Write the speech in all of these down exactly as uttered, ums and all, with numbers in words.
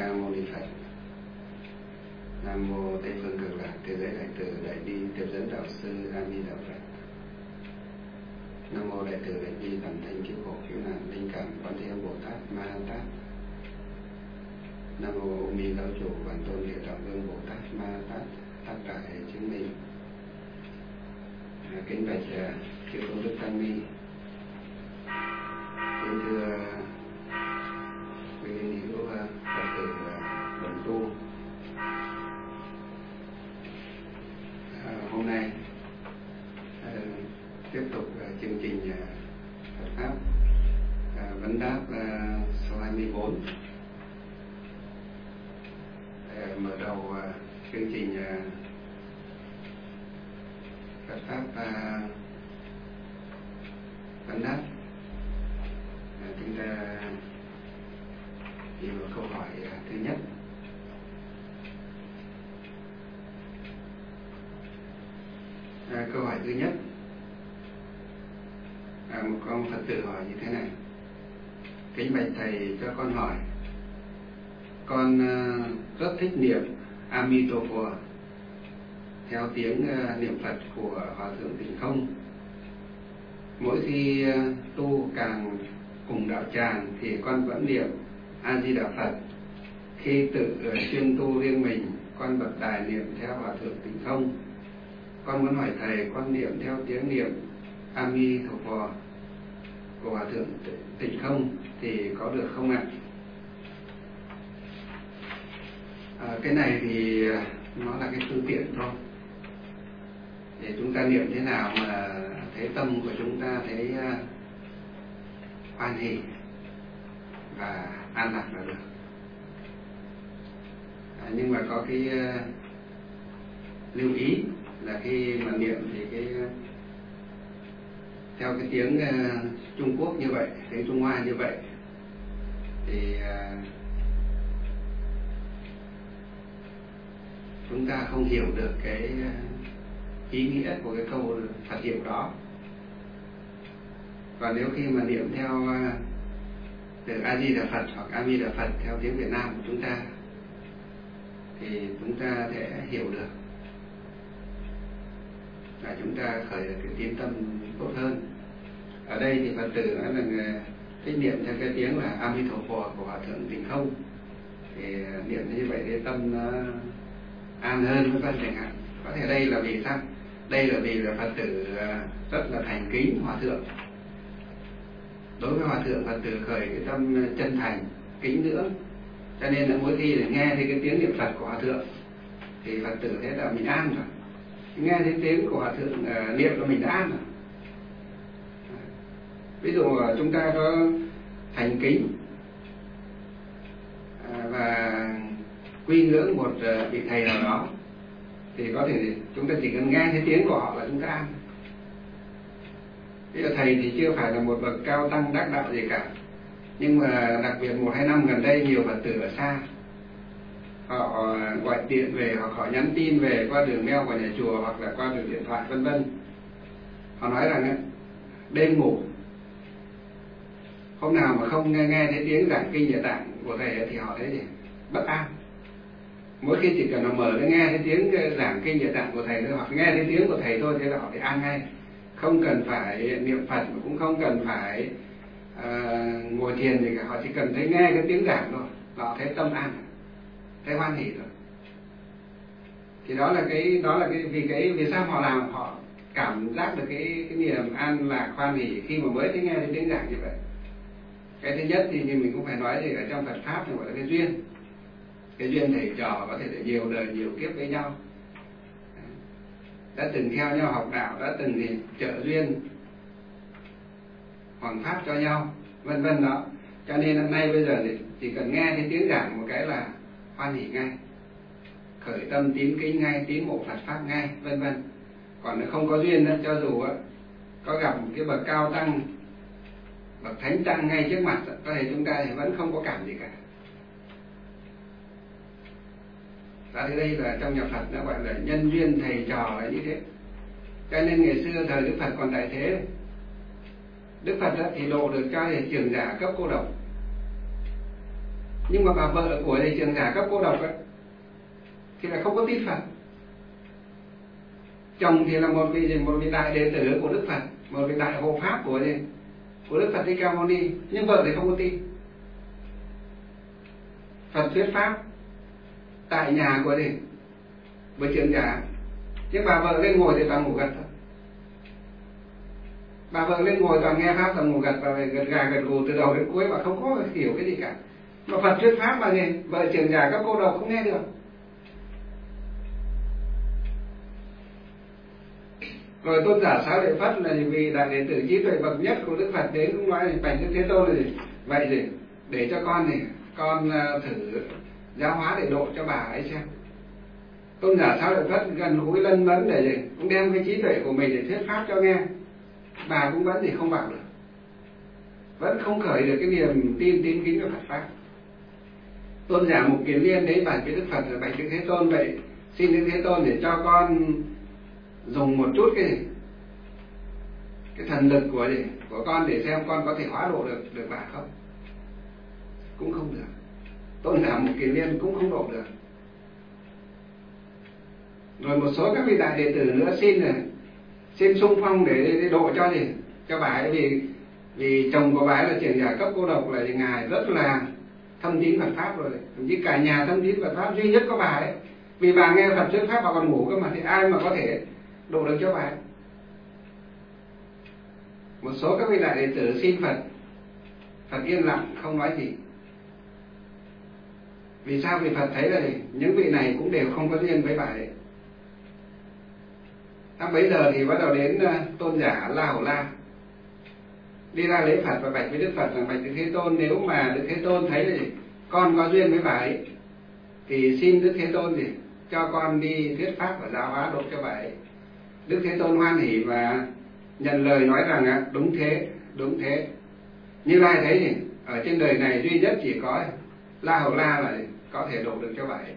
Nam Mô Ni Phật. Nam Mô Tây Phương Cực Lạc Thế Giới Đại Từ Đại Bi Tiếp Dẫn Đạo Sư A Di Đà Phật. Nam Mô Đại Từ Đại Bi Tầm Thanh Cứu Khổ Cứu Nạn Linh Cảm Quán Thế Âm Bồ Tát Ma Tát. Nam Mô Ô Mi Giáo Chủ Bản Tôn Địa Đạo Vương Bồ Tát Ma Tát Tác Đại Chứng Minh. À, kính bạch chư tôn đức tăng ni, kính thưa quý vị hữu Phật tử đồng tu. À, hôm nay à, tiếp tục à, chương trình à, Phật pháp à, vấn đáp à, số hai mươi bốn. À, mở đầu à, chương trình à, Phật pháp à, vấn đáp, à, chúng ta đi vào câu hỏi à, thứ nhất. À, câu hỏi thứ nhất, à, một con Phật tử hỏi như thế này: kính bạch thầy, cho con hỏi, con à, rất thích niệm A Di Đà Phật theo tiếng uh, niệm Phật của Hòa Thượng Tịnh Không. Mỗi khi uh, tu càng cùng đạo tràng thì con vẫn niệm A Di Đà Phật. Khi tự uh, chuyên tu riêng mình, con bật đài niệm theo Hòa Thượng Tịnh Không. Con muốn hỏi thầy, con niệm theo tiếng niệm A Di Đà Phật của Hòa Thượng Tịnh Không thì có được không ạ? À, cái này thì uh, nó là cái phương tiện thôi, để chúng ta niệm thế nào mà thấy tâm của chúng ta thấy uh, hoan hỷ và an lạc là được. À, nhưng mà có cái uh, lưu ý là khi mà niệm thì cái uh, theo cái tiếng uh, Trung Quốc như vậy, tiếng Trung Hoa như vậy thì uh, chúng ta không hiểu được cái uh, ý nghĩa của cái câu Phật hiệu đó. Và nếu khi mà niệm theo uh, từ A Di Đà Phật hoặc A Di Đà Phật theo tiếng Việt Nam của chúng ta thì chúng ta sẽ hiểu được và chúng ta khởi được cái tín tâm tốt hơn. Ở đây thì Phật tử nói là thích niệm theo cái tiếng là A Di Đà Phật của Hòa Thượng Tịnh Không, thì niệm như vậy để tâm nó an hơn với Phật chẳng hạn. Có thể đây là vì sao? Đây là vì là Phật tử rất là thành kính Hòa Thượng. Đối với Hòa Thượng, Phật tử khởi cái tâm chân thành, kính ngưỡng, cho nên là mỗi khi để nghe thấy cái tiếng niệm Phật của Hòa Thượng thì Phật tử thế là mình an rồi. Nghe thấy tiếng của Hòa Thượng uh, niệm là mình đã an rồi. Ví dụ chúng ta có thành kính uh, và quy ngưỡng một uh, vị thầy nào đó thì có thể chúng ta chỉ cần nghe thấy tiếng của họ là chúng ta an. Thế là thầy thì chưa phải là một bậc cao tăng đắc đạo gì cả, nhưng mà đặc biệt một hai năm gần đây nhiều Phật tử ở xa họ gọi điện về hoặc họ nhắn tin về qua đường mail của nhà chùa hoặc là qua đường điện thoại vân vân. Họ nói rằng đêm ngủ hôm nào mà không nghe, nghe thấy tiếng giảng kinh Địa Tạng của thầy thì họ thấy gì? Bất an. Mỗi khi chỉ cần họ mở để nghe thấy tiếng giảng kinh Địa Tạng của thầy thôi, hoặc nghe thấy tiếng của thầy thôi, thế là họ thấy an ngay. Không cần phải niệm Phật, cũng không cần phải uh, ngồi thiền gì cả, họ chỉ cần thấy nghe cái tiếng giảng thôi, họ thấy tâm an, thấy hoan hỷ rồi. Thì đó là cái đó là cái vì cái vì sao họ làm, họ cảm giác được cái cái niềm an lạc hoan hỷ khi mà mới thấy nghe thấy tiếng giảng như vậy. Cái thứ nhất thì như mình cũng phải nói thì ở trong Phật pháp thì gọi là cái duyên. Cái duyên thầy trò có thể là nhiều đời nhiều kiếp với nhau, đã từng theo nhau học đạo, đã từng thì trợ duyên hoằng pháp cho nhau, vân vân đó. Cho nên hôm nay bây giờ thì chỉ cần nghe thấy tiếng giảng một cái là hoan hỷ ngay, khởi tâm tín kính ngay, tín mộ Phật pháp ngay, vân vân. Còn nếu không có duyên đó, cho dù có gặp một cái bậc cao tăng, bậc thánh tăng ngay trước mặt, có thể chúng ta thì vẫn không có cảm gì cả. Và đây là trong nhà Phật nó gọi là nhân duyên thầy trò là như thế. Cho nên ngày xưa thời Đức Phật còn tại thế, Đức Phật thì độ được cho trưởng giả cấp cô độc. Nhưng mà bà vợ của thầy Trưởng Giả cấp cô độc ấy, thì là không có tin Phật. Chồng thì là một vị một vị đại đệ tử của Đức Phật, một vị đại hộ pháp của gì của Đức Phật Thích Ca Mâu Ni, nhưng vợ thì không có tin. Phật thuyết pháp tại nhà của gì với Trưởng Giả, nhưng bà vợ lên ngồi thì toàn ngủ gật thôi. Bà vợ lên ngồi toàn nghe pháp toàn ngủ gật, và gật gà gật gù từ đầu đến cuối mà không có hiểu cái gì cả. Mà Phật thuyết pháp mà gì vợ Trưởng Giả các cô độc không nghe được. Rồi tôn giả Xá Lợi Phất là vì đại đệ tử trí tuệ bậc nhất của Đức Phật đến cũng nói là bạch Đức Thế Tôn là gì? Vậy gì để cho con này con thử giáo hóa để độ cho bà ấy xem. Tôn giả Xá Lợi Phất gần gũi lân mẫn để gì cũng đem cái trí tuệ của mình để thuyết pháp cho nghe. Bà cũng vẫn thì không bảo được, vẫn không khởi được cái niềm tin tín kính của Phật pháp. Tôn giả Mục Kiền Liên đấy bạch với Đức Phật là bạch Đức Thế Tôn, vậy xin Đức Thế Tôn để cho con dùng một chút cái cái thần lực của gì của con để xem con có thể hóa độ được được bà không. Cũng không được. Tôn giả Mục Kiền Liên cũng không độ được. Rồi một số các vị đại đệ tử nữa xin này xin xung phong để, để độ cho gì cho bà ấy, vì vì chồng của bà ấy là Trưởng Giả cấp cô độc, là ngài rất là thâm tín Phật pháp rồi, thậm chí cả nhà thâm tín Phật pháp, duy nhất có bà ấy. Vì bà nghe Phật thuyết pháp bà còn ngủ cơ mà, thì ai mà có thể độ được cho bà ấy. Một số các vị đại đệ tử xin Phật, Phật yên lặng không nói gì. Vì sao? Vì Phật thấy là gì? Những vị này cũng đều không có duyên với bà ấy. À, bây giờ thì bắt đầu đến uh, tôn giả La Hầu La đi ra lấy Phật và bạch với Đức Phật là bạch Đức Thế Tôn, nếu mà Đức Thế Tôn thấy là gì? Con có duyên với bà ấy thì xin Đức Thế Tôn gì cho con đi thuyết pháp và giáo hóa độ cho bà ấy. Đức Thế Tôn hoan hỉ và nhận lời nói rằng á, đúng thế, đúng thế. Như Lai thấy gì? Ở trên đời này duy nhất chỉ có La Hầu La là có thể độ được cho bà ấy.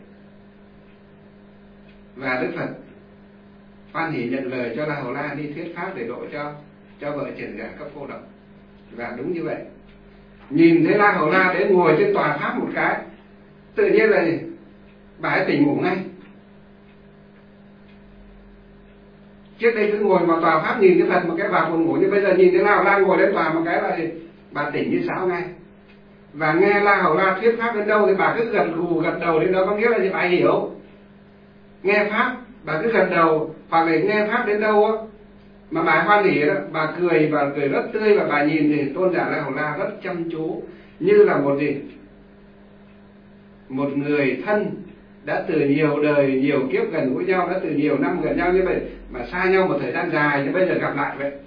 Và Đức Phật hoan hỉ nhận lời cho La Hầu La đi thuyết pháp để độ cho cho vợ Trưởng Giả cấp cô độc. Và đúng như vậy, nhìn thấy La Hầu La đến ngồi trên tòa pháp một cái, tự nhiên là gì? Bà ấy tỉnh ngủ ngay. Trước đây cứ ngồi vào tòa pháp nhìn cái Phật một cái bà buồn ngủ, nhưng bây giờ nhìn thấy La Hầu La ngồi đến tòa một cái là gì? Bà tỉnh như sáo ngay. Và nghe La Hầu La thuyết pháp đến đâu thì bà cứ gật gù gật đầu đến đó, có nghĩa là gì? Bà hiểu. Nghe pháp bà cứ gật đầu, hoặc là nghe pháp đến đâu á mà bà hoan hỉ đó, bà cười, bà cười rất tươi, và bà nhìn thì tôn giả La Hầu La rất chăm chú, như là một gì một người thân đã từ nhiều đời nhiều kiếp gần gũi nhau, đã từ nhiều năm gần nhau như vậy mà xa nhau một thời gian dài thì bây giờ gặp lại vậy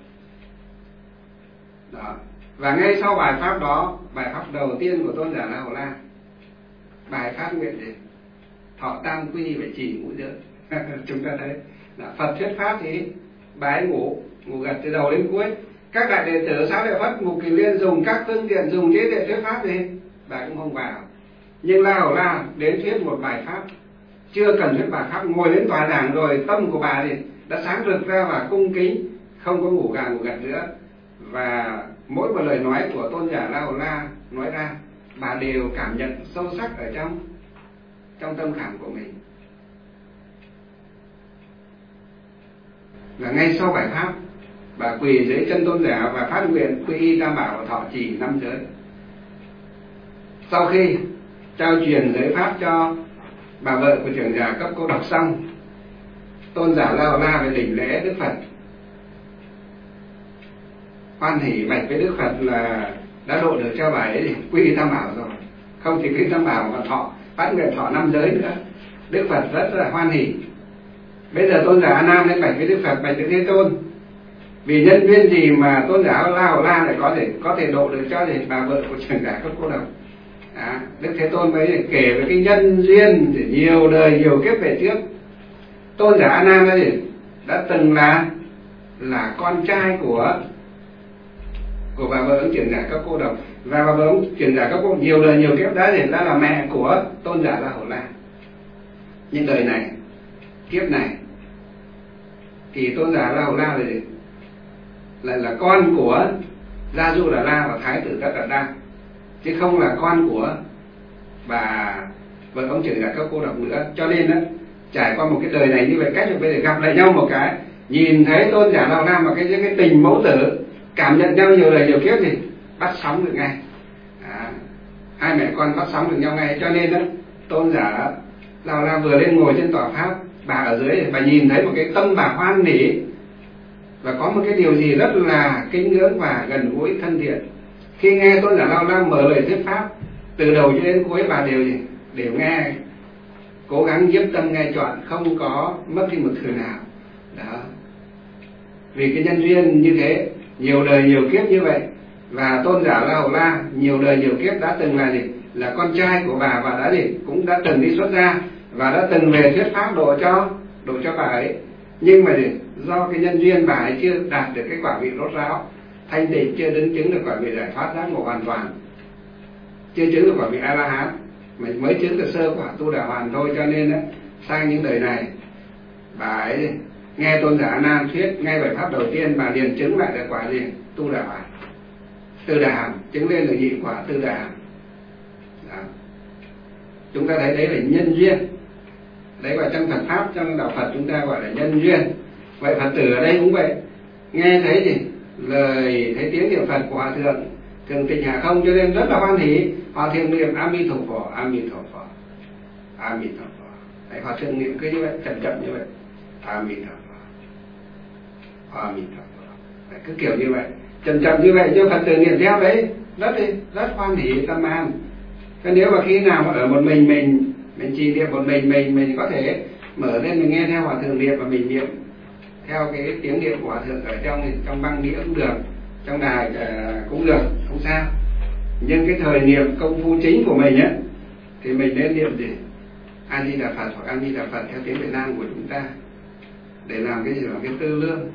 đó. Và ngay sau bài pháp đó, bài pháp đầu tiên của tôn giả La Hầu La, bài phát nguyện gì? Thọ tam quy phải trì ngũ giới. Chúng ta thấy là Phật thuyết pháp thì bà ấy ngủ ngủ gật từ đầu đến cuối. Các đại đệ tử Xá Lợi Phất, Mục Kiền Liên dùng các phương tiện, dùng chế để thuyết pháp gì bà cũng không vào. Nhưng La Hầu La đến thuyết một bài pháp, chưa cần thuyết bài pháp, ngồi đến tòa giảng rồi tâm của bà thì đã sáng rực ra và cung kính, không có ngủ gà ngủ gật nữa. Và mỗi một lời nói của tôn giả La Hầu La nói ra, bà đều cảm nhận sâu sắc ở trong trong tâm khảm của mình. Và ngay sau bài pháp, bà quỳ dưới chân tôn giả và phát nguyện quy y tam bảo và thọ trì năm giới. Sau khi trao truyền giới pháp cho bà vợ của Trưởng Giả cấp cô độc xong, tôn giả La Hầu La về đỉnh lễ Đức Phật, hoan hỉ bạch với Đức Phật là đã độ được cho bà ấy quy y tam bảo rồi, không chỉ quy y tam bảo mà thọ phát nguyện thọ năm giới nữa. Đức Phật rất là hoan hỉ. Bây giờ tôn giả A Nan lên bạch với Đức Phật, bạch Đức Thế Tôn, vì nhân duyên gì mà tôn giả La Hầu La lại có thể có thể độ được cho thì bà vợ của Trưởng Giả cấp cô độc. À, Đức Thế Tôn mới kể về cái nhân duyên thì nhiều đời nhiều kiếp về trước. Tôn giả A Nan đó gì đã từng là là con trai của của bà vợ ông Trưởng Giả cấp cô độc, và bà vợ ông Trưởng Giả cấp cô độc nhiều đời nhiều kiếp đó thì đã là mẹ của tôn giả La Hầu La. Nhưng đời này, kiếp này thì tôn giả La Hầu La là gì? Lại là con của Gia Du Đà La và Thái tử Tất Đạt Đa, chứ không là con của và vợ ông trưởng giả các cô độc nữa. Cho nên đó, trải qua một cái đời này như vậy, cách được bây giờ gặp lại nhau một cái, nhìn thấy tôn giả Lào La mà cái cái tình mẫu tử, cảm nhận nhau nhiều đời nhiều kiếp gì bắt sóng được ngay. À, hai mẹ con bắt sóng được nhau ngay. Cho nên đó, tôn giả Lào La vừa lên ngồi trên tòa pháp, bà ở dưới, bà nhìn thấy một cái tâm bà hoan hỉ và có một cái điều gì rất là kính ngưỡng và gần gũi thân thiện. Khi nghe tôn giả Lao La mở lời thuyết pháp, từ đầu cho đến cuối bà đều gì đều nghe, cố gắng nhiếp tâm nghe trọn, không có mất đi một từ nào. Đó, vì cái nhân duyên như thế, nhiều đời nhiều kiếp như vậy, và tôn giả La Hầu La nhiều đời nhiều kiếp đã từng là gì là con trai của bà, và đã gì cũng đã từng đi xuất gia và đã từng về thuyết pháp độ cho độ cho bà ấy. Nhưng mà gì, do cái nhân duyên bà ấy chưa đạt được cái quả vị rốt ráo thanh tịnh, chưa đến chứng được quả vị giải thoát giác ngộ hoàn toàn, chưa chứng được quả vị A La Hán, mà mới chứng được sơ quả tu đà hoàn thôi. Cho nên đó, sang những đời này bà ấy nghe tôn giả A Nan thuyết ngay bài pháp đầu tiên, bà liền chứng lại được quả gì tu đà hoàn, tư đà hàm, chứng lên được nhị quả tư đà hàm. Đó, chúng ta thấy đấy là nhân duyên. Đấy gọi trong Phật pháp, trong đạo Phật chúng ta gọi là nhân duyên. Vậy Phật tử ở đây cũng vậy, nghe thấy gì lời thấy tiếng niệm Phật của Hòa thượng Thường Tịch Hạ Không, cho nên rất là hoan hỉ. Hòa thượng niệm A Mi Thổ Phở, A Mi Thổ Phở, A Mi Thổ Phở. Đấy, Hòa thượng niệm cứ như vậy, chậm chậm như vậy, A Mi Thổ Phở, A Mi Thổ Phở. Đấy, cứ kiểu như vậy, chậm chậm như vậy, cho Phật tử niệm theo đấy, rất rất hoan hỉ tâm an. Thế nếu mà khi nào mà ở một mình mình mình trì niệm một mình mình mình có thể mở lên mình nghe theo Hòa thượng niệm và mình niệm theo cái tiếng niệm của Hòa thượng ở trong trong băng đĩa cũng được, trong đài uh, cũng được, không sao. Nhưng cái thời niệm công phu chính của mình á thì mình nên niệm gì A Di Đà Phật hoặc A Di Đà Phật theo tiếng Việt Nam của chúng ta, để làm cái gì, làm cái tư lương,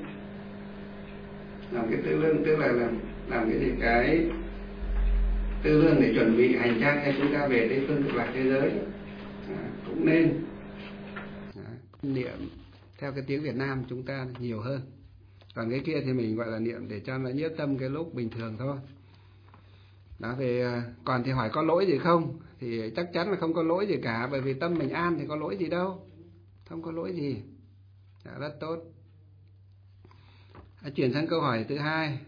làm cái tư lương tức là làm làm cái gì cái tư lương để chuẩn bị hành trangให้chúng ta về Tây phương cực lạc thế giới. À, cũng nên à, niệm theo cái tiếng Việt Nam chúng ta nhiều hơn. Còn cái kia thì mình gọi là niệm để cho nó nhiếp tâm cái lúc bình thường thôi. Đó, về còn thì hỏi có lỗi gì không, thì chắc chắn là không có lỗi gì cả, bởi vì tâm mình an thì có lỗi gì đâu, không có lỗi gì. Đó, rất tốt. À, chuyển sang câu hỏi thứ hai.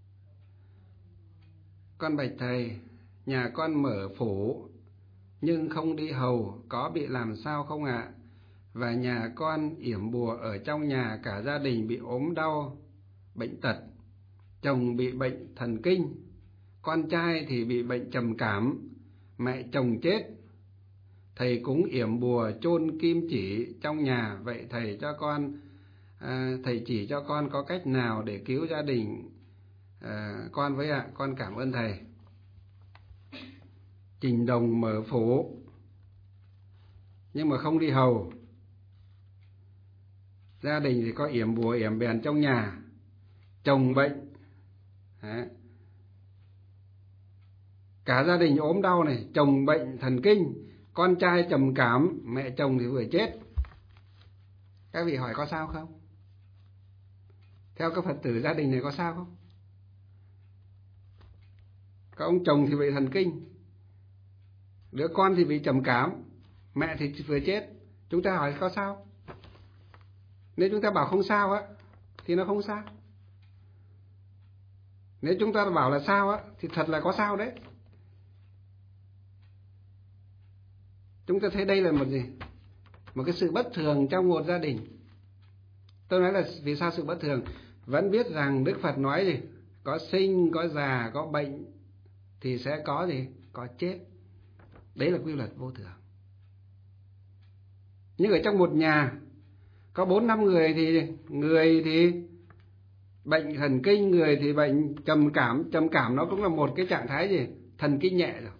Con bạch thầy, nhà con mở phủ nhưng không đi hầu, có bị làm sao không ạ? Và nhà con yểm bùa ở trong nhà, cả gia đình bị ốm đau, bệnh tật, chồng bị bệnh thần kinh, con trai thì bị bệnh trầm cảm, mẹ chồng chết. Thầy cúng yểm bùa chôn kim chỉ trong nhà, vậy thầy cho con à, thầy chỉ cho con có cách nào để cứu gia đình à, con với ạ? Con cảm ơn thầy. Trình đồng mở phủ nhưng mà không đi hầu, gia đình thì có yểm bùa yểm bèn trong nhà, chồng bệnh, đấy, cả gia đình ốm đau này, chồng bệnh thần kinh, con trai trầm cảm, mẹ chồng thì vừa chết. Các vị hỏi có sao không? Theo các Phật tử gia đình này có sao không? Các ông chồng thì bị thần kinh, đứa con thì bị trầm cảm, mẹ thì vừa chết. Chúng ta hỏi có sao? Nếu chúng ta bảo không sao á thì nó không sao. Nếu chúng ta bảo là sao á thì thật là có sao đấy. Chúng ta thấy đây là một gì? Một cái sự bất thường trong một gia đình. Tôi nói là vì sao sự bất thường? Vẫn biết rằng Đức Phật nói gì? Có sinh, có già, có bệnh thì sẽ có gì? Có chết. Đấy là quy luật vô thường. Nhưng ở trong một nhà có bốn năm người thì người thì bệnh thần kinh, người thì bệnh trầm cảm. Trầm cảm nó cũng là một cái trạng thái gì? Thần kinh nhẹ rồi.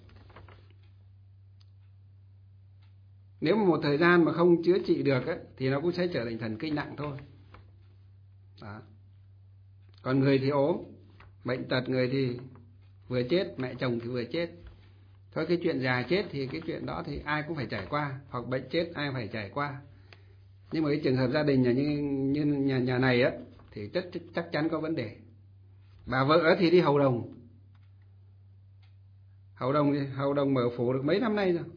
Nếu mà một thời gian mà không chữa trị được ấy, thì nó cũng sẽ trở thành thần kinh nặng thôi. Đó. Còn người thì ốm, bệnh tật, người thì vừa chết, mẹ chồng thì vừa chết. Thôi cái chuyện già chết thì cái chuyện đó thì ai cũng phải trải qua, hoặc bệnh chết ai cũng phải trải qua. Nhưng mà cái trường hợp gia đình như, như nhà, nhà này á thì chắc, chắc chắn có vấn đề. Bà vợ thì đi hầu đồng, Hậu Đồng Hậu Đồng mở phủ được mấy năm nay rồi.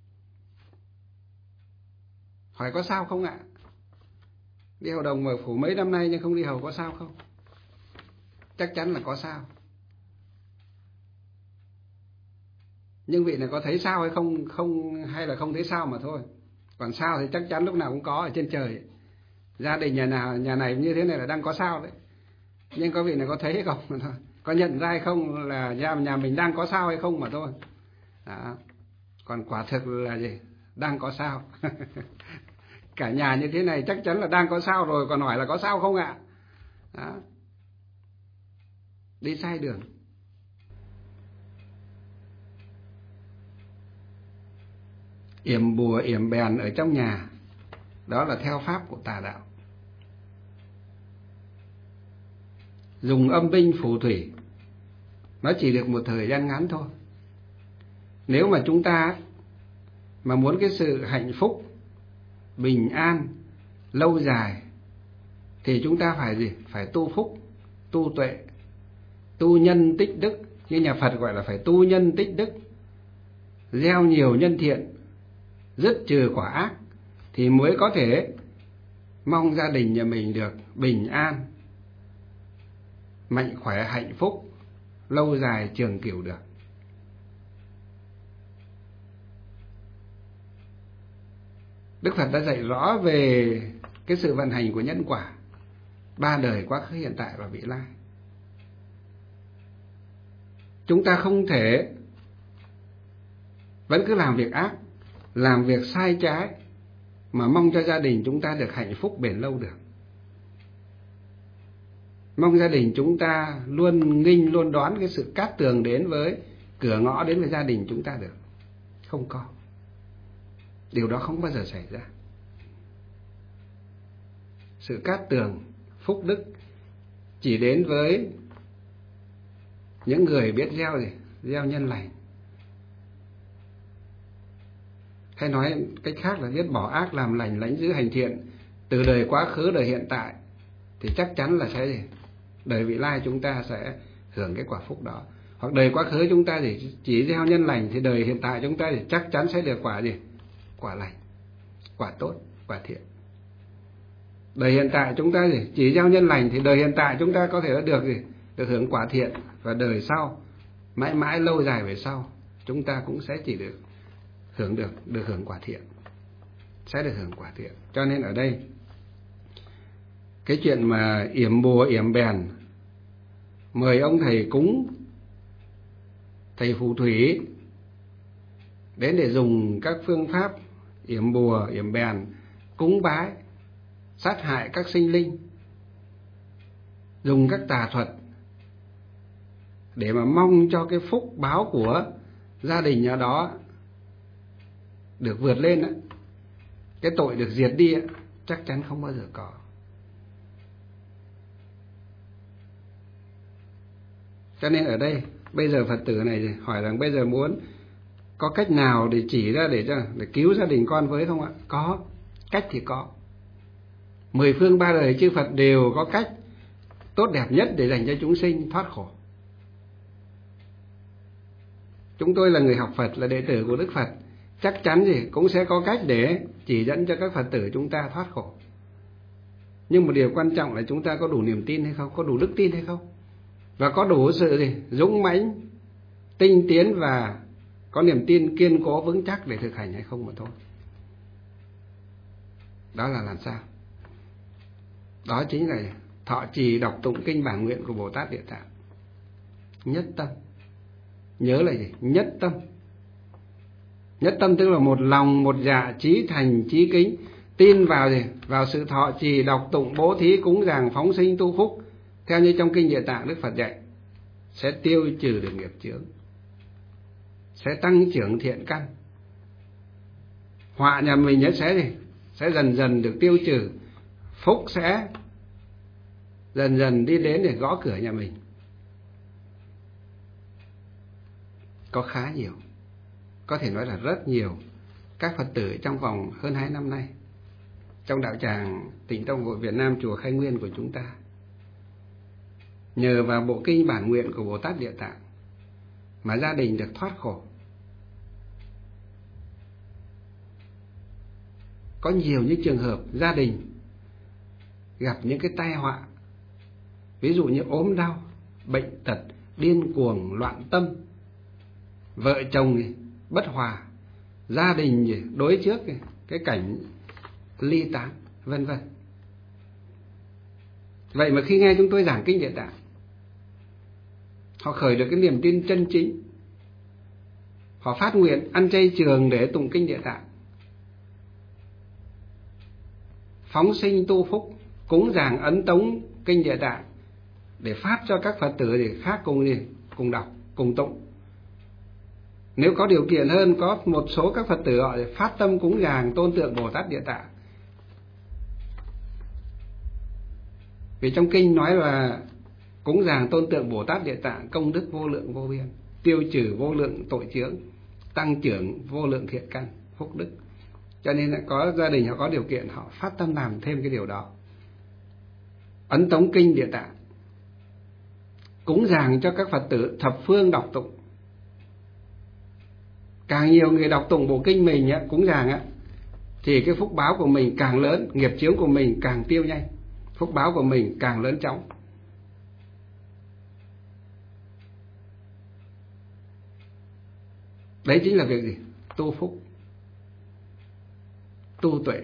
Hỏi có sao không ạ? Đi Hậu Đồng mở phủ mấy năm nay nhưng không đi hầu có sao không? Chắc chắn là có sao. Nhưng vị này có thấy sao hay không, không hay là không thấy sao mà thôi. Còn sao thì chắc chắn lúc nào cũng có ở trên trời. Gia đình nhà nào nhà này như thế này là đang có sao đấy. Nhưng có vị này có thấy hay không mà thôi. Có nhận ra hay không là nhà, nhà mình đang có sao hay không mà thôi. Đó. Còn quả thực là gì? Đang có sao. Cả nhà như thế này chắc chắn là đang có sao rồi, còn hỏi là có sao không ạ? Đó. Đi sai đường. Yểm bùa yểm bèn ở trong nhà, đó là theo pháp của tà đạo. Dùng âm binh phù thủy, nó chỉ được một thời gian ngắn thôi. Nếu mà chúng ta mà muốn cái sự hạnh phúc, bình an, lâu dài, thì chúng ta phải gì? Phải tu phúc, tu tuệ, tu nhân tích đức. Như nhà Phật gọi là phải tu nhân tích đức, gieo nhiều nhân thiện, dứt trừ quả ác, thì mới có thể mong gia đình nhà mình được bình an, mạnh khỏe, hạnh phúc, lâu dài, trường cửu được. Đức Phật đã dạy rõ về cái sự vận hành của nhân quả, ba đời, quá khứ, hiện tại và vị lai. Chúng ta không thể vẫn cứ làm việc ác, làm việc sai trái mà mong cho gia đình chúng ta được hạnh phúc bền lâu được. Mong gia đình chúng ta luôn nghinh, luôn đón cái sự cát tường đến với cửa ngõ, đến với gia đình chúng ta được. Không có. Điều đó không bao giờ xảy ra. Sự cát tường, phúc đức chỉ đến với những người biết gieo gì? Gieo nhân lành. Hay nói cách khác là biết bỏ ác làm lành, lãnh giữ hành thiện, từ đời quá khứ, đời hiện tại, thì chắc chắn là sẽ gì? Đời vị lai chúng ta sẽ hưởng cái quả phúc đó. Hoặc đời quá khứ chúng ta thì chỉ gieo nhân lành, thì đời hiện tại chúng ta thì chắc chắn sẽ được quả gì? Quả lành, quả tốt, quả thiện. Đời hiện tại chúng ta gì? Chỉ gieo nhân lành thì đời hiện tại chúng ta có thể đã được gì? Được hưởng quả thiện, và đời sau, mãi mãi lâu dài về sau, chúng ta cũng sẽ chỉ được hưởng được được hưởng quả thiện, sẽ được hưởng quả thiện. Cho nên ở đây cái chuyện mà yểm bùa yểm bèn, mời ông thầy cúng, thầy phù thủy đến để dùng các phương pháp yểm bùa yểm bèn, cúng bái, sát hại các sinh linh, dùng các tà thuật để mà mong cho cái phúc báo của gia đình nhà đó được vượt lên, cái tội được diệt đi, chắc chắn không bao giờ có. Cho nên ở đây bây giờ Phật tử này hỏi rằng bây giờ muốn có cách nào để chỉ ra để cho để cứu gia đình con với không ạ? Có, cách thì có. Mười phương ba đời chư Phật đều có cách tốt đẹp nhất để dành cho chúng sinh thoát khổ. Chúng tôi là người học Phật, là đệ tử của Đức Phật, chắc chắn gì cũng sẽ có cách để chỉ dẫn cho các Phật tử chúng ta thoát khổ. Nhưng một điều quan trọng là chúng ta có đủ niềm tin hay không, có đủ đức tin hay không, và có đủ sự gì dũng mãnh, tinh tiến và có niềm tin kiên cố vững chắc để thực hành hay không mà thôi. Đó là làm sao? Đó chính là thọ trì đọc tụng kinh bản nguyện của Bồ Tát Địa Tạng. Nhất tâm. Nhớ là gì? Nhất tâm. Nhất tâm tức là một lòng, một dạ, chí thành, chí kính, tin vào gì? Vào sự thọ trì đọc tụng, bố thí, cúng dường, phóng sinh, tu phúc, theo như trong kinh Địa Tạng Đức Phật dạy, sẽ tiêu trừ được nghiệp chướng, sẽ tăng trưởng thiện căn. Họa nhà mình nhất sẽ gì? Sẽ dần dần được tiêu trừ, phúc sẽ dần dần đi đến để gõ cửa nhà mình. Có khá nhiều, có thể nói là rất nhiều các Phật tử trong vòng hơn hai năm nay, trong đạo tràng Tịnh Tông Hội Việt Nam chùa Khai Nguyên của chúng ta, nhờ vào bộ kinh bản nguyện của Bồ Tát Địa Tạng mà gia đình được thoát khổ. Có nhiều những trường hợp gia đình gặp những cái tai họa, ví dụ như ốm đau, bệnh tật, điên cuồng, loạn tâm, vợ chồng bất hòa, gia đình đối trước cái cảnh ly tán, vân vân. Vậy mà khi nghe chúng tôi giảng kinh Địa Tạng, họ khởi được cái niềm tin chân chính, họ phát nguyện ăn chay trường để tụng kinh Địa Tạng, phóng sinh tu phúc, cúng dường ấn tống kinh Địa Tạng để phát cho các Phật tử để khác cùng gì cùng đọc, cùng tụng. Nếu có điều kiện hơn, có một số các Phật tử họ phát tâm cúng dường tôn tượng Bồ Tát Địa Tạng. Vì trong kinh nói là cúng dường tôn tượng Bồ Tát Địa Tạng công đức vô lượng vô biên, tiêu trừ vô lượng tội chướng, tăng trưởng vô lượng thiện căn, phúc đức. Cho nên là có gia đình họ có điều kiện, họ phát tâm làm thêm cái điều đó. Ấn tống kinh Địa Tạng, cúng dường cho các Phật tử thập phương đọc tụng. Càng nhiều người đọc tụng bộ kinh mình á, cúng dường á, thì cái phúc báo của mình càng lớn, nghiệp chướng của mình càng tiêu nhanh, phúc báo của mình càng lớn chóng. Đấy chính là việc gì? Tu phúc, tu tuệ.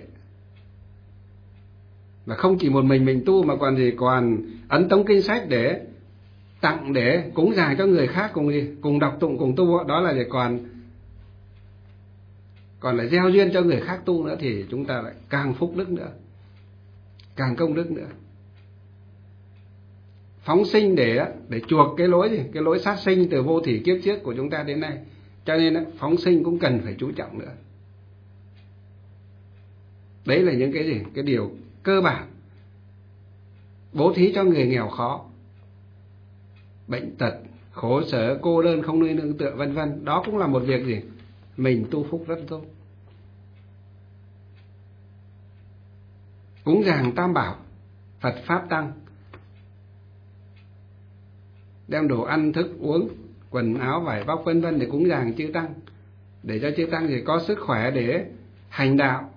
Và không chỉ một mình mình tu mà còn gì, còn ấn tống kinh sách để tặng, để cúng dường cho người khác cùng gì, cùng đọc tụng, cùng tu. Đó là để còn còn lại gieo duyên cho người khác tu nữa, thì chúng ta lại càng phúc đức nữa, càng công đức nữa. Phóng sinh để để chuộc cái lối gì, cái lối sát sinh từ vô thỉ kiếp trước của chúng ta đến nay. Cho nên phóng sinh cũng cần phải chú trọng nữa. Đấy là những cái gì, cái điều cơ bản. Bố thí cho người nghèo khó, bệnh tật, khổ sở, cô đơn, không nơi nương tựa, vân vân. Đó cũng là một việc gì, mình tu phúc rất tốt. Cúng dường tam bảo, Phật pháp tăng, đem đồ ăn thức uống, quần áo vải vóc vân vân để cúng dường chư tăng, để cho chư tăng thì có sức khỏe để hành đạo,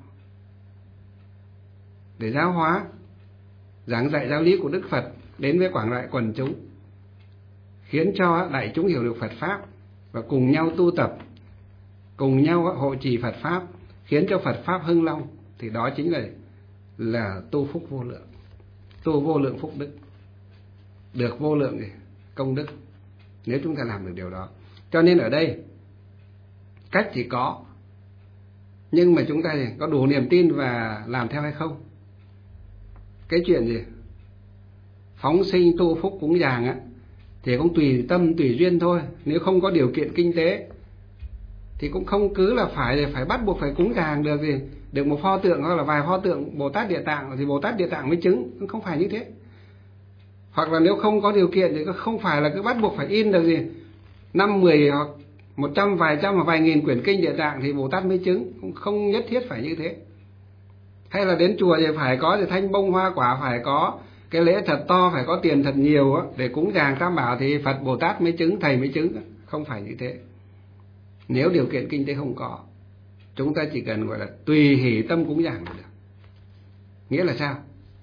để giáo hóa, giảng dạy giáo lý của Đức Phật đến với quảng đại quần chúng, khiến cho đại chúng hiểu được Phật pháp và cùng nhau tu tập, cùng nhau hộ trì Phật pháp, khiến cho Phật pháp hưng long. Thì đó chính là là tu phúc vô lượng, tu vô lượng phúc đức, được vô lượng công đức, nếu chúng ta làm được điều đó. Cho nên ở đây cách chỉ có, nhưng mà chúng ta có đủ niềm tin và làm theo hay không. Cái chuyện gì phóng sinh tu phúc cúng dường á, thì cũng tùy tâm tùy duyên thôi. Nếu không có điều kiện kinh tế thì cũng không cứ là phải phải bắt buộc phải cúng dường được gì, được một pho tượng hoặc là vài pho tượng Bồ Tát Địa Tạng thì Bồ Tát Địa Tạng mới chứng, không phải như thế. Hoặc là nếu không có điều kiện thì không phải là cứ bắt buộc phải in được gì năm mười hoặc một trăm, vài trăm hoặc vài nghìn quyển kinh Địa Tạng thì Bồ Tát mới chứng, cũng không nhất thiết phải như thế. Hay là đến chùa thì phải có thì thanh bông hoa quả, phải có cái lễ thật to, phải có tiền thật nhiều á, để cúng dường tam bảo thì Phật Bồ Tát mới chứng, thầy mới chứng. Không phải như thế. Nếu điều kiện kinh tế không có, chúng ta chỉ cần gọi là tùy hỷ tâm cúng dường được. Nghĩa là sao?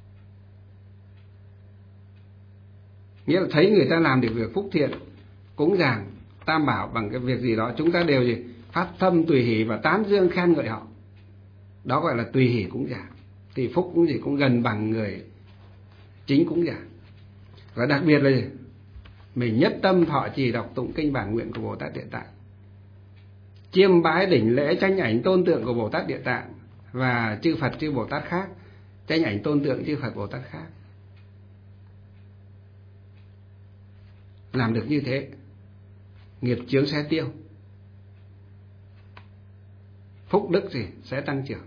Nghĩa là thấy người ta làm được việc phúc thiện, cúng dường tam bảo bằng cái việc gì đó, chúng ta đều gì phát tâm tùy hỷ và tán dương khen ngợi họ. Đó gọi là tùy hỷ cúng dường. Thì phúc cũng gì cũng gần bằng người chính cúng dường. Và đặc biệt là gì? Mình nhất tâm thọ trì đọc tụng kinh bản nguyện của Bồ Tát Địa Tạng, chiêm bái đỉnh lễ tranh ảnh tôn tượng của Bồ Tát Địa Tạng và chư Phật chư Bồ Tát khác, tranh ảnh tôn tượng chư Phật Bồ Tát khác. Làm được như thế, nghiệp chướng sẽ tiêu, phúc đức gì sẽ tăng trưởng.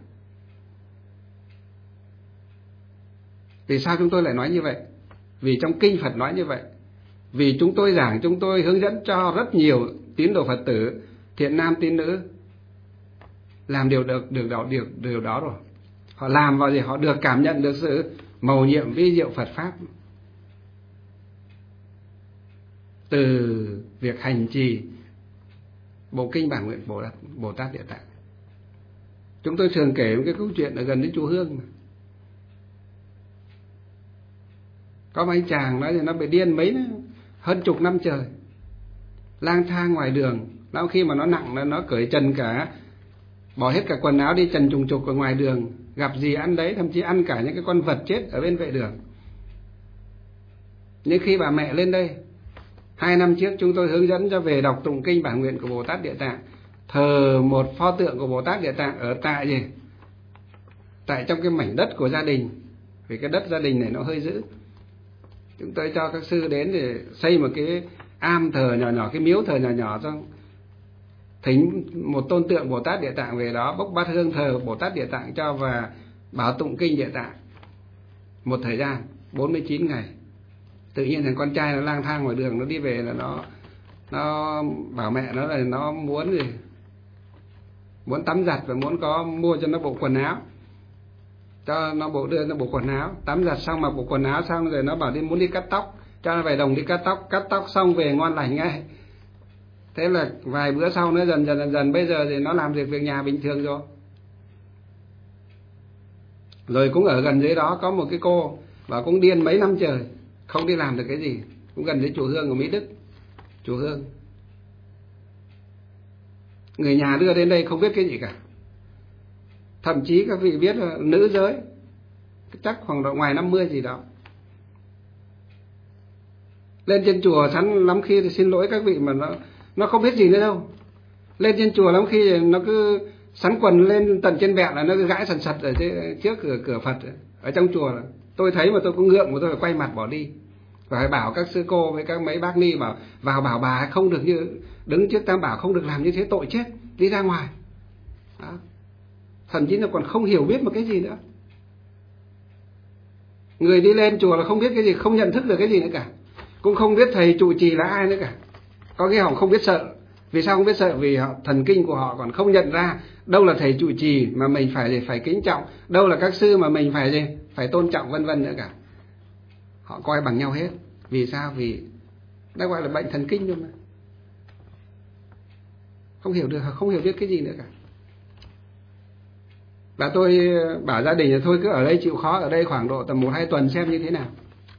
Vì sao chúng tôi lại nói như vậy? Vì trong kinh Phật nói như vậy. Vì chúng tôi giảng, chúng tôi hướng dẫn cho rất nhiều tín đồ Phật tử, thiện nam tín nữ làm điều được được đó điều điều đó rồi. Họ làm vào gì họ được cảm nhận được sự mầu nhiệm vi diệu Phật pháp từ việc hành trì bộ kinh bản nguyện Bồ Tát, Bồ Tát Địa Tạng. Chúng tôi thường kể một cái câu chuyện ở gần đến chùa Hương mà. Có mấy chàng nói thì nó bị điên mấy hơn chục năm trời, lang thang ngoài đường. Sau khi mà nó nặng là nó cởi trần cả, bỏ hết cả quần áo đi trần trùng trục ở ngoài đường, gặp gì ăn đấy, thậm chí ăn cả những cái con vật chết ở bên vệ đường. Nhưng khi bà mẹ lên đây hai năm trước, chúng tôi hướng dẫn cho về đọc tụng kinh bản nguyện của Bồ Tát Địa Tạng, thờ một pho tượng của Bồ Tát Địa Tạng ở tại gì? Tại trong cái mảnh đất của gia đình, vì cái đất gia đình này nó hơi dữ. Chúng tôi cho các sư đến để xây một cái am thờ nhỏ nhỏ, cái miếu thờ nhỏ nhỏ, xong thỉnh một tôn tượng Bồ Tát Địa Tạng về đó, bốc bát hương thờ Bồ Tát Địa Tạng cho, và bảo tụng kinh Địa Tạng một thời gian bốn mươi chín ngày. Tự nhiên thằng con trai nó lang thang ngoài đường, nó đi về là nó nó bảo mẹ nó là nó muốn gì, muốn tắm giặt và muốn có mua cho nó bộ quần áo, cho nó bộ đưa nó bộ quần áo, tắm giặt xong mặc bộ quần áo xong rồi nó bảo đi muốn đi cắt tóc, cho nó về đồng đi cắt tóc, cắt tóc xong về ngon lành ngay. Thế là vài bữa sau nó dần dần dần dần bây giờ thì nó làm việc việc nhà bình thường rồi. Rồi cũng ở gần dưới đó có một cái cô và cũng điên mấy năm trời, không đi làm được cái gì, cũng gần dưới chùa Hương của Mỹ Đức, chùa Hương. Người nhà đưa đến đây không biết cái gì cả. Thậm chí các vị biết là nữ giới, chắc khoảng độ ngoài năm mươi gì đó. Lên trên chùa sẵn lắm khi thì xin lỗi các vị mà nó nó không biết gì nữa đâu. Lên trên chùa lắm khi nó cứ sắn quần lên tận trên bẹn là nó cứ gãi sần sật ở trước cửa cửa Phật ở trong chùa. Tôi thấy mà tôi cũng ngượng mà tôi phải quay mặt bỏ đi. Và phải bảo các sư cô với các mấy bác ni bảo vào bảo bà không được như đứng trước Tam Bảo, không được làm như thế tội chết, đi ra ngoài. Đó. Thậm chí là còn không hiểu biết một cái gì nữa. Người đi lên chùa là không biết cái gì, không nhận thức được cái gì nữa cả, cũng không biết thầy trụ trì là ai nữa cả. Có cái họ không biết sợ. Vì sao không biết sợ? Vì họ, thần kinh của họ còn không nhận ra đâu là thầy trụ trì mà mình phải phải kính trọng, đâu là các sư mà mình phải gì phải tôn trọng, vân vân nữa cả. Họ coi bằng nhau hết. Vì sao? Vì đã gọi là bệnh thần kinh thôi mà. Không hiểu được, không hiểu biết cái gì nữa cả. Và tôi bảo gia đình là thôi cứ ở đây chịu khó, ở đây khoảng độ tầm một hai tuần xem như thế nào.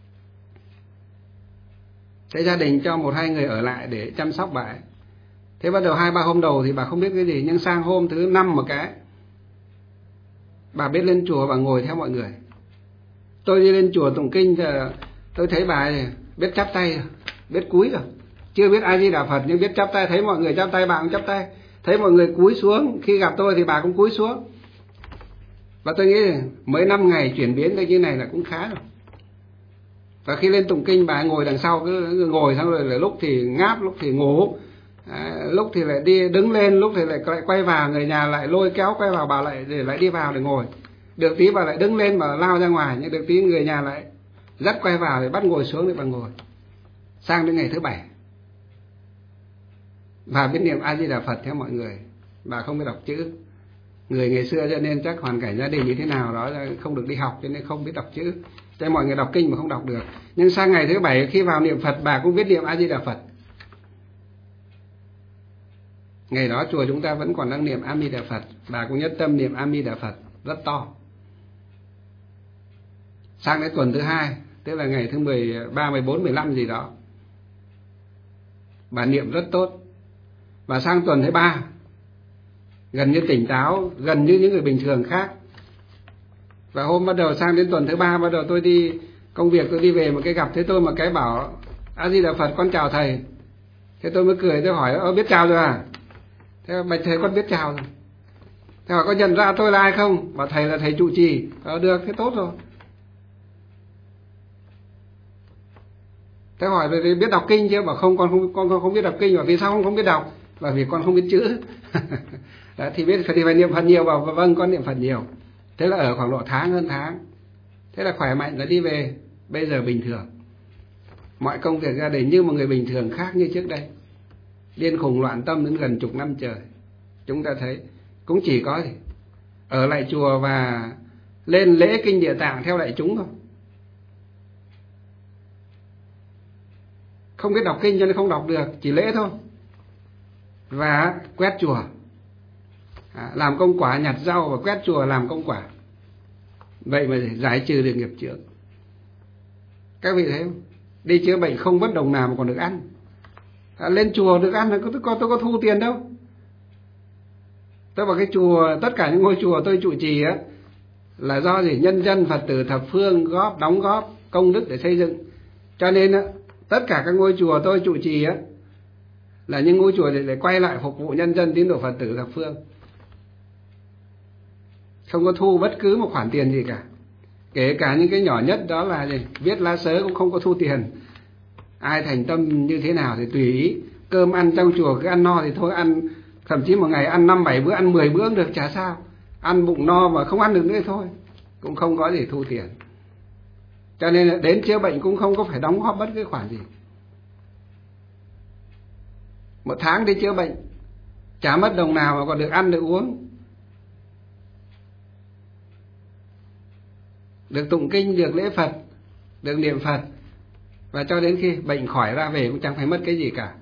Thế gia đình cho một hai người ở lại để chăm sóc bà ấy. Thế bắt đầu hai ba hôm đầu thì bà không biết cái gì, nhưng sang hôm thứ năm một cái, bà biết lên chùa, bà ngồi theo mọi người. Tôi đi lên chùa tụng kinh, tôi thấy bà ấy biết chắp tay, biết cúi rồi. Chưa biết A Di Đà Phật nhưng biết chắp tay, thấy mọi người chắp tay bà cũng chắp tay, thấy mọi người cúi xuống, khi gặp tôi thì bà cũng cúi xuống. Và tôi nghĩ mới năm ngày chuyển biến cái như này là cũng khá rồi. Và khi lên tụng kinh bà ấy ngồi đằng sau, cứ ngồi xong rồi là lúc thì ngáp, lúc thì ngủ, à, lúc thì lại đi đứng lên, lúc thì lại quay vào, người nhà lại lôi kéo quay vào, bà lại để lại đi vào để ngồi. Được tí bà lại đứng lên mà lao ra ngoài, nhưng được tí người nhà lại dắt quay vào để bắt ngồi xuống để bà ngồi. Sang đến ngày thứ bảy, bà biết niệm A Di Đà Phật theo mọi người, bà không biết đọc chữ. Người ngày xưa cho nên chắc hoàn cảnh gia đình như thế nào đó không được đi học cho nên không biết đọc chữ, cho nên mọi người đọc kinh mà không đọc được. Nhưng sang ngày thứ bảy khi vào niệm Phật, bà cũng biết niệm A Di Đà Phật. Ngày đó chùa chúng ta vẫn còn đang niệm A Di Đà Phật, bà cũng nhất tâm niệm A Di Đà Phật rất to. Sang đến tuần thứ hai, tức là ngày thứ mười ba, mười bốn, mười lăm gì đó, bà niệm rất tốt. Và sang tuần thứ ba, gần như tỉnh táo, gần như những người bình thường khác. Và hôm bắt đầu sang đến tuần thứ ba, bắt đầu tôi đi công việc, tôi đi về một cái gặp thế tôi một cái bảo A Di Đà Phật, con chào thầy. Thế tôi mới cười, tôi hỏi ơ biết chào rồi à? Thế bạch thầy con biết chào rồi. Thế hỏi có nhận ra tôi là ai không? Bảo thầy là thầy trụ trì. Ờ được, thế tốt rồi. Thế hỏi rồi biết đọc kinh chưa? Bảo không, con không con không biết đọc kinh. Bảo vì sao không không biết đọc? Bảo vì con không biết chữ. Đấy, thì biết thì phải niệm Phật nhiều. Bảo vâng, con niệm Phật nhiều. Thế là ở khoảng độ tháng hơn tháng. Thế là khỏe mạnh là đi về. Bây giờ bình thường. Mọi công việc gia đình như một người bình thường khác như trước đây. Điên khùng loạn tâm đến gần chục năm trời. Chúng ta thấy cũng chỉ có gì ở lại chùa và lên lễ kinh Địa Tạng theo đại chúng thôi. Không biết đọc kinh cho nên không đọc được, chỉ lễ thôi. và quét chùa. À, làm công quả nhặt rau và quét chùa làm công quả. Vậy mà giải trừ được nghiệp chướng. Các vị thấy không? Đi chữa bệnh không mất đồng nào mà còn được ăn. À, lên chùa được ăn là tôi có, tôi có thu tiền đâu. Tôi vào cái chùa, tất cả những ngôi chùa tôi trụ trì á, là do gì? Nhân dân Phật tử thập phương góp, đóng góp công đức để xây dựng. Cho nên á, tất cả các ngôi chùa tôi trụ trì á, là những ngôi chùa để, để quay lại phục vụ nhân dân tín đồ Phật tử thập phương. Không có thu bất cứ một khoản tiền gì cả. Kể cả những cái nhỏ nhất đó là gì? Viết lá sớ cũng không có thu tiền. Ai thành tâm như thế nào thì tùy ý. Cơm ăn trong chùa cứ ăn no thì thôi, ăn thậm chí một ngày ăn năm bảy bữa, ăn mười bữa cũng được, chả sao. Ăn bụng no mà không ăn được nữa thì thôi, cũng không có gì thu tiền. Cho nên là đến chữa bệnh cũng không có phải đóng góp bất cứ khoản gì. Một tháng đi chữa bệnh chả mất đồng nào mà còn được ăn được uống, được tụng kinh, được lễ Phật, được niệm Phật, và cho đến khi bệnh khỏi ra về cũng chẳng phải mất cái gì cả.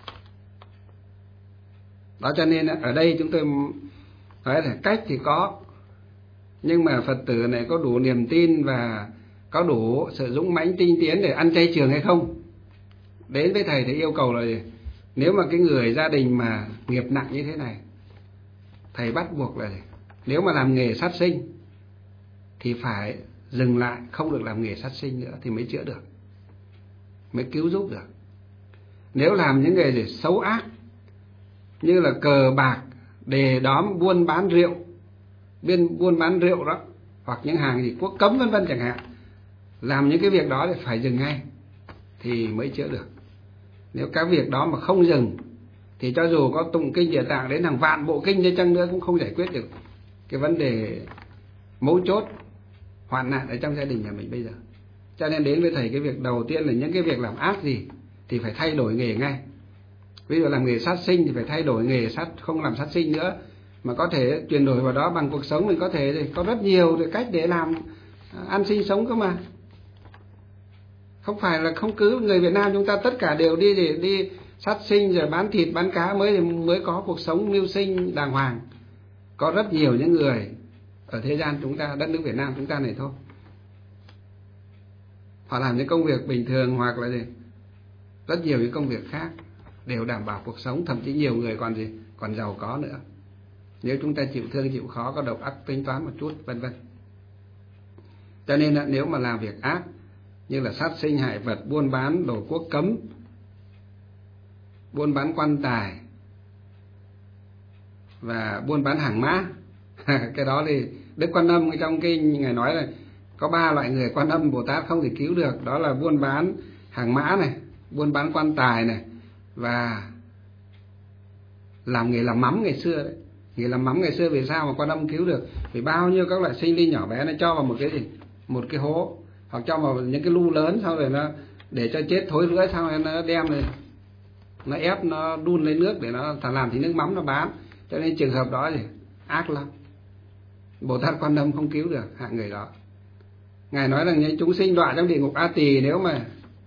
Đó, cho nên ở đây chúng tôi nói là cách thì có, nhưng mà Phật tử này có đủ niềm tin và có đủ sự dũng mãnh tinh tiến để ăn chay trường hay không. Đến với thầy thì yêu cầu là gì? Nếu mà cái người gia đình mà nghiệp nặng như thế này, thầy bắt buộc là gì? Nếu mà làm nghề sát sinh thì phải dừng lại, không được làm nghề sát sinh nữa thì mới chữa được, mới cứu giúp được. Nếu làm những nghề gì xấu ác như là cờ bạc, đề đóm, buôn bán rượu, biên buôn bán rượu đó, hoặc những hàng gì quốc cấm vân vân chẳng hạn, làm những cái việc đó thì phải dừng ngay thì mới chữa được. Nếu các việc đó mà không dừng thì cho dù có tụng kinh Địa Tạng đến hàng vạn bộ kinh đi chăng nữa cũng không giải quyết được cái vấn đề mấu chốt hoạn nạn ở trong gia đình nhà mình bây giờ. Cho nên đến với thầy, cái việc đầu tiên là những cái việc làm ác gì thì phải thay đổi nghề ngay. Ví dụ làm nghề sát sinh thì phải thay đổi nghề, sát không làm sát sinh nữa, mà có thể chuyển đổi vào đó bằng cuộc sống. Mình có thể có rất nhiều cách để làm ăn sinh sống cơ mà. Không phải là không cứ người Việt Nam chúng ta tất cả đều đi để đi sát sinh rồi bán thịt bán cá mới mới có cuộc sống mưu sinh đàng hoàng. Có rất nhiều những người ở thế gian chúng ta, đất nước Việt Nam chúng ta này thôi, họ làm những công việc bình thường hoặc là gì rất nhiều những công việc khác đều đảm bảo cuộc sống, thậm chí nhiều người còn gì còn giàu có nữa, nếu chúng ta chịu thương chịu khó, có độc ác tính toán một chút, vân vân. Cho nên là nếu mà làm việc ác như là sát sinh hại vật, buôn bán đồ quốc cấm, buôn bán quan tài và buôn bán hàng mã cái đó thì Đức Quan Âm trong kinh Ngài nói là có ba loại người Quan Âm Bồ Tát không thể cứu được, đó là buôn bán hàng mã này, buôn bán quan tài này, và làm nghề làm mắm ngày xưa đấy. Nghề làm mắm ngày xưa vì sao mà Quan Âm cứu được? Vì bao nhiêu các loại sinh linh nhỏ bé nó cho vào một cái gì, một cái hố, hoặc cho vào những cái lu lớn, sau rồi nó để cho chết thối rữa, sau rồi nó đem này, nó ép, nó đun lấy nước để nó làm thì nước mắm nó bán. Cho nên trường hợp đó thì ác lắm, Bồ Tát Quan Âm không cứu được hạng người đó. Ngài nói rằng những chúng sinh đọa trong địa ngục A Tỳ, nếu mà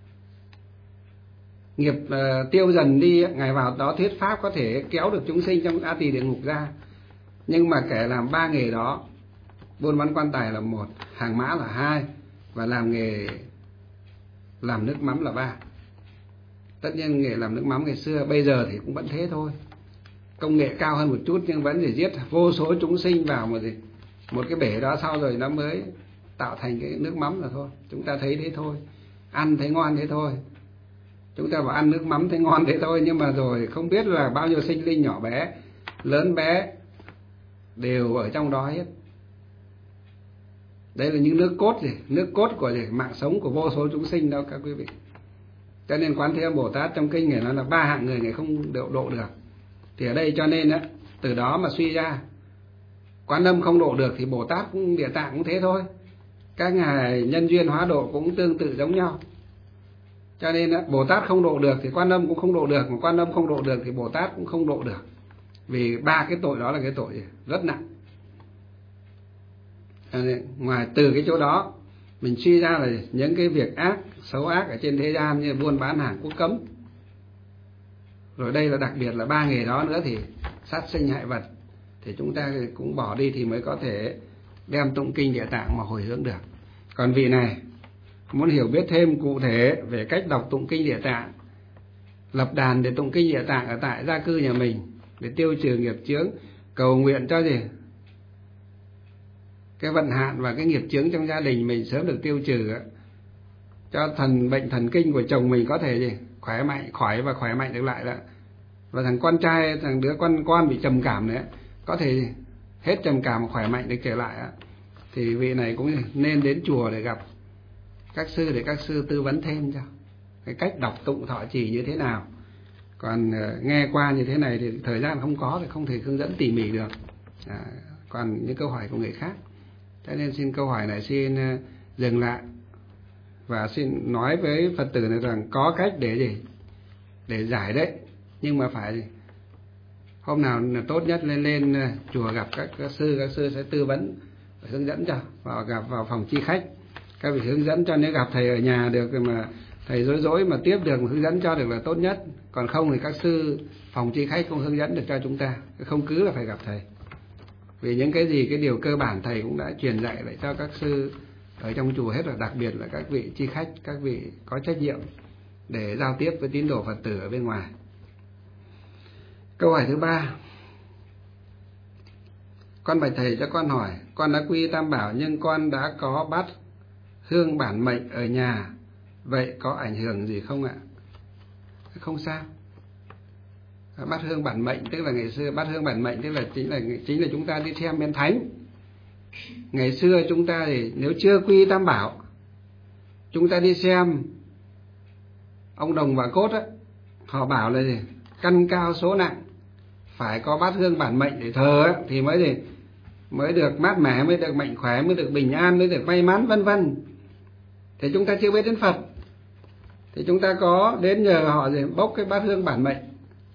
nghiệp uh, tiêu dần đi, Ngài vào đó thuyết pháp có thể kéo được chúng sinh trong A Tỳ địa ngục ra. Nhưng mà kẻ làm ba nghề đó, buôn bán quan tài là một, hàng mã là hai, và làm nghề làm nước mắm là ba. Tất nhiên nghề làm nước mắm ngày xưa, bây giờ thì cũng vẫn thế thôi, công nghệ cao hơn một chút, nhưng vẫn phải giết vô số chúng sinh vào một gì một cái bể đó, sau rồi nó mới tạo thành cái nước mắm là thôi. Chúng ta thấy thế thôi, ăn thấy ngon thế thôi, chúng ta bảo ăn nước mắm thấy ngon thế thôi, nhưng mà rồi không biết là bao nhiêu sinh linh nhỏ bé, lớn bé đều ở trong đó hết. Đây là những nước cốt gì, nước cốt của gì mạng sống của vô số chúng sinh đâu các quý vị. Cho nên Quán Thế Âm Bồ Tát trong kinh Ngài nói là ba hạng người Ngài không độ độ được. Thì ở đây cho nên á, từ đó mà suy ra Quán Âm không độ được thì Bồ Tát cũng Địa Tạng cũng thế thôi. Các ngài nhân duyên hóa độ cũng tương tự giống nhau. Cho nên á, Bồ Tát không độ được thì Quan Âm cũng không độ được, mà Quan Âm không độ được thì Bồ Tát cũng không độ được. Vì ba cái tội đó là cái tội rất nặng. Ngoài từ cái chỗ đó mình suy ra là những cái việc ác, xấu ác ở trên thế gian như buôn bán hàng quốc cấm, Rồi đây là đặc biệt là ba nghề đó nữa thì sát sinh hại vật thì chúng ta cũng bỏ đi thì mới có thể đem tụng kinh Địa Tạng mà hồi hướng được. Còn vị này muốn hiểu biết thêm cụ thể về cách đọc tụng kinh Địa Tạng, lập đàn để tụng kinh Địa Tạng ở tại gia cư nhà mình để tiêu trừ nghiệp chướng, cầu nguyện cho gì cái vận hạn và cái nghiệp chướng trong gia đình mình sớm được tiêu trừ, cho thần bệnh thần kinh của chồng mình có thể gì khỏe mạnh khỏi và khỏe mạnh được lại đó, và thằng con trai thằng đứa con con bị trầm cảm nữa có thể hết trầm cảm khỏe mạnh được trở lại đó. Thì vị này cũng nên đến chùa để gặp các sư để các sư tư vấn thêm cho cái cách đọc tụng thọ trì như thế nào. Còn uh, nghe qua như thế này thì thời gian không có thì không thể hướng dẫn tỉ mỉ được. À, còn những câu hỏi của người khác, cho nên xin câu hỏi này xin uh, dừng lại và xin nói với Phật tử này rằng có cách để gì để giải đấy, nhưng mà phải hôm nào là tốt nhất lên lên uh, chùa gặp các, các sư, các sư sẽ tư vấn hướng dẫn cho, vào gặp vào phòng chi khách các vị hướng dẫn cho. Nếu gặp thầy ở nhà được mà thầy rối rối mà tiếp được mà hướng dẫn cho được là tốt nhất, còn không thì các sư phòng chi khách không hướng dẫn được cho chúng ta, không cứ là phải gặp thầy. Vì những cái gì cái điều cơ bản thầy cũng đã truyền dạy lại cho các sư ở trong chùa hết, là đặc biệt là các vị chi khách, các vị có trách nhiệm để giao tiếp với tín đồ Phật tử ở bên ngoài. Câu hỏi thứ ba, con bạch thầy cho con hỏi, con đã quy Tam Bảo nhưng con đã có bát hương bản mệnh ở nhà, vậy có ảnh hưởng gì không ạ? Không sao. Bát hương bản mệnh tức là ngày xưa bát hương bản mệnh tức là chính là chính là chúng ta đi xem bên thánh. Ngày xưa chúng ta thì nếu chưa quy Tam Bảo, chúng ta đi xem ông Đồng và Cốt á, họ bảo là gì? Căn cao số nặng, phải có bát hương bản mệnh để thờ á, thì mới gì mới được mát mẻ, mới được mạnh khỏe, mới được bình an, mới được may mắn, vân vân. Thì chúng ta chưa biết đến Phật, thì chúng ta có đến nhờ họ gì bốc cái bát hương bản mệnh,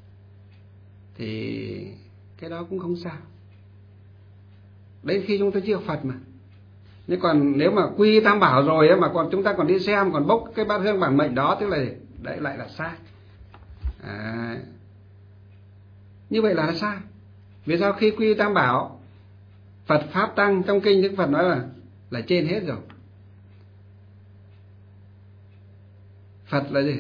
thì cái đó cũng không sao. Đấy khi chúng ta chưa Phật mà. Nhưng còn nếu mà quy Tam Bảo rồi mà còn chúng ta còn đi xem, còn bốc cái bát hương bản mệnh đó, tức là đấy lại là sai. À, như vậy là, là sai. Vì sao? Khi quy Tam Bảo, Phật Pháp Tăng trong kinh Đức Phật nói là là trên hết rồi. Phật là gì?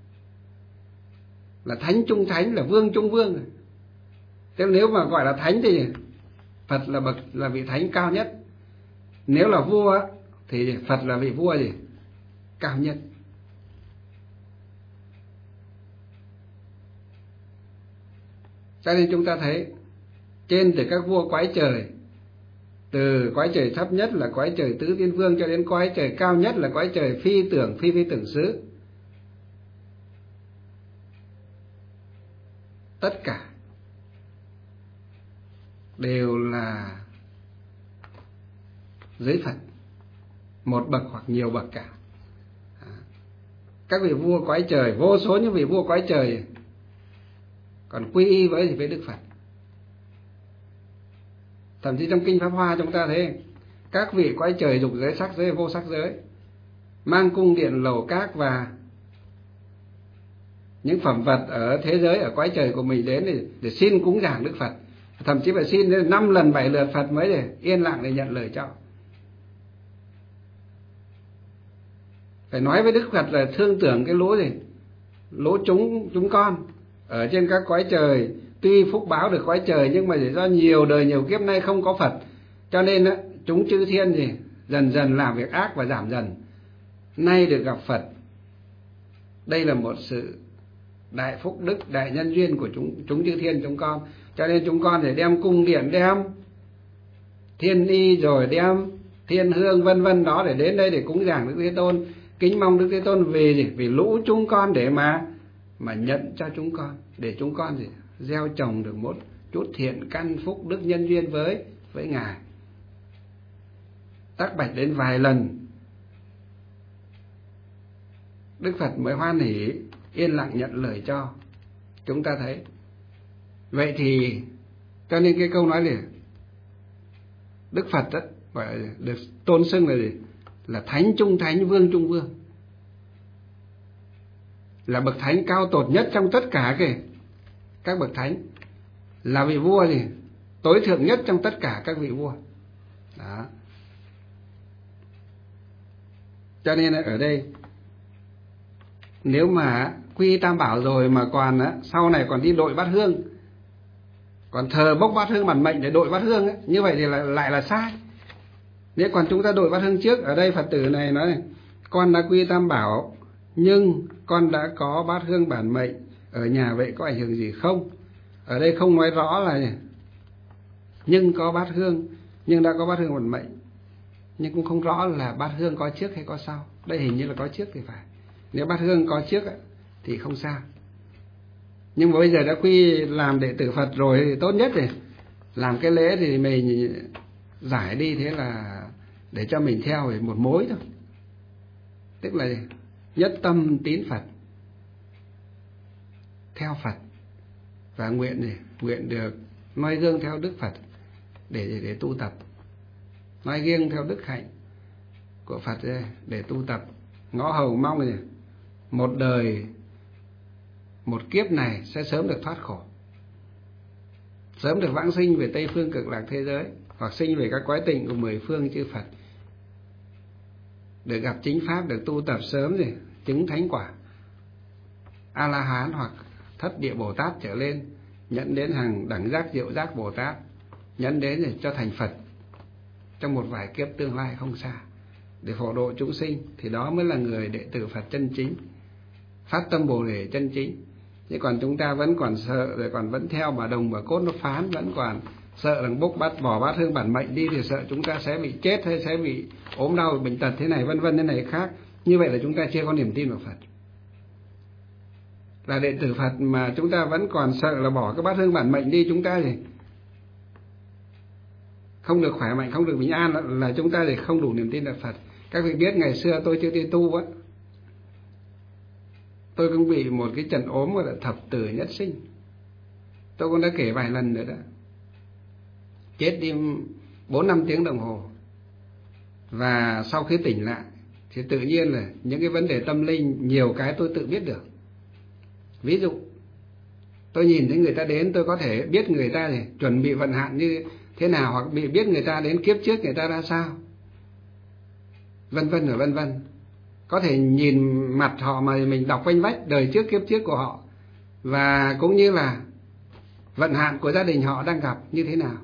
Là thánh trung thánh, là vương trung vương. Thế nếu mà gọi là thánh thì Phật là bậc là vị thánh cao nhất. Nếu là vua thì Phật là vị vua gì? Cao nhất. Cho nên chúng ta thấy trên từ các vua cõi trời, từ cõi trời thấp nhất là cõi trời tứ thiên vương cho đến cõi trời cao nhất là cõi trời phi tưởng phi phi tưởng xứ, tất cả đều là dưới Phật, một bậc hoặc nhiều bậc cả. Các vị vua cõi trời, vô số những vị vua cõi trời còn quy y với với Đức Phật. Thậm chí trong kinh Pháp Hoa chúng ta thấy các vị cõi trời dục giới, sắc giới, vô sắc giới mang cung điện lầu cát và những phẩm vật ở thế giới, ở cõi trời của mình đến để, để xin cúng dường Đức Phật. Thậm chí phải xin đến năm lần bảy lượt Phật mới để yên lặng để nhận lời cho. Phải nói với Đức Phật là thương tưởng cái lũ gì? Lũ chúng chúng con ở trên các cõi trời, tuy phúc báo được cõi trời nhưng mà chỉ do nhiều đời nhiều kiếp nay không có Phật, cho nên á, chúng chư thiên gì dần dần làm việc ác và giảm dần. Nay được gặp Phật, đây là một sự đại phúc đức, đại nhân duyên của chúng chúng chư thiên chúng con. Cho nên chúng con phải đem cung điện, đem thiên y, rồi đem thiên hương vân vân đó để đến đây để cúng dường Đức Thế Tôn, kính mong Đức Thế Tôn vì gì? Vì lũ chúng con để mà mà nhận cho chúng con, để chúng con gì gieo trồng được một chút thiện căn phúc đức nhân duyên với với Ngài. Tác bạch đến vài lần, Đức Phật mới hoan hỉ yên lặng nhận lời cho. Chúng ta thấy vậy thì cho nên cái câu nói này Đức Phật đó, gọi là được tôn xưng là gì? Là thánh trung thánh, vương trung vương, là bậc thánh cao tột nhất trong tất cả cái các bậc thánh, là vị vua gì tối thượng nhất trong tất cả các vị vua. Đó. Cho nên ở đây nếu mà quy tam bảo rồi mà còn á, sau này còn đi đội bát hương, còn thờ bốc bát hương bản mệnh để đội bát hương ấy, như vậy thì lại, lại là sai. Nếu còn chúng ta đội bát hương trước, ở đây Phật tử này nói này, con đã quy tam bảo nhưng con đã có bát hương bản mệnh ở nhà, vậy có ảnh hưởng gì không? Ở đây không nói rõ là nhưng có bát hương, nhưng đã có bát hương bản mệnh, nhưng cũng không rõ là bát hương có trước hay có sau. Đây hình như là có trước thì phải. Nếu bát hương có trước thì không sao. Nhưng mà bây giờ đã quy làm đệ tử Phật rồi thì tốt nhất thì làm cái lễ thì mình giải đi, thế là để cho mình theo một mối thôi. Tức là nhất tâm tín Phật, theo Phật, và nguyện gì? Nguyện được noi gương theo Đức Phật để để tu tập, noi gương theo đức hạnh của Phật để tu tập, ngõ hầu mong gì? Một đời, một kiếp này sẽ sớm được thoát khổ, sớm được vãng sinh về Tây phương cực lạc thế giới, hoặc sinh về các cõi tịnh của mười phương chư Phật, được gặp chính pháp, được tu tập sớm gì? Chứng thánh quả A La Hán hoặc thất địa Bồ Tát trở lên, nhận đến hàng đẳng giác diệu giác Bồ Tát, nhận đến để cho thành Phật trong một vài kiếp tương lai không xa, để phổ độ chúng sinh. Thì đó mới là người đệ tử Phật chân chính, phát tâm Bồ Đề chân chính. Chứ còn chúng ta vẫn còn sợ, rồi còn vẫn theo bà đồng bà cốt nó phán, vẫn còn sợ rằng bốc bắt bỏ bát hương bản mệnh đi thì sợ chúng ta sẽ bị chết hay sẽ bị ốm đau bệnh tật thế này vân vân thế này khác. Như vậy là chúng ta chưa có niềm tin vào Phật. Là đệ tử Phật mà chúng ta vẫn còn sợ là bỏ cái bát hương bản mệnh đi, chúng ta thì không được khỏe mạnh, không được bình an, là chúng ta thì không đủ niềm tin vào Phật. Các vị biết ngày xưa tôi chưa đi tu á, tôi cũng bị một cái trận ốm gọi là thập tử nhất sinh. Tôi cũng đã kể vài lần nữa đó. Chết đi bốn năm tiếng đồng hồ. Và sau khi tỉnh lại thì tự nhiên là những cái vấn đề tâm linh, nhiều cái tôi tự biết được. Ví dụ tôi nhìn thấy người ta đến, tôi có thể biết người ta thì chuẩn bị vận hạn như thế nào, hoặc bị biết người ta đến kiếp trước người ta ra sao, vân vân và vân vân. Có thể nhìn mặt họ mà mình đọc quanh vách đời trước kiếp trước của họ, và cũng như là vận hạn của gia đình họ đang gặp như thế nào,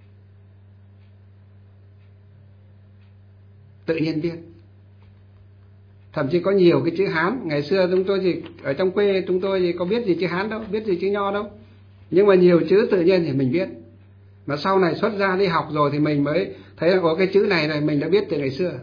tự nhiên biết. Thậm chí có nhiều cái chữ Hán, ngày xưa chúng tôi thì ở trong quê chúng tôi thì có biết gì chữ Hán đâu, biết gì chữ Nho đâu, nhưng mà nhiều chữ tự nhiên thì mình biết. Mà sau này xuất ra đi học rồi thì mình mới thấy là có cái chữ này này mình đã biết từ ngày xưa.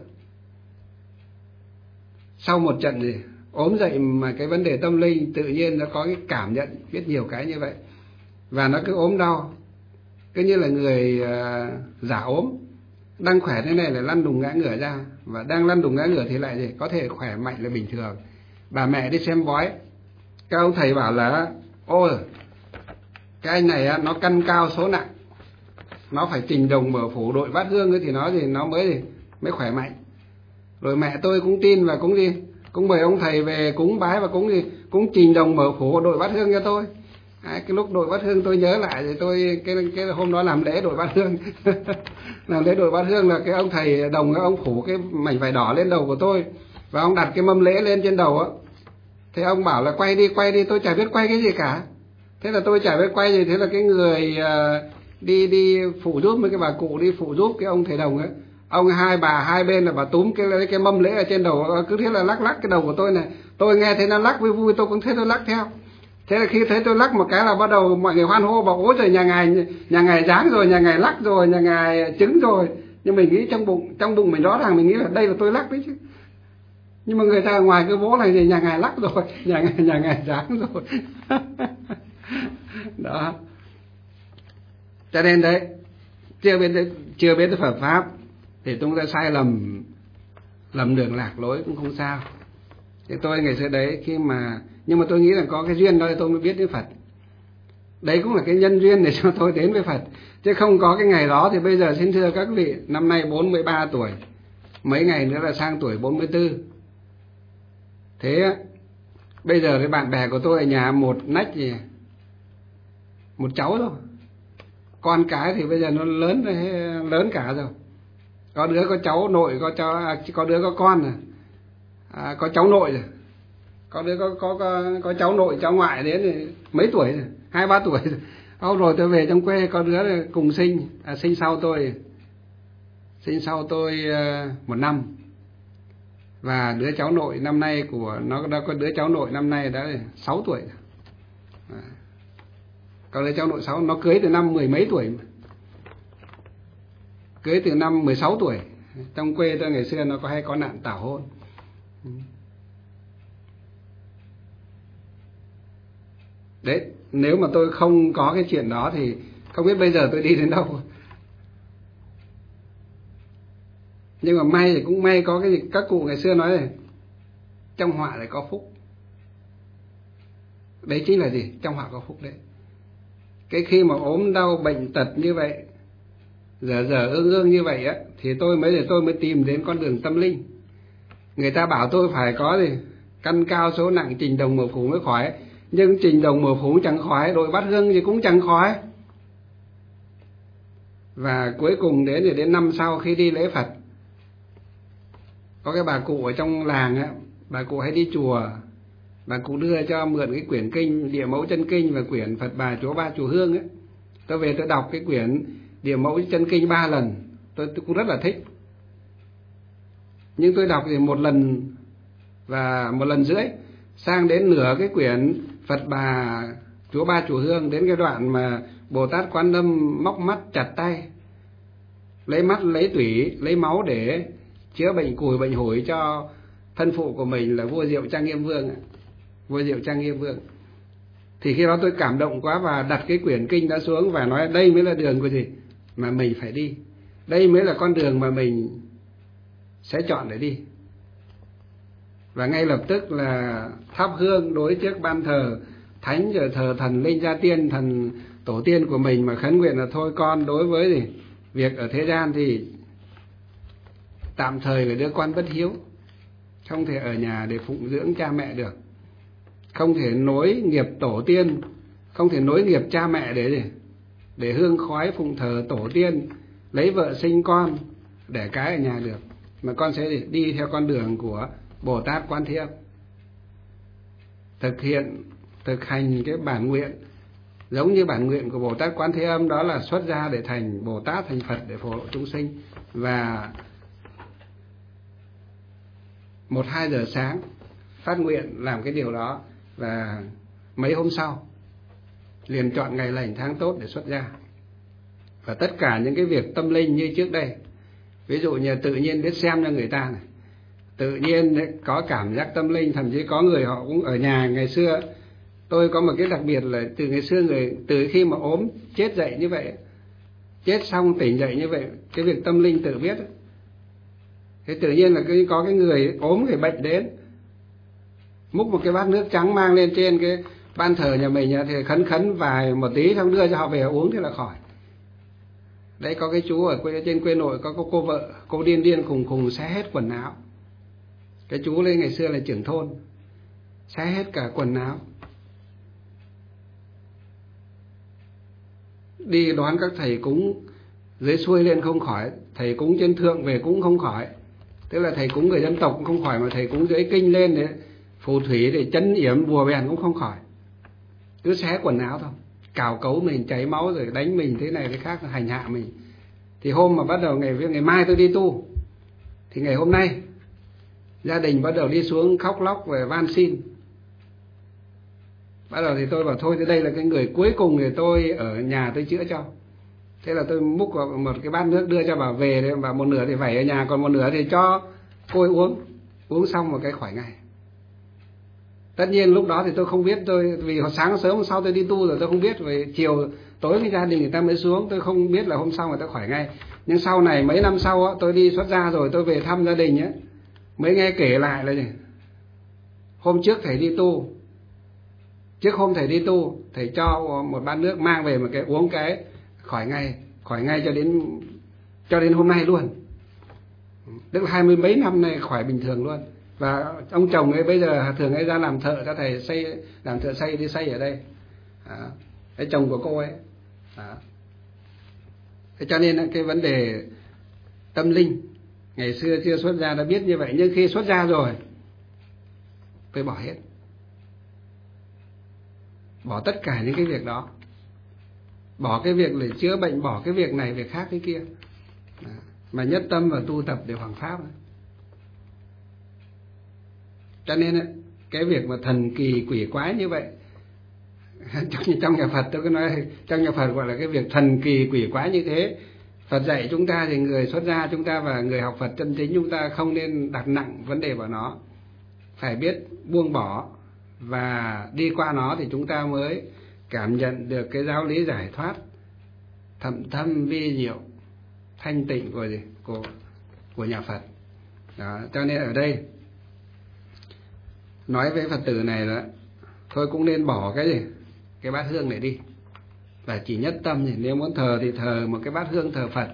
Sau một trận gì ốm dậy mà cái vấn đề tâm linh tự nhiên nó có cái cảm nhận biết nhiều cái như vậy, và nó cứ ốm đau, cứ như là người uh, giả ốm, đang khỏe thế này là lăn đùng ngã ngửa ra, và đang lăn đùng ngã ngửa thì lại gì có thể khỏe mạnh là bình thường. Bà mẹ đi xem bói, các ông thầy bảo là ôi cái anh này á, nó căn cao số nặng, nó phải trình đồng mở phủ đội bát hương ấy, thì nó gì nó mới gì mới khỏe mạnh. Rồi mẹ tôi cũng tin và cũng gì cũng mời ông thầy về cúng bái, và cũng gì cũng trình đồng mở phủ đội bát hương cho tôi. À, cái lúc đội bát hương tôi nhớ lại thì tôi cái cái hôm đó làm lễ đội bát hương làm lễ đội bát hương là cái ông thầy đồng ông phủ cái mảnh vải đỏ lên đầu của tôi, và ông đặt cái mâm lễ lên trên đầu á. Thế ông bảo là quay đi quay đi, tôi chả biết quay cái gì cả. Thế là tôi chả biết quay gì, thế là cái người uh, đi đi phụ giúp, với cái bà cụ đi phụ giúp cái ông thầy đồng ấy, ông hai bà hai bên là bà túm cái cái mâm lễ ở trên đầu, cứ thế là lắc lắc cái đầu của tôi này. Tôi nghe thấy nó lắc vui vui, tôi cũng thấy tôi lắc theo. Thế là khi thấy tôi lắc một cái là bắt đầu mọi người hoan hô, bảo ôi trời, nhà ngài nhà ngài dáng rồi, nhà ngài lắc rồi, nhà ngài trứng rồi. Nhưng mình nghĩ trong bụng trong bụng mình rõ ràng mình nghĩ là đây là tôi lắc đấy chứ. Nhưng mà người ta ngoài cái vỗ này thì nhà ngài lắc rồi, nhà ngài nhà ngài dáng rồi. Đó. Cho nên đấy, chưa biết chưa biết Phật pháp thì chúng ta sai lầm, lầm đường lạc lối cũng không sao. Thì tôi ngày xưa đấy khi mà, nhưng mà tôi nghĩ là có cái duyên đó thì tôi mới biết đến Phật. Đấy cũng là cái nhân duyên để cho tôi đến với Phật. Chứ không có cái ngày đó thì bây giờ xin thưa các vị, năm nay bốn mươi ba tuổi, mấy ngày nữa là sang tuổi bốn mươi tư. Thế bây giờ cái bạn bè của tôi ở nhà một nách gì một cháu thôi. Con cái thì bây giờ nó lớn lớn cả rồi. Có đứa có cháu nội, có cháu, à, có đứa có con rồi, à, có cháu nội rồi, có đứa có có có, có cháu nội cháu ngoại đến thì mấy tuổi rồi, hai ba tuổi rồi. Hôm rồi tôi về trong quê có đứa cùng sinh, à, sinh sau tôi, sinh sau tôi uh, một năm. Và đứa cháu nội năm nay của nó đã có đứa cháu nội năm nay đã sáu tuổi rồi. À, có đứa cháu nội sáu, nó cưới từ năm mười mấy tuổi, cưới từ năm mười sáu tuổi. Trong quê tôi ngày xưa nó có hay có nạn tảo hôn. Đấy, nếu mà tôi không có cái chuyện đó thì không biết bây giờ tôi đi đến đâu. Nhưng mà may thì cũng may có cái gì, các cụ ngày xưa nói này, trong họa lại có phúc. Đấy chính là gì? Trong họa có phúc đấy. Cái khi mà ốm đau bệnh tật như vậy, dở dở ương ương như vậy á, thì tôi mới để tôi mới tìm đến con đường tâm linh. Người ta bảo tôi phải có gì căn cao số nặng trình đồng mửa phủ mới khỏi, nhưng trình đồng mửa phủ chẳng khỏi, đội bát hương thì cũng chẳng khỏi. Và cuối cùng đến thì đến năm sau khi đi lễ Phật, có cái bà cụ ở trong làng á, bà cụ hay đi chùa, bà cụ đưa cho mượn cái quyển kinh Địa Mẫu Chân Kinh và quyển Phật Bà Chúa Ba Chùa Hương ấy. Tôi về tôi đọc cái quyển Địa Mẫu Chân Kinh ba lần, tôi, tôi cũng rất là thích. Nhưng tôi đọc thì một lần và một lần rưỡi, sang đến nửa cái quyển Phật Bà Chúa Ba Chùa Hương, đến cái đoạn mà Bồ Tát Quan Âm móc mắt chặt tay, lấy mắt lấy tủy lấy máu để chữa bệnh cùi bệnh hủi cho thân phụ của mình là vua Diệu Trang Nghiêm Vương, vua Diệu Trang Nghiêm Vương. Thì khi đó tôi cảm động quá và đặt cái quyển kinh đã xuống và nói đây mới là đường của gì mà mình phải đi, đây mới là con đường mà mình sẽ chọn để đi. Và ngay lập tức là thắp hương đối trước ban thờ thánh, rồi thờ thần linh gia tiên, thần tổ tiên của mình, mà khấn nguyện là thôi con đối với gì việc ở thế gian thì tạm thời là đứa con bất hiếu, không thể ở nhà để phụng dưỡng cha mẹ được, không thể nối nghiệp tổ tiên, không thể nối nghiệp cha mẹ để gì để hương khói phụng thờ tổ tiên, lấy vợ sinh con để cái ở nhà được, mà con sẽ đi theo con đường của Bồ Tát Quan Thế Âm, thực hiện thực hành cái bản nguyện giống như bản nguyện của Bồ Tát Quan Thế Âm, đó là xuất gia để thành Bồ Tát, thành Phật để phổ độ chúng sinh. Và một hai giờ sáng phát nguyện làm cái điều đó, và mấy hôm sau liền chọn ngày lành tháng tốt để xuất gia. Và tất cả những cái việc tâm linh như trước đây, ví dụ như tự nhiên biết xem cho người ta này, tự nhiên có cảm giác tâm linh, thậm chí có người họ cũng ở nhà. Ngày xưa tôi có một cái đặc biệt là từ ngày xưa người từ khi mà ốm chết dậy như vậy, chết xong tỉnh dậy như vậy, cái việc tâm linh tự biết. Thế tự nhiên là cái có cái người ốm, người bệnh đến, múc một cái bát nước trắng mang lên trên cái ban thờ nhà mình thì khấn khấn vài một tí xong đưa cho họ về uống thì là khỏi. Đấy, có cái chú ở quê, trên quê nội có, có cô vợ, cô điên điên khùng khùng xé hết quần áo. Cái chú lên ngày xưa là trưởng thôn, xé hết cả quần áo, đi đoán các thầy cúng dưới xuôi lên không khỏi, thầy cúng trên thượng về cũng không khỏi, tức là thầy cúng người dân tộc cũng không khỏi, mà thầy cúng dưới kinh lên để phù thủy để chấn yểm bùa bèn cũng không khỏi, cứ xé quần áo thôi, cào cấu mình, chảy máu rồi đánh mình thế này thế khác, hành hạ mình. Thì hôm mà bắt đầu ngày ngày mai tôi đi tu, thì ngày hôm nay gia đình bắt đầu đi xuống khóc lóc về van xin. Bắt đầu thì tôi bảo thôi, thì đây là cái người cuối cùng thì tôi ở nhà tôi chữa cho. Thế là tôi múc vào một cái bát nước đưa cho bà về, và một nửa thì vẩy ở nhà, còn một nửa thì cho cô ấy uống. Uống xong một cái khỏi ngay. Tất nhiên lúc đó thì tôi không biết, tôi vì hồi sáng sớm hôm sau tôi đi tu rồi tôi không biết, rồi chiều tối cái gia đình người ta mới xuống, tôi không biết là hôm sau người ta khỏi ngay. Nhưng sau này mấy năm sau á, tôi đi xuất gia rồi tôi về thăm gia đình á, mới nghe kể lại là gì? Hôm trước thầy đi tu, trước hôm thầy đi tu, thầy cho một bát nước mang về một cái uống cái khỏi ngay, khỏi ngay cho đến cho đến hôm nay luôn. Tức là hai mươi mấy năm nay khỏi bình thường luôn. Và ông chồng ấy bây giờ thường ấy ra làm thợ cho thầy xây, làm thợ xây đi xây ở đây. À, cái chồng của cô ấy. Đó. Thế cho nên cái vấn đề tâm linh ngày xưa chưa xuất gia đã biết như vậy, nhưng khi xuất gia rồi tôi bỏ hết, bỏ tất cả những cái việc đó, bỏ cái việc để chữa bệnh, bỏ cái việc này việc khác cái kia. Đó. Mà nhất tâm và tu tập để hoàng pháp. Cho nên cái việc mà thần kỳ quỷ quái như vậy trong nhà Phật, tôi cứ nói trong nhà Phật gọi là cái việc thần kỳ quỷ quái như thế. Phật dạy chúng ta thì người xuất gia chúng ta và người học Phật chân chính chúng ta không nên đặt nặng vấn đề vào nó, phải biết buông bỏ và đi qua nó thì chúng ta mới cảm nhận được cái giáo lý giải thoát thậm thâm vi diệu thanh tịnh của gì của của nhà Phật. Đó, cho nên ở đây nói với Phật tử này là thôi cũng nên bỏ cái gì cái bát hương này đi, và chỉ nhất tâm. Thì nếu muốn thờ thì thờ một cái bát hương thờ Phật,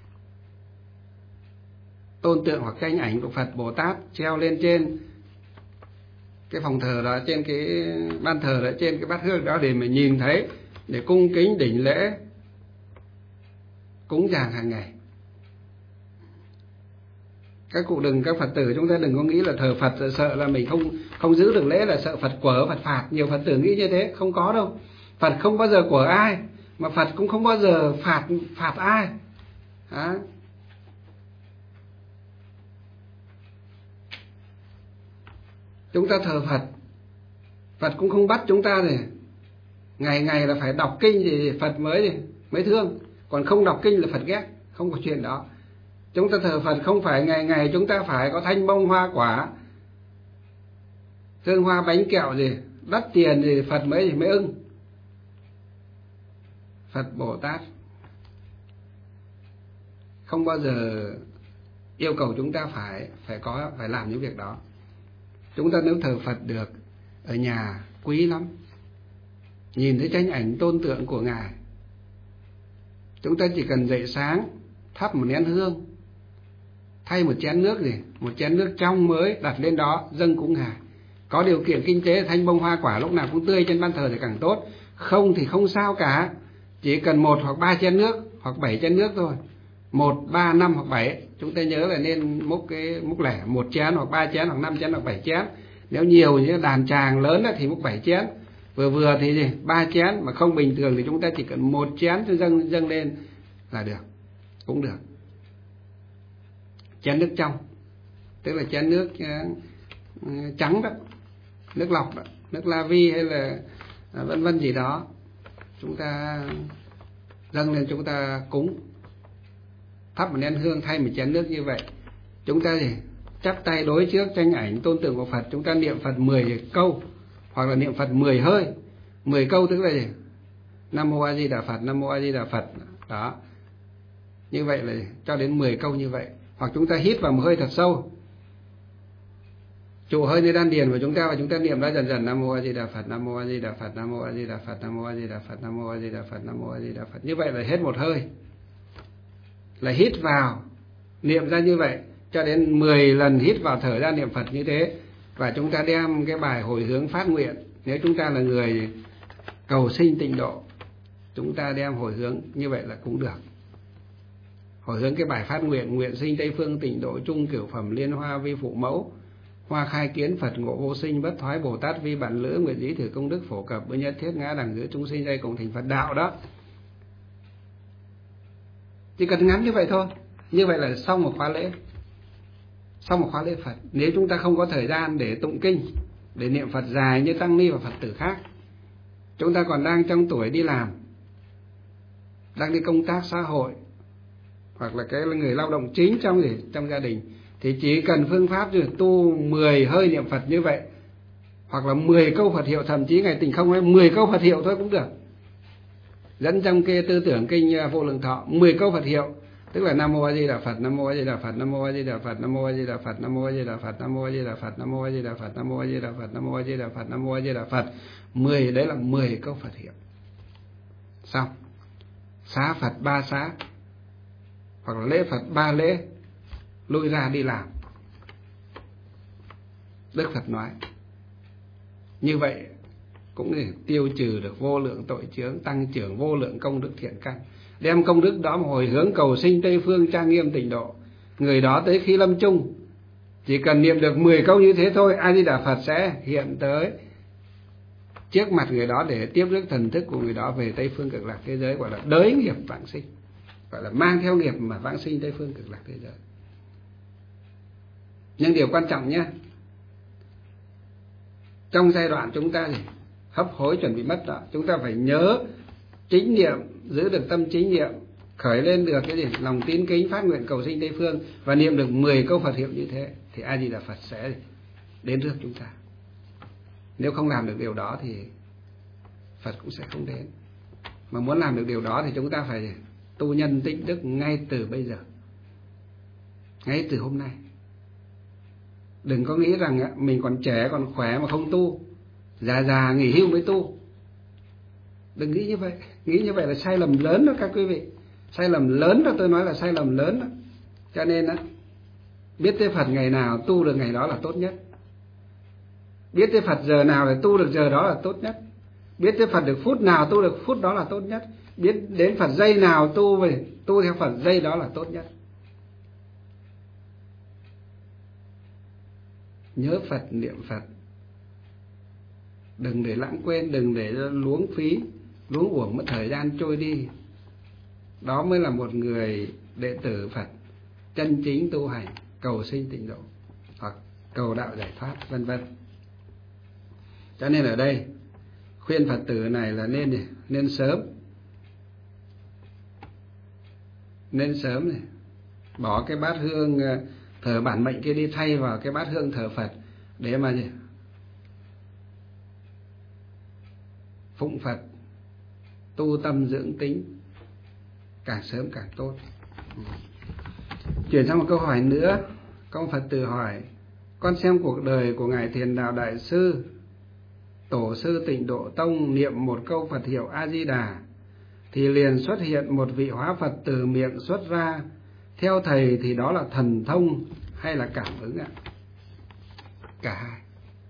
tôn tượng hoặc tranh ảnh của Phật Bồ Tát treo lên trên cái phòng thờ đó, trên cái ban thờ đó, trên cái bát hương đó để mình nhìn thấy, để cung kính đảnh lễ cúng dường hàng ngày. Các cụ đừng, các Phật tử chúng ta đừng có nghĩ là thờ Phật là sợ là mình không không giữ được lễ, là sợ Phật quở Phật phạt. Nhiều Phật tử nghĩ như thế, không có đâu. Phật không bao giờ quở ai, mà Phật cũng không bao giờ phạt phạt ai. Đó. Chúng ta thờ Phật, Phật cũng không bắt chúng ta thì ngày ngày là phải đọc kinh thì Phật mới mới thương, còn không đọc kinh là Phật ghét, không có chuyện đó. Chúng ta thờ Phật không phải ngày ngày chúng ta phải có thanh bông hoa quả, hương hoa bánh kẹo gì đắt tiền thì Phật mới mới ưng. Phật Bồ Tát không bao giờ yêu cầu chúng ta phải phải có phải làm những việc đó. Chúng ta nếu thờ Phật được ở nhà quý lắm, nhìn thấy tranh ảnh tôn tượng của Ngài, chúng ta chỉ cần dậy sáng thắp một nén hương, thay một chén nước gì, một chén nước trong mới đặt lên đó dâng cúng Ngài. Có điều kiện kinh tế thanh bông hoa quả lúc nào cũng tươi trên ban thờ thì càng tốt, không thì không sao cả. Chỉ cần một hoặc ba chén nước hoặc bảy chén nước thôi, một, ba, năm hoặc bảy. Chúng ta nhớ là nên múc cái múc lẻ, một chén hoặc ba chén hoặc năm chén hoặc bảy chén. Nếu nhiều như đàn tràng lớn thì múc bảy chén, vừa vừa thì gì ba chén, mà không bình thường thì chúng ta chỉ cần một chén cho dâng dâng lên là được, cũng được. Chén nước trong, tức là chén nước uh, trắng đó, nước lọc đó, nước la vi hay là uh, vân vân gì đó, chúng ta dâng lên, chúng ta cúng, thắp một nén hương thay một chén nước như vậy. Chúng ta gì chắp tay đối trước tranh ảnh tôn tượng của Phật, chúng ta niệm Phật mười câu hoặc là niệm Phật mười hơi. Mười câu tức là gì? Nam mô A Di Đà Phật, Nam mô A Di Đà Phật. Đó. Như vậy là cho đến mười câu như vậy. Hoặc chúng ta hít vào một hơi thật sâu, trụ hơi nơi đan điền của chúng ta, và chúng ta niệm ra dần dần Nam mô A Di Đà Phật, Nam mô A Di Đà Phật, Nam mô A Di Đà Phật, Nam mô A Di Đà Phật, Nam mô A Di Đà Phật, Nam mô A Di Đà Phật. Như vậy là hết một hơi. Là hít vào niệm ra như vậy cho đến mười lần hít vào thở ra niệm Phật như thế. Và chúng ta đem cái bài hồi hướng phát nguyện, nếu chúng ta là người cầu sinh tịnh độ, chúng ta đem hồi hướng như vậy là cũng được. Hồi hướng cái bài phát nguyện: nguyện sinh Tây phương tịnh độ chung cửu phẩm liên hoa vi phụ mẫu, hoa khai kiến Phật ngộ vô sinh bất thoái Bồ Tát vi bản lữ, nguyện dĩ thử công đức phổ cập bất nhất thiết ngã đẳng giữa chúng sinh dây cùng thành Phật đạo. Đó, chỉ cần ngắn như vậy thôi. Như vậy là xong một khóa lễ, xong một khóa lễ Phật. Nếu chúng ta không có thời gian để tụng kinh, để niệm Phật dài như tăng ni và Phật tử khác, chúng ta còn đang trong tuổi đi làm, đang đi công tác xã hội, hoặc là cái người lao động chính trong gì trong gia đình, thì chỉ cần phương pháp rồi tu mười hơi niệm Phật như vậy, hoặc là mười câu Phật hiệu, thậm chí ngày Tịnh Không ấy mười câu Phật hiệu thôi cũng được. Dẫn trong cái tư tưởng kinh Vô Lượng Thọ mười câu Phật hiệu, tức là Nam mô A Di Đà Phật, Nam mô A Di Đà Phật, Nam mô A Di Đà Phật, Nam mô A Di Đà Phật, Nam mô A Di Đà Phật, Nam mô A Di Đà Phật, Nam mô A Di Đà Phật, Nam mô A Di Đà Phật, Nam mô A Di Đà Phật, Nam mô A Di Đà Phật. mười đấy là mười câu Phật hiệu. Xong. Xá Phật ba xá, hoặc là lễ Phật ba lễ, lui ra đi làm. Đức Phật nói như vậy cũng để tiêu trừ được vô lượng tội chướng, tăng trưởng vô lượng công đức thiện căn, đem công đức đó mà hồi hướng cầu sinh Tây phương trang nghiêm tịnh độ. Người đó tới khi lâm chung chỉ cần niệm được mười câu như thế thôi, A Di Đà Phật sẽ hiện tới trước mặt người đó để tiếp rước thần thức của người đó về Tây phương cực lạc thế giới, gọi là đới nghiệp vãng sinh, gọi là mang theo nghiệp mà vãng sinh Tây phương cực lạc thế giới. Nhưng điều quan trọng nhé, trong giai đoạn chúng ta thì hấp hối chuẩn bị mất đó, chúng ta phải nhớ chính niệm, giữ được tâm chính niệm, khởi lên được cái gì lòng tín kính phát nguyện cầu sinh Tây phương, và niệm được mười câu Phật hiệu như thế thì A Di Đà Phật sẽ đến rước chúng ta. Nếu không làm được điều đó thì Phật cũng sẽ không đến. Mà muốn làm được điều đó thì chúng ta phải tu nhân tích đức ngay từ bây giờ, ngay từ hôm nay. Đừng có nghĩ rằng mình còn trẻ còn khỏe mà không tu, già già nghỉ hưu mới tu. Đừng nghĩ như vậy. Nghĩ như vậy là sai lầm lớn đó các quý vị. Sai lầm lớn đó, tôi nói là sai lầm lớn đó. Cho nên đó, biết tới Phật ngày nào tu được ngày đó là tốt nhất. Biết tới Phật giờ nào để tu được giờ đó là tốt nhất. Biết tới Phật được phút nào tu được phút đó là tốt nhất. Biết đến Phật giây nào tu về tu theo Phật giây đó là tốt nhất. Nhớ Phật, niệm Phật, đừng để lãng quên, đừng để luống phí, luống uổng mất thời gian trôi đi. Đó mới là một người đệ tử Phật chân chính tu hành cầu sinh tịnh độ hoặc cầu đạo giải thoát vân vân. Cho nên ở đây khuyên Phật tử này là nên nên sớm nên sớm này bỏ cái bát hương thờ bản mệnh kia đi, thay vào cái bát hương thờ Phật để mà gì? Phụng Phật, tu tâm dưỡng tính, càng sớm càng tốt. Chuyển sang một câu hỏi nữa. Có một Phật tử hỏi: con xem cuộc đời của Ngài Thiền Đạo Đại Sư, Tổ sư Tịnh Độ Tông niệm một câu Phật hiệu A Di Đà thì liền xuất hiện một vị hóa Phật từ miệng xuất ra. Theo thầy thì đó là thần thông hay là cảm ứng ạ? Cả hai.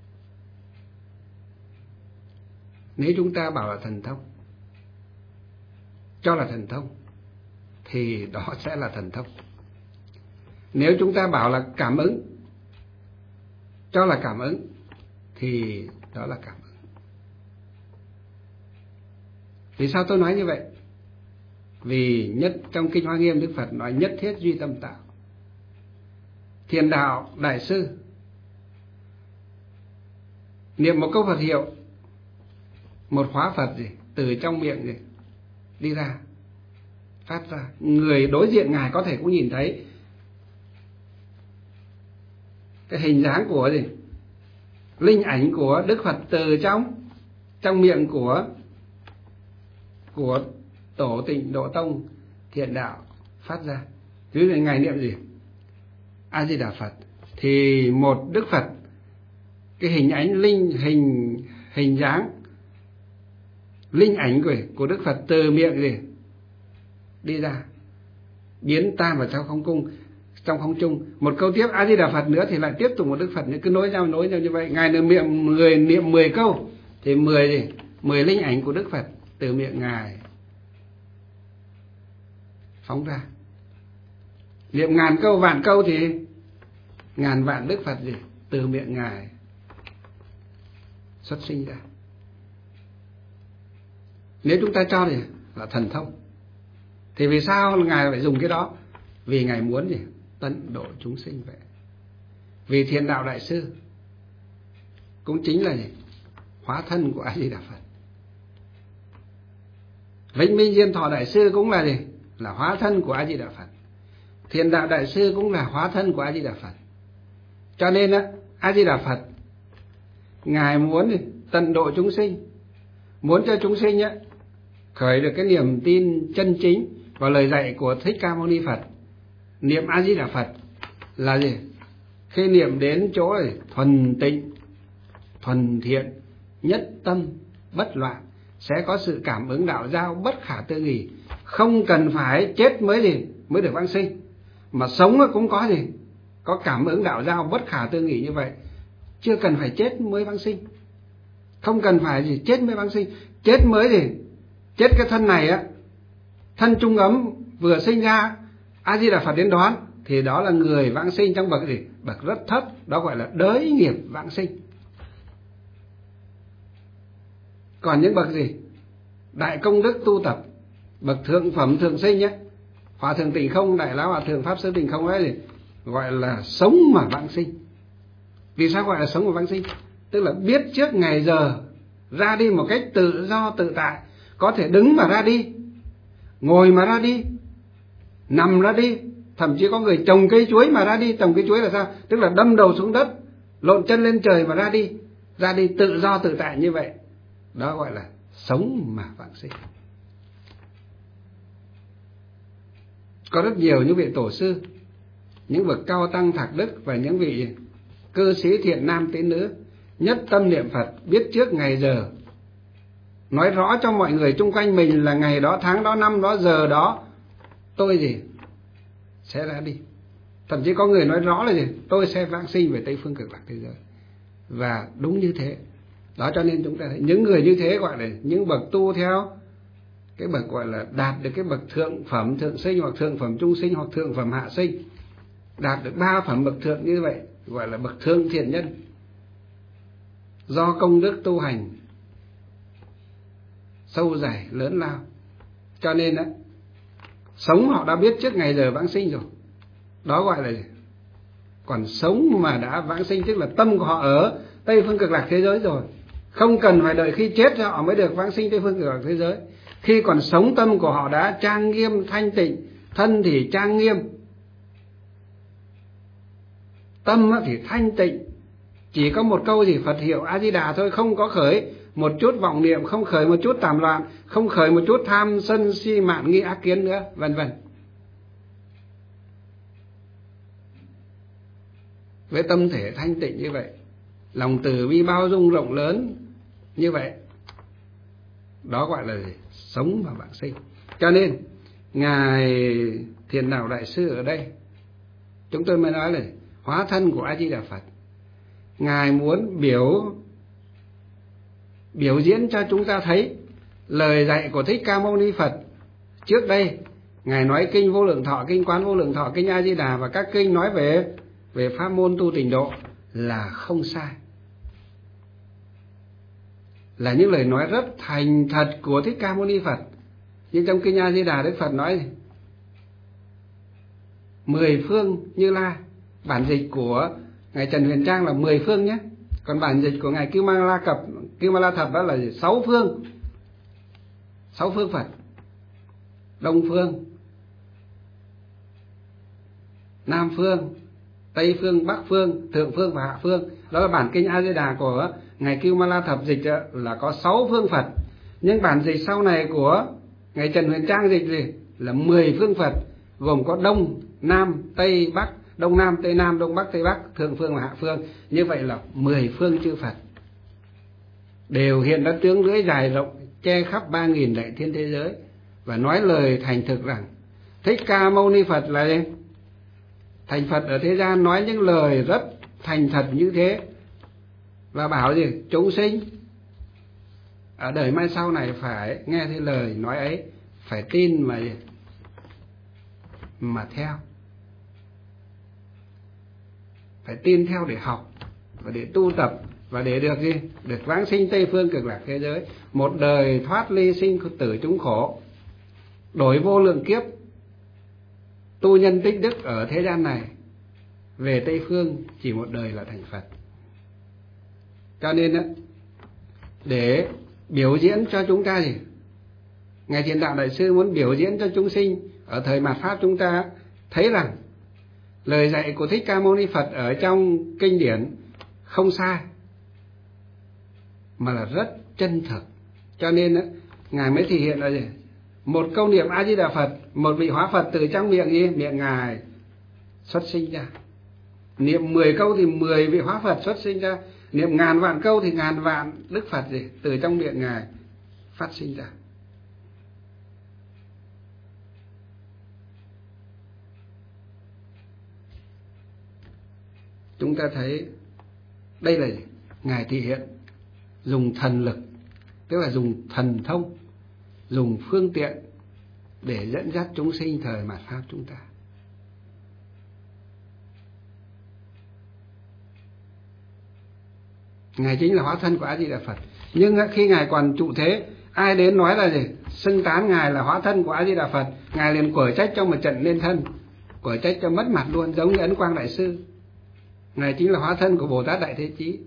Nếu chúng ta bảo là thần thông, cho là thần thông, thì đó sẽ là thần thông. Nếu chúng ta bảo là cảm ứng, cho là cảm ứng, thì đó là cảm ứng. Vì sao tôi nói như vậy? Vì nhất trong Kinh Hoa Nghiêm Đức Phật nói nhất thiết duy tâm tạo. Thiền Đạo Đại Sư niệm một câu Phật hiệu, một hóa Phật gì từ trong miệng gì đi ra, phát ra. Người đối diện Ngài có thể cũng nhìn thấy cái hình dáng của gì linh ảnh của Đức Phật từ trong trong miệng của của Tổ Tịnh Độ Tông Thiền Đạo phát ra. Chứ là Ngài niệm gì A Di Đà Phật thì một Đức Phật, cái hình ảnh linh hình hình dáng linh ảnh của, của Đức Phật từ miệng gì đi ra, biến tan vào trong không cung, trong không trung. Một câu tiếp A Di Đà Phật nữa thì lại tiếp tục một Đức Phật nữa, cứ nối nhau nối nhau như vậy. Ngài niệm miệng người niệm mười câu thì mười gì mười linh ảnh của Đức Phật từ miệng Ngài phóng ra. Niệm ngàn câu vạn câu thì ngàn vạn Đức Phật gì từ miệng Ngài xuất sinh ra. Nếu chúng ta cho thì là thần thông, thì vì sao Ngài phải dùng cái đó? Vì Ngài muốn gì tận độ chúng sinh vậy. Vì Thiền Đạo Đại Sư cũng chính là gì hóa thân của A Di Đà Phật. Vĩnh Minh Diên Thọ Đại Sư cũng là gì là hóa thân của A Di Đà Phật. Thiền Đạo Đại Sư cũng là hóa thân của A Di Đà Phật. Cho nên á, A Di Đà Phật Ngài muốn tận độ chúng sinh, muốn cho chúng sinh á khởi được cái niềm tin chân chính vào lời dạy của Thích Ca Mâu Ni Phật. Niệm A Di Đà Phật là gì? Khi niệm đến chỗ này thuần tịnh, thuần thiện, nhất tâm, bất loạn, sẽ có sự cảm ứng đạo giao bất khả tư nghì. Không cần phải chết mới gì mới được vãng sinh, mà sống cũng có gì có cảm ứng đạo giao bất khả tư nghì như vậy. Chưa cần phải chết mới vãng sinh. Không cần phải gì chết mới vãng sinh. Chết mới gì? Chết cái thân này á, thân trung ấm vừa sinh ra, A Di Đà Phật đến đón, thì đó là người vãng sinh trong bậc gì? Bậc rất thấp, đó gọi là đới nghiệp vãng sinh. Còn những bậc gì? Đại công đức tu tập, bậc thượng phẩm thượng sinh nhé, Hòa thượng Tịnh Không, Đại lão Hòa thượng Pháp sư Tịnh Không ấy gì? Gọi là sống mà vãng sinh. Vì sao gọi là sống mà vãng sinh? Tức là biết trước ngày giờ ra đi một cách tự do tự tại, có thể đứng mà ra đi, ngồi mà ra đi, nằm ra đi, thậm chí có người trồng cây chuối mà ra đi. Trồng cây chuối là sao? Tức là đâm đầu xuống đất, lộn chân lên trời mà ra đi, ra đi tự do tự tại như vậy, đó gọi là sống mà vãng sinh. Có rất nhiều những vị tổ sư, những bậc cao tăng thạc đức và những vị cư sĩ thiện nam tín nữ nhất tâm niệm Phật, biết trước ngày giờ, nói rõ cho mọi người chung quanh mình là ngày đó, tháng đó, năm đó, giờ đó tôi gì sẽ ra đi. Thậm chí có người nói rõ là gì? Tôi sẽ vãng sinh về Tây Phương Cực Lạc thế giới. Và đúng như thế. Đó, cho nên chúng ta thấy những người như thế gọi là những bậc tu theo cái bậc gọi là đạt được cái bậc thượng phẩm thượng sinh, hoặc thượng phẩm trung sinh, hoặc thượng phẩm hạ sinh, đạt được ba phẩm bậc thượng như vậy, gọi là bậc thượng thiện nhân, do công đức tu hành sâu dày lớn lao. Cho nên đó, sống họ đã biết trước ngày giờ vãng sinh rồi, đó gọi là gì? Còn sống mà đã vãng sinh, tức là tâm của họ ở Tây Phương Cực Lạc thế giới rồi, không cần phải đợi khi chết họ mới được vãng sinh Tây Phương Cực Lạc thế giới. Khi còn sống tâm của họ đã trang nghiêm thanh tịnh, thân thì trang nghiêm, tâm thì thanh tịnh, chỉ có một câu gì? Phật hiệu A Di Đà thôi, không có khởi một chút vọng niệm, không khởi một chút tàm loạn, không khởi một chút tham sân si mạn nghi ác kiến nữa, vân vân. Với tâm thể thanh tịnh như vậy, lòng từ bi bao dung rộng lớn như vậy, đó gọi là gì? Sống mà vãng sinh. Cho nên ngài Thiền Đạo Đại sư ở đây, chúng tôi mới nói là hóa thân của A Di Đà Phật, ngài muốn biểu biểu diễn cho chúng ta thấy lời dạy của Thích Ca Mâu Ni Phật. Trước đây ngài nói kinh Vô Lượng Thọ, kinh Quán Vô Lượng Thọ, kinh A Di Đà và các kinh nói về về pháp môn tu tịnh độ là không sai, là những lời nói rất thành thật của Thích Ca Mâu Ni Phật. Nhưng trong kinh A Di Đà, Đức Phật nói mười phương Như Lai, bản dịch của ngài Trần Huyền Trang là mười phương nhé, còn bản dịch của ngài Kiêu Ma La Cập, Kiêu Ma La Thập đó là sáu phương, sáu phương Phật: Đông phương, Nam phương, Tây phương, Bắc phương, Thượng phương và Hạ phương. Đó là bản kinh A Di Đà của ngài Kiêu Ma La Thập dịch là có sáu phương Phật. Nhưng bản dịch sau này của ngài Trần Huyền Trang dịch gì là mười phương Phật, gồm có Đông, Nam, Tây, Bắc, Đông Nam, Tây Nam, Đông Bắc, Tây Bắc, Thượng phương và Hạ phương. Như vậy là mười phương chư Phật đều hiện ra tướng lưỡi dài rộng, che khắp ba nghìn đại thiên thế giới, và nói lời thành thực rằng Thích Ca Mâu Ni Phật là gì? Thành Phật ở thế gian, nói những lời rất thành thật như thế, và bảo gì? Chúng sinh ở đời mai sau này phải nghe thấy lời nói ấy, phải tin mà gì? Mà theo, phải tin theo để học và để tu tập, và để được gì? Được vãng sinh Tây Phương Cực Lạc thế giới, một đời thoát ly sinh tử chúng khổ, đổi vô lượng kiếp tu nhân tích đức ở thế gian này, về Tây Phương chỉ một đời là thành Phật. Cho nên đó, để biểu diễn cho chúng ta gì? Ngài Thiền Đạo Đại sư muốn biểu diễn cho chúng sinh ở thời mạt Pháp chúng ta thấy rằng lời dạy của Thích Ca Mâu Ni Phật ở trong kinh điển không sai, mà là rất chân thực. Cho nên đó, ngài mới thể hiện là gì? Một câu niệm A Di Đà Phật, một vị hóa Phật từ trong miệng gì? Miệng ngài xuất sinh ra. Niệm mười câu thì mười vị hóa Phật xuất sinh ra. Niệm ngàn vạn câu thì ngàn vạn Đức Phật gì? Từ trong miệng ngài phát sinh ra. Chúng ta thấy đây là gì? Ngài thể hiện dùng thần lực, tức là dùng thần thông, dùng phương tiện để dẫn dắt chúng sinh thời mạt Pháp chúng ta. Ngài chính là hóa thân của A Di Đà Phật. Nhưng khi Ngài còn trụ thế, ai đến nói là gì? Xưng tán Ngài là hóa thân của A Di Đà Phật, Ngài liền quở trách trong một trận lên thân, quở trách cho mất mặt luôn, giống như Ấn Quang Đại Sư. Ngài chính là hóa thân của Bồ Tát Đại Thế Chí.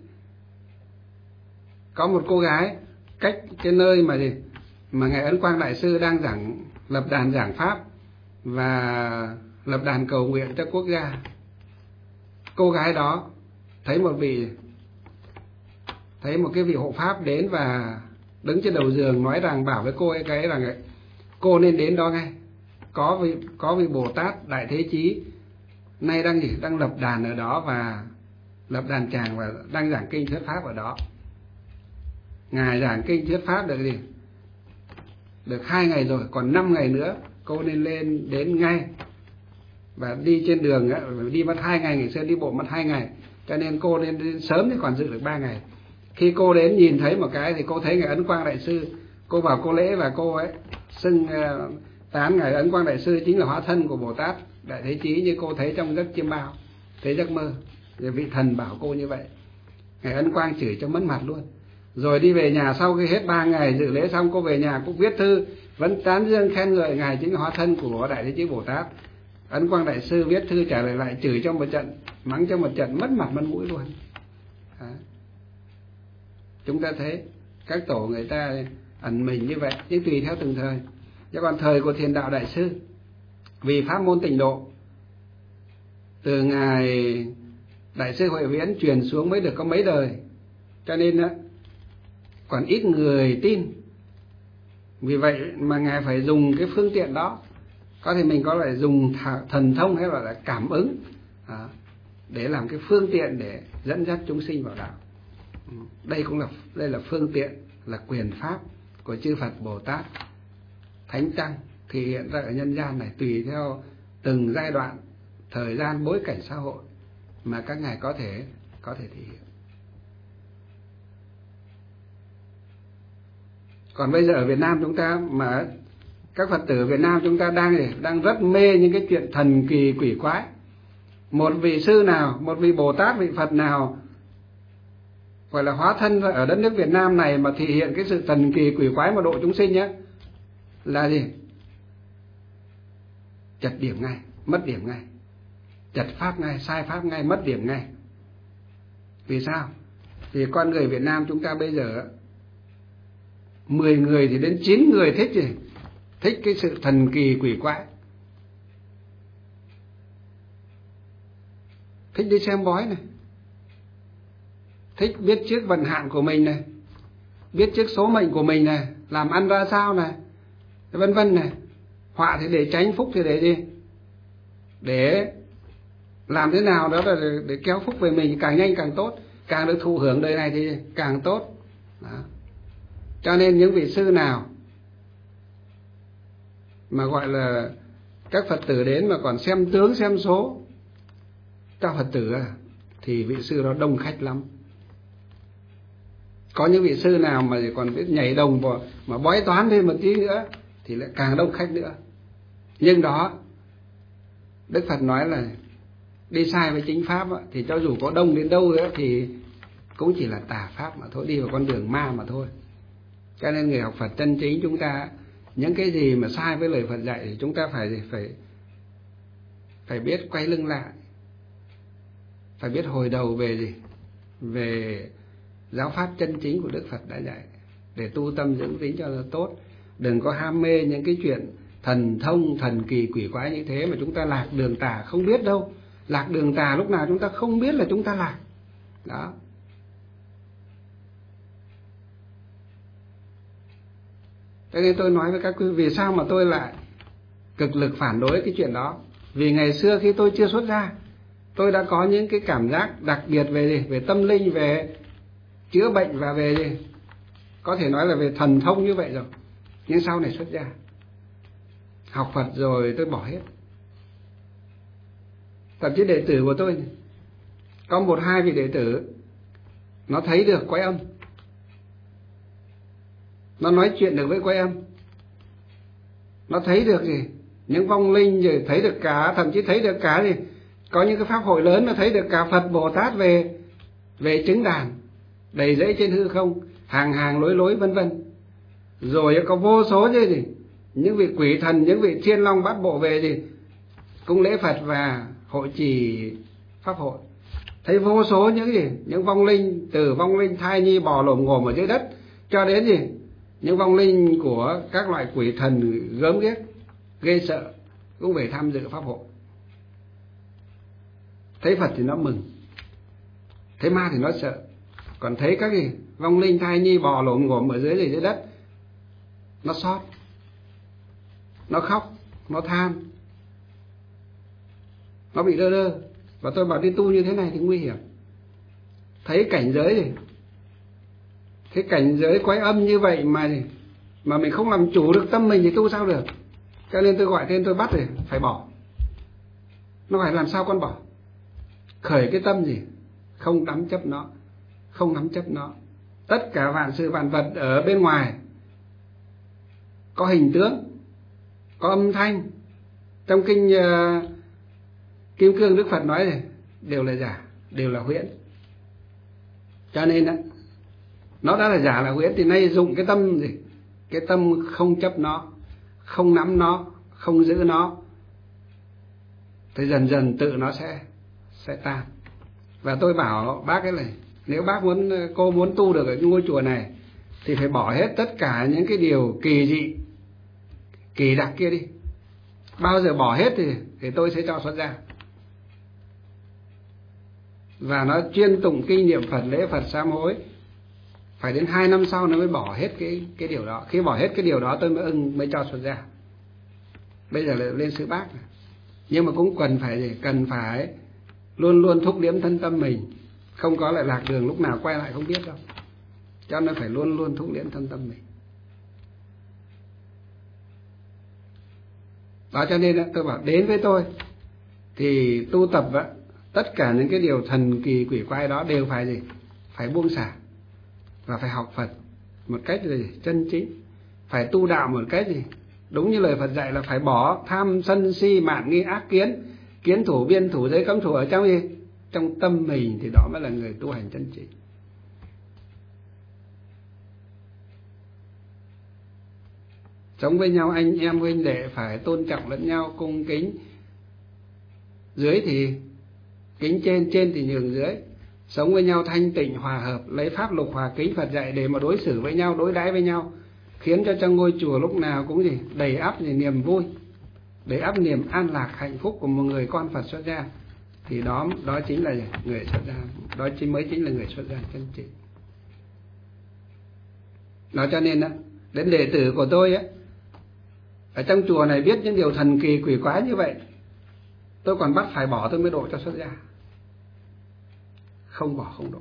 Có một cô gái cách cái nơi mà gì mà Ngài Ấn Quang Đại Sư đang giảng, lập đàn giảng pháp và lập đàn cầu nguyện cho quốc gia. Cô gái đó thấy một vị thấy một cái vị hộ pháp đến và đứng trên đầu giường nói rằng, bảo với cô ấy cái rằng cô nên đến đó ngay, có vị có vị Bồ Tát Đại Thế Chí nay đang gì đang lập đàn ở đó, và lập đàn tràng và đang giảng kinh thuyết pháp ở đó. Ngài giảng kinh thuyết pháp được gì được hai ngày rồi, còn năm ngày nữa cô nên lên đến ngay. Và đi trên đường á, đi mất hai ngày, ngày xưa đi bộ mất hai ngày, cho nên cô nên đến sớm thì còn dự được ba ngày. Khi cô đến nhìn thấy một cái thì cô thấy Ngài Ấn Quang Đại Sư, cô vào cô lễ và cô ấy xưng uh, tán Ngài Ấn Quang Đại Sư chính là hóa thân của Bồ Tát Đại Thế Chí, như cô thấy trong giấc chiêm bao, thấy giấc mơ. Rồi vị thần bảo cô như vậy. Ngài Ấn Quang chửi cho mất mặt luôn. Rồi đi về nhà, sau khi hết ba ngày dự lễ xong, cô về nhà cũng viết thư vẫn tán dương khen ngợi Ngài chính là hóa thân của Đại Thế Chí Bồ Tát. Ấn Quang Đại Sư viết thư trả lời lại, chửi cho một trận, mắng cho một trận, mất mặt mất mũi luôn. Đó. Chúng ta thấy các tổ người ta ẩn mình như vậy, nhưng tùy theo từng thời. Chứ còn thời của Thiền Đạo Đại Sư, vì pháp môn tịnh độ, từ Ngài Đại Sư Huệ Viễn truyền xuống mới được có mấy đời, cho nên đó, còn ít người tin. Vì vậy mà Ngài phải dùng cái phương tiện đó. Có thể mình có thể dùng thần thông hay là cảm ứng đó, để làm cái phương tiện để dẫn dắt chúng sinh vào đạo. Đây cũng là đây là phương tiện, là quyền pháp của chư Phật Bồ Tát Thánh Tăng thể hiện ra ở nhân gian này, tùy theo từng giai đoạn, thời gian, bối cảnh xã hội mà các ngài có thể có thể thể hiện. Còn bây giờ ở Việt Nam chúng ta, mà các Phật tử Việt Nam chúng ta đang đang rất mê những cái chuyện thần kỳ quỷ quái. Một vị sư nào, một vị Bồ Tát, vị Phật nào gọi là hóa thân ở đất nước Việt Nam này mà thể hiện cái sự thần kỳ quỷ quái mà độ chúng sinh nhé, là gì? Chật điểm ngay, mất điểm ngay. Chật pháp ngay, sai pháp ngay, mất điểm ngay. Vì sao? Vì con người Việt Nam chúng ta bây giờ mười người thì đến chín người thích gì? Thích cái sự thần kỳ quỷ quái. Thích đi xem bói này, thích biết trước vận hạn của mình này, biết trước số mệnh của mình này, làm ăn ra sao này, vân vân này. Họa thì để tránh, phúc thì để gì? Để làm thế nào đó là để, để kéo phúc về mình càng nhanh càng tốt, càng được thụ hưởng đời này thì càng tốt. Đó. Cho nên những vị sư nào mà gọi là các Phật tử đến mà còn xem tướng xem số các Phật tử à, thì vị sư đó đông khách lắm. Có những vị sư nào mà còn biết nhảy đồng vào, mà bói toán thêm một tí nữa thì lại càng đông khách nữa. Nhưng đó, Đức Phật nói là đi sai với chính pháp á, thì cho dù có đông đến đâu nữa thì cũng chỉ là tà pháp mà thôi, đi vào con đường ma mà thôi. Cho nên người học Phật chân chính chúng ta, những cái gì mà sai với lời Phật dạy thì chúng ta phải phải phải biết quay lưng lại, phải biết hồi đầu về gì, về giáo pháp chân chính của Đức Phật đã dạy, để tu tâm dưỡng tính cho nó tốt. Đừng có ham mê những cái chuyện thần thông, thần kỳ quỷ quái như thế mà chúng ta lạc đường tà không biết đâu. Lạc đường tà lúc nào chúng ta không biết là chúng ta lạc. Đó. Cho nên tôi nói với các quý vị, vì sao mà tôi lại cực lực phản đối cái chuyện đó. Vì ngày xưa khi tôi chưa xuất gia, tôi đã có những cái cảm giác đặc biệt về gì? Về tâm linh, về chữa bệnh và về gì? Có thể nói là về thần thông như vậy rồi. Nhưng sau này xuất gia, học Phật rồi tôi bỏ hết. Thậm chí đệ tử của tôi có một hai vị đệ tử nó thấy được quái âm, nó nói chuyện được với Quái Âm, nó thấy được gì những vong linh, rồi thấy được cả, thậm chí thấy được cả gì, có những cái pháp hội lớn nó thấy được cả Phật Bồ Tát về về chứng đàn đầy rẫy trên hư không, hàng hàng lối lối vân vân. Rồi có vô số như gì những vị quỷ thần, những vị thiên long bát bộ về gì cung lễ Phật và hội trì pháp hội. Thấy vô số những gì những vong linh, từ vong linh thai nhi bò lồm ngồm ở dưới đất cho đến gì những vong linh của các loại quỷ thần gớm ghiếc ghê sợ cũng về tham dự pháp hội. Thấy Phật thì nó mừng, thấy ma thì nó sợ. Còn thấy các gì vong linh thai nhi bò lồm ngồm ở dưới gì dưới đất, nó xót, nó khóc, nó than, nó bị đơ đơ. Và tôi bảo đi tu như thế này thì nguy hiểm. Thấy cảnh giới gì, cái cảnh giới Quái Âm như vậy mà mà mình không làm chủ được tâm mình thì tu sao được. Cho nên tôi gọi tên tôi bắt rồi phải bỏ. Nó phải làm sao con bỏ? Khởi cái tâm gì, không nắm chấp nó, không nắm chấp nó. Tất cả vạn sự vạn vật ở bên ngoài có hình tướng, có âm thanh. Trong kinh uh, Kim Cương Đức Phật nói này, đều là giả, đều là huyễn. Cho nên đó, nó đã là giả là huyễn thì nay dụng cái tâm gì, cái tâm không chấp nó, không nắm nó, không giữ nó, thì dần dần tự nó sẽ sẽ tan. Và tôi bảo bác cái này, nếu bác muốn, cô muốn tu được ở cái ngôi chùa này thì phải bỏ hết tất cả những cái điều kỳ dị, kỳ đặc kia đi. Bao giờ bỏ hết thì, thì tôi sẽ cho xuất gia. Và nó chuyên tụng kinh niệm Phật, lễ Phật, sám hối. Phải đến hai năm sau nó mới bỏ hết cái cái điều đó. Khi bỏ hết cái điều đó tôi mới ưng mới cho xuất gia. Bây giờ lại lên Sư Bác. Nhưng mà cũng cần phải gì? Cần phải luôn luôn thúc liếm thân tâm mình. Không có lại lạc đường lúc nào quay lại không biết đâu. Cho nên phải luôn luôn thúc liếm thân tâm mình. Đó cho nên tôi bảo đến với tôi thì tu tập á, tất cả những cái điều thần kỳ quỷ quái đó đều phải gì? Phải buông xả. Và phải học Phật một cách gì? Chân chính. Phải tu đạo một cách gì? Đúng như lời Phật dạy là phải bỏ tham sân si mạn nghi ác kiến, kiến thủ biên thủ giới cấm thủ ở trong gì? Trong tâm mình, thì đó mới là người tu hành chân chính. Sống với nhau anh em huynh đệ phải tôn trọng lẫn nhau, cung kính. Dưới thì kính trên, trên thì nhường dưới. Sống với nhau thanh tịnh hòa hợp, lấy pháp lục hòa kính Phật dạy để mà đối xử với nhau, đối đãi với nhau, khiến cho trong ngôi chùa lúc nào cũng gì đầy ắp gì niềm vui, đầy ắp niềm an lạc hạnh phúc của một người con Phật xuất gia. Thì đó đó chính là người xuất gia, đó chính mới chính là người xuất gia chân chính. Đó cho nên đó, đến đệ tử của tôi á, ở trong chùa này biết những điều thần kỳ quỷ quái như vậy, tôi còn bắt phải bỏ tôi mới độ cho xuất gia. Không bỏ không độ.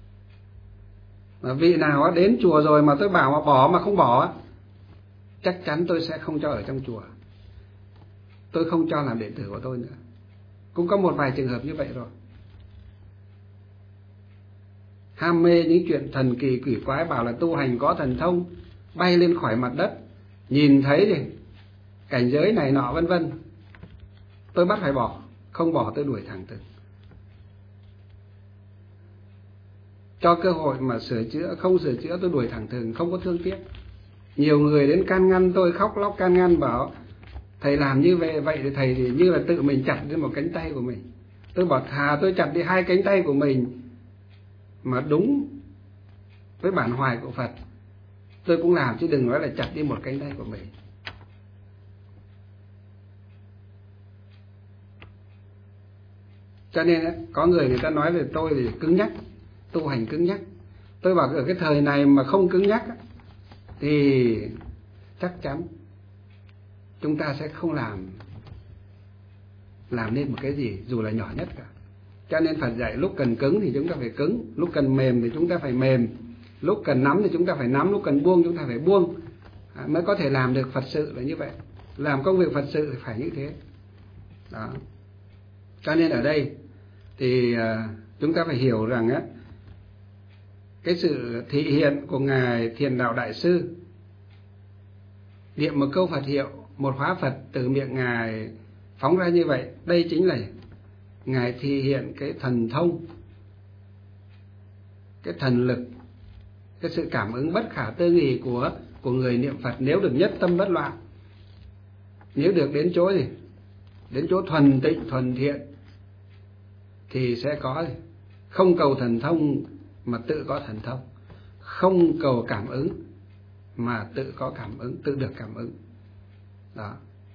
Mà vị nào á, đến chùa rồi mà tôi bảo mà bỏ mà không bỏ á, chắc chắn tôi sẽ không cho ở trong chùa. Tôi không cho làm đệ tử của tôi nữa. Cũng có một vài trường hợp như vậy rồi. Ham mê những chuyện thần kỳ quỷ quái, bảo là tu hành có thần thông, bay lên khỏi mặt đất, nhìn thấy gì cảnh giới này nọ vân vân. Tôi bắt phải bỏ, không bỏ tôi đuổi thẳng từ. Cho cơ hội mà sửa chữa, không sửa chữa tôi đuổi thẳng thừng, không có thương tiếc. Nhiều người đến can ngăn tôi, khóc lóc can ngăn bảo thầy làm như vậy vậy thì thầy thì như là tự mình chặt đi một cánh tay của mình. Tôi bảo thà tôi chặt đi hai cánh tay của mình mà đúng với bản hoài của Phật, tôi cũng làm, chứ đừng nói là chặt đi một cánh tay của mình. Cho nên có người người ta nói về tôi thì cứng nhắc, tu hành cứng nhắc. Tôi bảo ở cái thời này mà không cứng nhắc thì chắc chắn chúng ta sẽ không làm làm nên một cái gì dù là nhỏ nhất cả. Cho nên Phật dạy lúc cần cứng thì chúng ta phải cứng, lúc cần mềm thì chúng ta phải mềm, lúc cần nắm thì chúng ta phải nắm, lúc cần buông chúng ta phải buông, à, mới có thể làm được Phật sự là như vậy. Làm công việc Phật sự thì phải như thế. Đó. Cho nên ở đây thì uh, chúng ta phải hiểu rằng á, cái sự thị hiện của Ngài Thiền Đạo Đại Sư niệm một câu Phật hiệu, một hóa Phật từ miệng Ngài phóng ra như vậy. Đây chính là Ngài thể hiện cái thần thông, cái thần lực, cái sự cảm ứng bất khả tư nghị của của người niệm Phật. Nếu được nhất tâm bất loạn, nếu được đến chỗ gì, đến chỗ thuần tịnh thuần thiện, thì sẽ có gì? Không cầu thần thông mà tự có thần thông, không cầu cảm ứng mà tự có cảm ứng, tự được cảm ứng. Đó,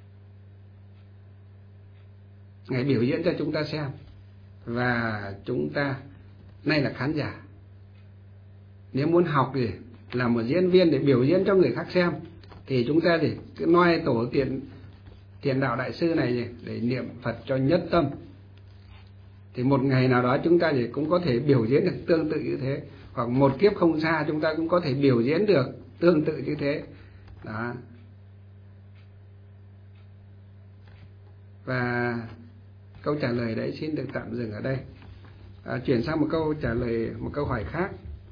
Ngài biểu diễn cho chúng ta xem, và chúng ta nay là khán giả, nếu muốn học gì là một diễn viên để biểu diễn cho người khác xem, thì chúng ta thì cứ noi tổ tiền tiền đạo đại sư này gì để niệm Phật cho nhất tâm, thì một ngày nào đó chúng ta thì cũng có thể biểu diễn được tương tự như thế, hoặc một kiếp không xa chúng ta cũng có thể biểu diễn được tương tự như thế. Đó. Và câu trả lời đấy xin được tạm dừng ở đây. À, chuyển sang một câu trả lời, một câu hỏi khác.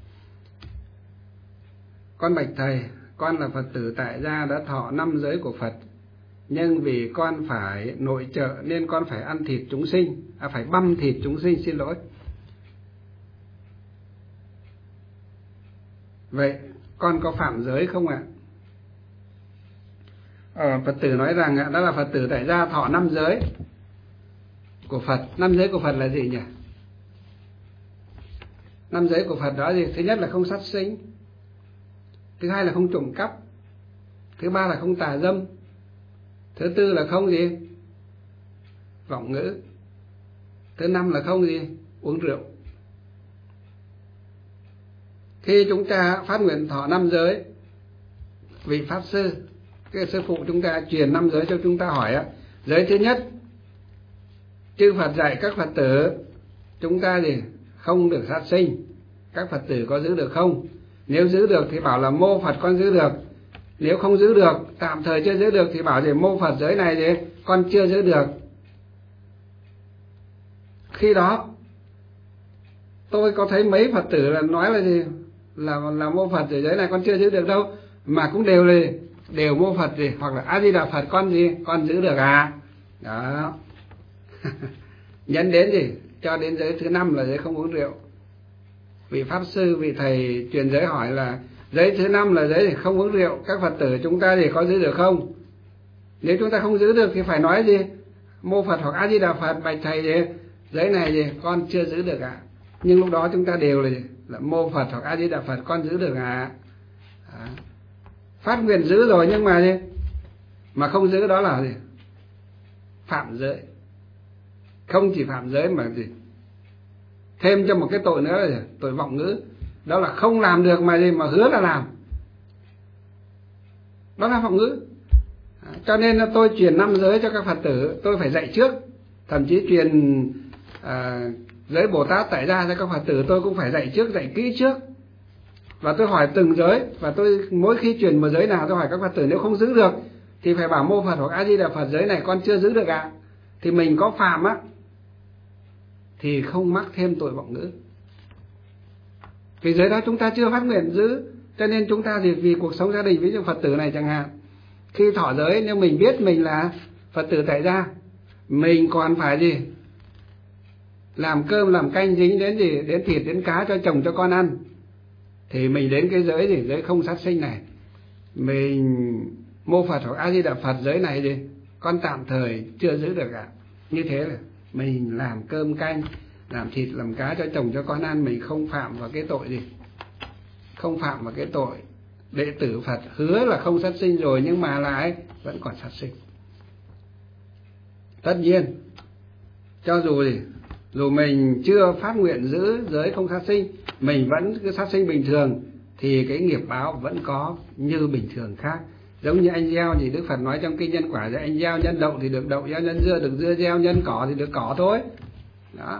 Con bạch thầy, con là Phật tử tại gia đã thọ năm giới của Phật, nhưng vì con phải nội trợ nên con phải ăn thịt chúng sinh, à phải băm thịt chúng sinh, xin lỗi. Vậy con có phạm giới không ạ? Ờ, Phật tử nói rằng đó là Phật tử tại gia thọ năm giới của Phật. Năm giới của Phật là gì nhỉ? Năm giới của Phật đó gì? Thứ nhất là không sát sinh, thứ hai là không trộm cắp, thứ ba là không tà dâm, thứ tư là không gì? Vọng ngữ, thứ năm là không gì? Uống rượu. Khi chúng ta phát nguyện thọ năm giới, vị pháp sư, cái sư phụ chúng ta truyền năm giới cho chúng ta hỏi á, giới thứ nhất, chư Phật dạy các Phật tử chúng ta gì? Không được sát sinh. Các Phật tử có giữ được không? Nếu giữ được thì bảo là mô Phật con giữ được. Nếu không giữ được, tạm thời chưa giữ được thì bảo gì? Mô Phật giới này gì? Con chưa giữ được. Khi đó tôi có thấy mấy Phật tử là nói là gì? Là là mô Phật giới này con chưa giữ được đâu, mà cũng đều là đều mô Phật gì, hoặc là A Di Đà Phật con gì? Con giữ được à? Đó. Nhấn đến gì? Cho đến giới thứ năm là giới không uống rượu. Vị pháp sư, vị thầy truyền giới hỏi là giới thứ năm là giới không uống rượu, các Phật tử chúng ta thì có giữ được không? Nếu chúng ta không giữ được thì phải nói gì? Mô Phật hoặc A Di Đà Phật, bạch thầy gì? Giới này gì? Con chưa giữ được ạ. À? Nhưng lúc đó chúng ta đều là gì? Là mô Phật hoặc A Di Đà Phật con giữ được à? À. Phát nguyện giữ rồi nhưng mà gì? Mà không giữ đó là gì? Phạm giới. Không chỉ phạm giới mà gì? Thêm cho một cái tội nữa là gì? Tội vọng ngữ. Đó là không làm được mà gì? Mà hứa là làm. Đó là vọng ngữ. À, cho nên là tôi truyền năm giới cho các Phật tử, tôi phải dạy trước. Thậm chí truyền à, giới Bồ Tát tại gia cho các Phật tử tôi cũng phải dạy trước, dạy kỹ trước. Và tôi hỏi từng giới, và tôi mỗi khi truyền một giới nào tôi hỏi các Phật tử, nếu không giữ được thì phải bảo mô Phật hoặc A Di Đà Phật giới này con chưa giữ được ạ. À? Thì mình có phạm á thì không mắc thêm tội vọng ngữ. Vì giới đó chúng ta chưa phát nguyện giữ, cho nên chúng ta thì vì cuộc sống gia đình, ví dụ Phật tử này chẳng hạn, khi thọ giới nếu mình biết mình là Phật tử tại gia, mình còn phải gì? Làm cơm làm canh dính đến gì? Đến thịt đến cá cho chồng cho con ăn, thì mình đến cái giới gì? Giới không sát sinh này, mình mô Phật hoặc A Di Đà Phật giới này gì? Con tạm thời chưa giữ được ạ. Như thế là mình làm cơm canh, làm thịt làm cá cho chồng cho con ăn, mình không phạm vào cái tội gì? Không phạm vào cái tội đệ tử Phật hứa là không sát sinh rồi nhưng mà lại vẫn còn sát sinh. Tất nhiên cho dù gì, dù mình chưa phát nguyện giữ giới không sát sinh, mình vẫn cứ sát sinh bình thường, thì cái nghiệp báo vẫn có như bình thường khác. Giống như anh gieo thì Đức Phật nói trong kinh nhân quả, anh gieo nhân đậu thì được đậu, gieo nhân dưa được dưa, gieo nhân cỏ thì được cỏ thôi. Đó.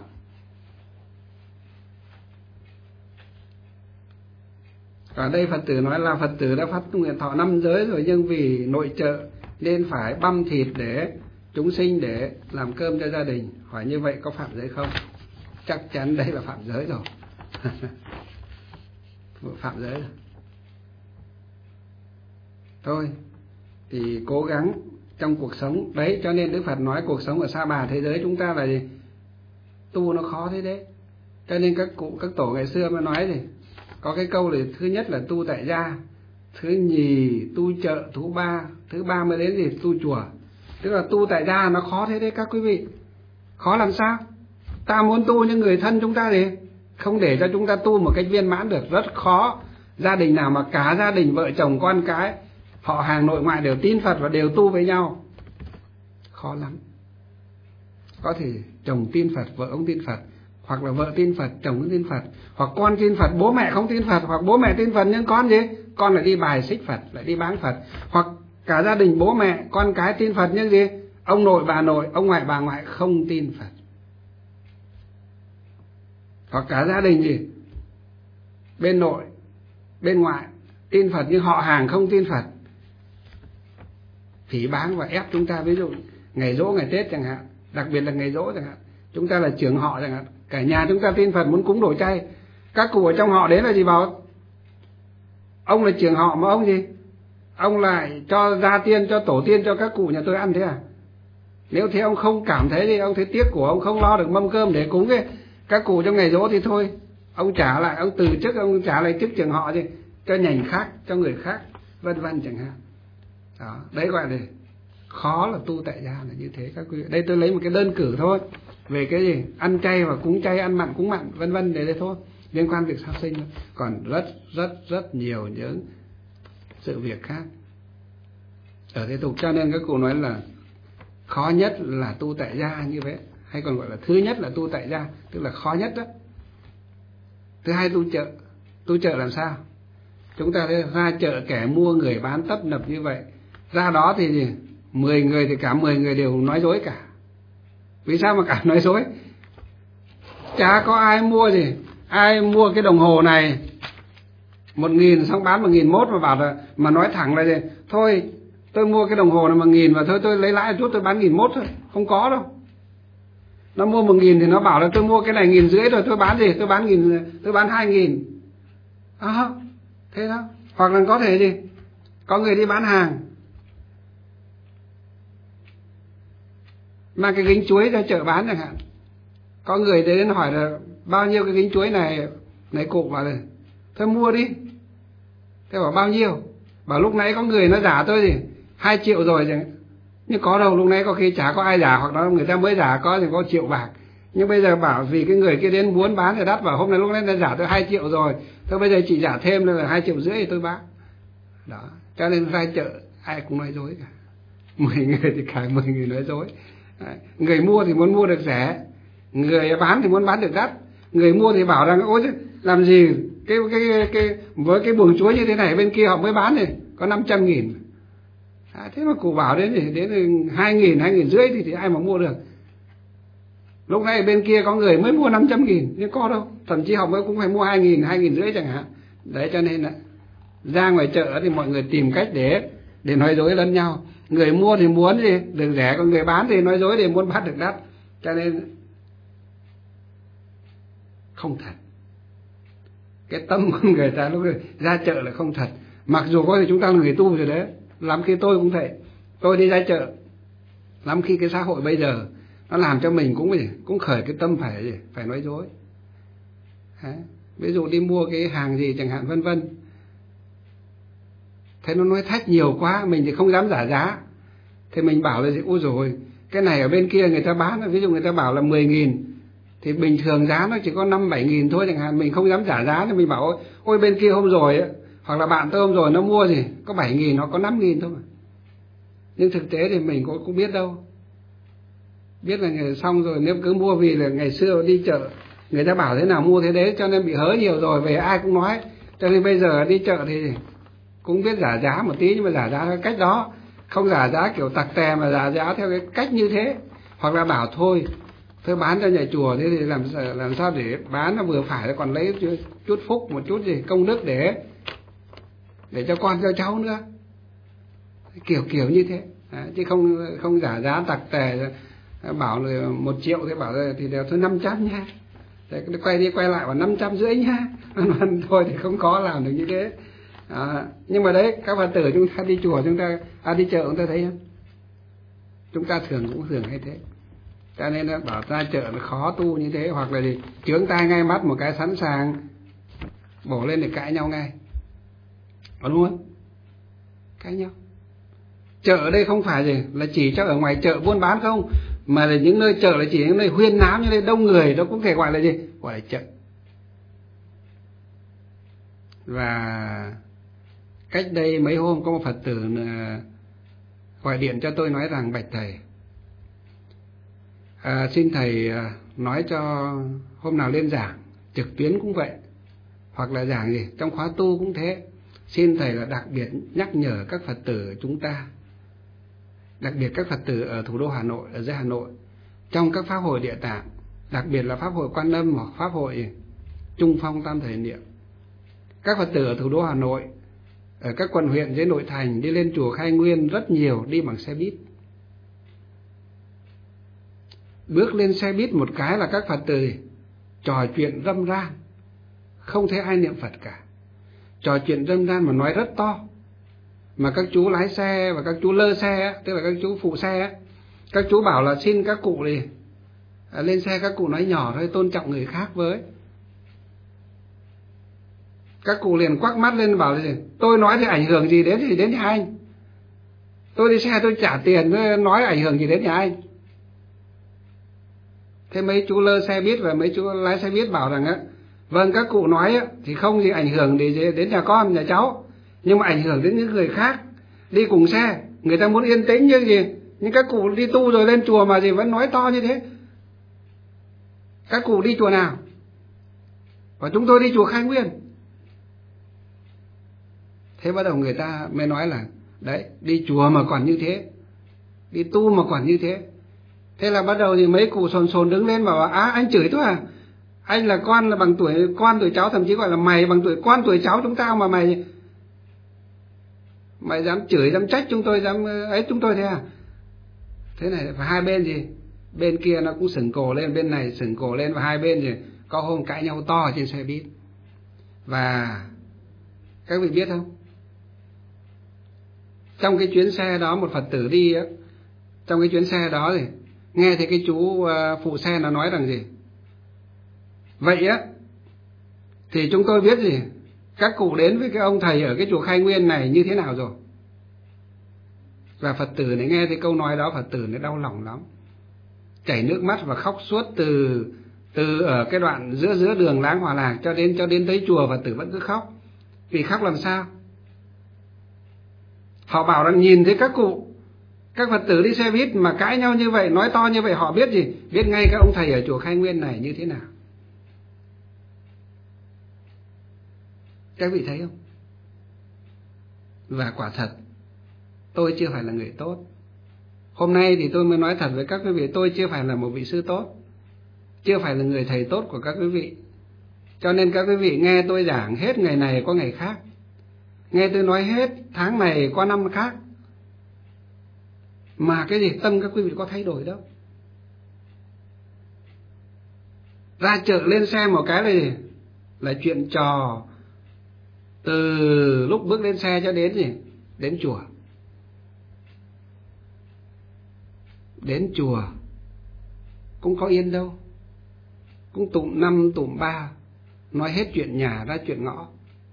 Ở đây Phật tử nói là Phật tử đã phát nguyện thọ năm giới rồi, nhưng vì nội trợ nên phải băm thịt để chúng sinh để làm cơm cho gia đình. Hỏi như vậy có phạm giới không? Chắc chắn đây là phạm giới rồi. Phạm giới rồi. Thôi, thì cố gắng trong cuộc sống đấy. Cho nên Đức Phật nói cuộc sống ở Sa Bà thế giới chúng ta là gì? Tu nó khó thế đấy. Cho nên các cụ các tổ ngày xưa mới nói gì, có cái câu này, thứ nhất là tu tại gia, thứ nhì tu chợ, thứ ba thứ ba mới đến gì? Tu chùa. Tức là tu tại gia nó khó thế đấy các quý vị. Khó làm sao? Ta muốn tu những người thân chúng ta thì không để cho chúng ta tu một cách viên mãn được, rất khó. Gia đình nào mà cả gia đình vợ chồng con cái, họ hàng nội ngoại đều tin Phật và đều tu với nhau, khó lắm. Có thể chồng tin Phật, vợ không tin Phật, hoặc là vợ tin Phật, chồng không tin Phật, hoặc con tin Phật, bố mẹ không tin Phật, hoặc bố mẹ tin Phật nhưng con gì? Con lại đi bài xích Phật, lại đi bán Phật. Hoặc cả gia đình bố mẹ, con cái tin Phật nhưng gì? Ông nội, bà nội, ông ngoại, bà ngoại không tin Phật. Hoặc cả gia đình gì? Bên nội, bên ngoại tin Phật nhưng họ hàng không tin Phật. Phỉ báng và ép chúng ta, ví dụ ngày giỗ, ngày Tết chẳng hạn, đặc biệt là ngày giỗ chẳng hạn, chúng ta là trưởng họ chẳng hạn, cả nhà chúng ta tin Phật muốn cúng đồ chay, các cụ ở trong họ đến là gì? Bảo ông là trưởng họ mà ông gì? Ông lại cho gia tiên, cho tổ tiên, cho các cụ nhà tôi ăn thế à? Nếu thế ông không cảm thấy thì ông thấy tiếc của ông không lo được mâm cơm để cúng cái các cụ trong ngày giỗ thì thôi, ông trả lại, ông từ chức, ông trả lại chức trưởng họ gì cho nhành khác, cho người khác, vân vân chẳng hạn. Đó, đấy gọi là khó là tu tại gia là như thế các quý vị. Đây tôi lấy một cái đơn cử thôi về cái gì ăn chay và cúng chay, ăn mặn cúng mặn vân vân để đây thôi, liên quan việc sát sinh. Còn rất rất rất nhiều những sự việc khác ở thế tục. Cho nên các cụ nói là khó nhất là tu tại gia như vậy, hay còn gọi là thứ nhất là tu tại gia, tức là khó nhất đó. Thứ hai tu chợ. Tu chợ làm sao? Chúng ta ra chợ, kẻ mua người bán tấp nập như vậy, ra đó thì gì? mười người thì cả mười người đều nói dối cả. Vì sao mà cả nói dối? Chả có ai mua gì. Ai mua cái đồng hồ này một nghìn xong bán một nghìn mốt mà bảo là, mà nói thẳng là gì? Thôi tôi mua cái đồng hồ này một nghìn và thôi tôi lấy lãi một chút tôi bán nghìn mốt thôi. Không có đâu. Nó mua một nghìn thì nó bảo là tôi mua cái này nghìn rưỡi rồi tôi bán gì? Tôi bán nghìn, tôi bán hai nghìn. À, thế đó. Hoặc là có thể gì? Có người đi bán hàng mang cái gính chuối ra chợ bán chẳng hạn. Có người đến hỏi là bao nhiêu cái gính chuối này, này cụ bảo là thôi mua đi. Thế bảo bao nhiêu? Bảo lúc nãy có người nó giả tôi gì hai triệu rồi chẳng. Nhưng có đâu, lúc nãy có khi chả có ai giả, hoặc là người ta mới giả có thì có triệu bạc. Nhưng bây giờ bảo vì cái người kia đến muốn bán thì đắt, bảo hôm nay lúc nãy nó giả tôi hai triệu rồi, thôi bây giờ chị giả thêm là hai triệu rưỡi thì tôi bán. Đó, cho nên ra chợ ai cũng nói dối cả. Mười người thì cả mười người nói dối. Đấy. Người mua thì muốn mua được rẻ, người bán thì muốn bán được đắt. Người mua thì bảo rằng ôi làm gì cái cái cái, cái với cái buồng chuối như thế này bên kia họ mới bán này có năm trăm nghìn. À, thế mà cụ bảo đến thì đến hai nghìn, hai nghìn rưỡi thì, thì ai mà mua được. Lúc này bên kia có người mới mua năm trăm nghìn nhưng có đâu, thậm chí họ mới cũng phải mua hai nghìn, hai nghìn rưỡi chẳng hạn. Đấy, cho nên là ra ngoài chợ thì mọi người tìm cách để để nói dối lẫn nhau. Người mua thì muốn gì được rẻ, còn người bán thì nói dối để muốn bán được đắt. Cho nên không thật. Cái tâm của người ta lúc ra chợ là không thật. Mặc dù có thể chúng ta là người tu rồi đấy, lắm khi tôi cũng vậy. Tôi đi ra chợ, lắm khi cái xã hội bây giờ nó làm cho mình cũng cũng khởi cái tâm phải gì phải nói dối. Đấy. Ví dụ đi mua cái hàng gì chẳng hạn vân vân, thế nó nói thách nhiều quá, mình thì không dám giả giá. Thì mình bảo là gì? Ôi rồi cái này ở bên kia người ta bán, ví dụ người ta bảo là mười nghìn, thì bình thường giá nó chỉ có năm bảy nghìn thôi chẳng hạn, mình không dám giả giá thì mình bảo ôi, ôi bên kia hôm rồi ấy, hoặc là bạn tôi hôm rồi nó mua gì có bảy nghìn, nó có năm nghìn thôi mà. Nhưng thực tế thì mình cũng không biết đâu. Biết là ngày xong rồi, nếu cứ mua vì là ngày xưa đi chợ người ta bảo thế nào mua thế đấy, cho nên bị hớ nhiều rồi, về ai cũng nói. Cho nên bây giờ đi chợ thì cũng biết giả giá một tí, nhưng mà giả giá theo cách đó, không giả giá kiểu tặc tè mà giả giá theo cái cách như thế. Hoặc là bảo thôi thôi bán cho nhà chùa, thế thì làm làm sao để bán nó vừa phải, còn lấy chút phúc một chút gì công đức để để cho con cho cháu nữa, kiểu kiểu như thế. Đấy, chứ không không giả giá tặc tè bảo là một triệu thì bảo là thì đều thôi năm trăm nha, thế quay đi quay lại bảo năm trăm rưỡi nha. Thôi thì không có làm được như thế. À, nhưng mà đấy các Phật tử chúng ta đi chùa chúng ta à, đi chợ chúng ta thấy không? Chúng ta thường cũng thường hay thế. Cho nên nó bảo ra chợ nó khó tu như thế, hoặc là gì chướng tai ngay mắt một cái sẵn sàng bổ lên để cãi nhau ngay, có đúng không? Cãi nhau. Chợ ở đây không phải gì là chỉ cho ở ngoài chợ buôn bán không, mà là những nơi chợ là chỉ những nơi huyên náo như đây đông người, đó cũng thể gọi là gì, gọi là chợ. Và cách đây mấy hôm có một Phật tử gọi điện cho tôi nói rằng bạch thầy, à, xin thầy nói cho hôm nào lên giảng trực tuyến cũng vậy, hoặc là giảng gì trong khóa tu cũng thế, xin thầy là đặc biệt nhắc nhở các Phật tử chúng ta, đặc biệt các Phật tử ở thủ đô Hà Nội, ở dưới Hà Nội, trong các pháp hội Địa Tạng, đặc biệt là pháp hội Quan Âm hoặc pháp hội Trung Phong Tam Thời Niệm, các Phật tử ở thủ đô Hà Nội, ở các quận huyện dưới nội thành đi lên chùa Khai Nguyên rất nhiều đi bằng xe buýt. Bước lên xe buýt một cái là các Phật tử trò chuyện râm ran, không thấy ai niệm Phật cả, trò chuyện râm ran mà nói rất to. Mà các chú lái xe và các chú lơ xe, tức là các chú phụ xe, các chú bảo là xin các cụ đi à, lên xe các cụ nói nhỏ thôi, tôn trọng người khác với. Các cụ liền quắc mắt lên bảo là gì? Tôi nói thì ảnh hưởng gì đến thì đến nhà anh? Tôi đi xe tôi trả tiền, nói ảnh hưởng gì đến nhà anh? Thế mấy chú lơ xe buýt và mấy chú lái xe buýt bảo rằng á, vâng các cụ nói á, thì không gì ảnh hưởng đến nhà con, nhà cháu, nhưng mà ảnh hưởng đến những người khác đi cùng xe, người ta muốn yên tĩnh như gì, nhưng các cụ đi tu rồi lên chùa mà gì vẫn nói to như thế. Các cụ đi chùa nào? Và chúng tôi đi chùa Khai Nguyên. Thế bắt đầu người ta mới nói là đấy, đi chùa mà còn như thế, đi tu mà còn như thế. Thế là bắt đầu thì mấy cụ sồn sồn đứng lên bảo á, anh chửi tôi à? Anh là con là bằng tuổi con tuổi cháu, thậm chí gọi là mày bằng tuổi con tuổi cháu chúng tao mà mày mày dám chửi, dám trách chúng tôi, dám ấy chúng tôi thế à? Thế này và hai bên gì, bên kia nó cũng sửng cổ lên, bên này sửng cổ lên, và hai bên gì có hôm cãi nhau to trên xe buýt. Và các vị biết không, trong cái chuyến xe đó một Phật tử đi á, trong cái chuyến xe đó thì nghe thấy cái chú phụ xe nó nói rằng gì, vậy á thì chúng tôi biết gì các cụ đến với cái ông thầy ở cái chùa Khai Nguyên này như thế nào rồi. Và Phật tử này nghe thấy câu nói đó, Phật tử này đau lòng lắm, chảy nước mắt và khóc suốt từ từ ở cái đoạn giữa giữa đường Láng Hòa Lạc cho đến cho đến tới chùa. Phật tử vẫn cứ khóc. Vì khóc làm sao? Họ bảo rằng nhìn thấy các cụ, các Phật tử đi xe buýt mà cãi nhau như vậy, nói to như vậy, họ biết gì, biết ngay các ông thầy ở chùa Khai Nguyên này như thế nào. Các vị thấy không? Và quả thật tôi chưa phải là người tốt. Hôm nay thì tôi mới nói thật với các quý vị, tôi chưa phải là một vị sư tốt, chưa phải là người thầy tốt của các quý vị. Cho nên các quý vị nghe tôi giảng hết ngày này qua ngày khác, nghe tôi nói hết tháng này qua năm khác, mà cái gì tâm các quý vị có thay đổi đâu. Ra chợ lên xe một cái là gì? Là chuyện trò từ lúc bước lên xe cho đến gì? Đến chùa. Đến chùa cũng có yên đâu, cũng tụm năm tụm ba, nói hết chuyện nhà ra chuyện ngõ.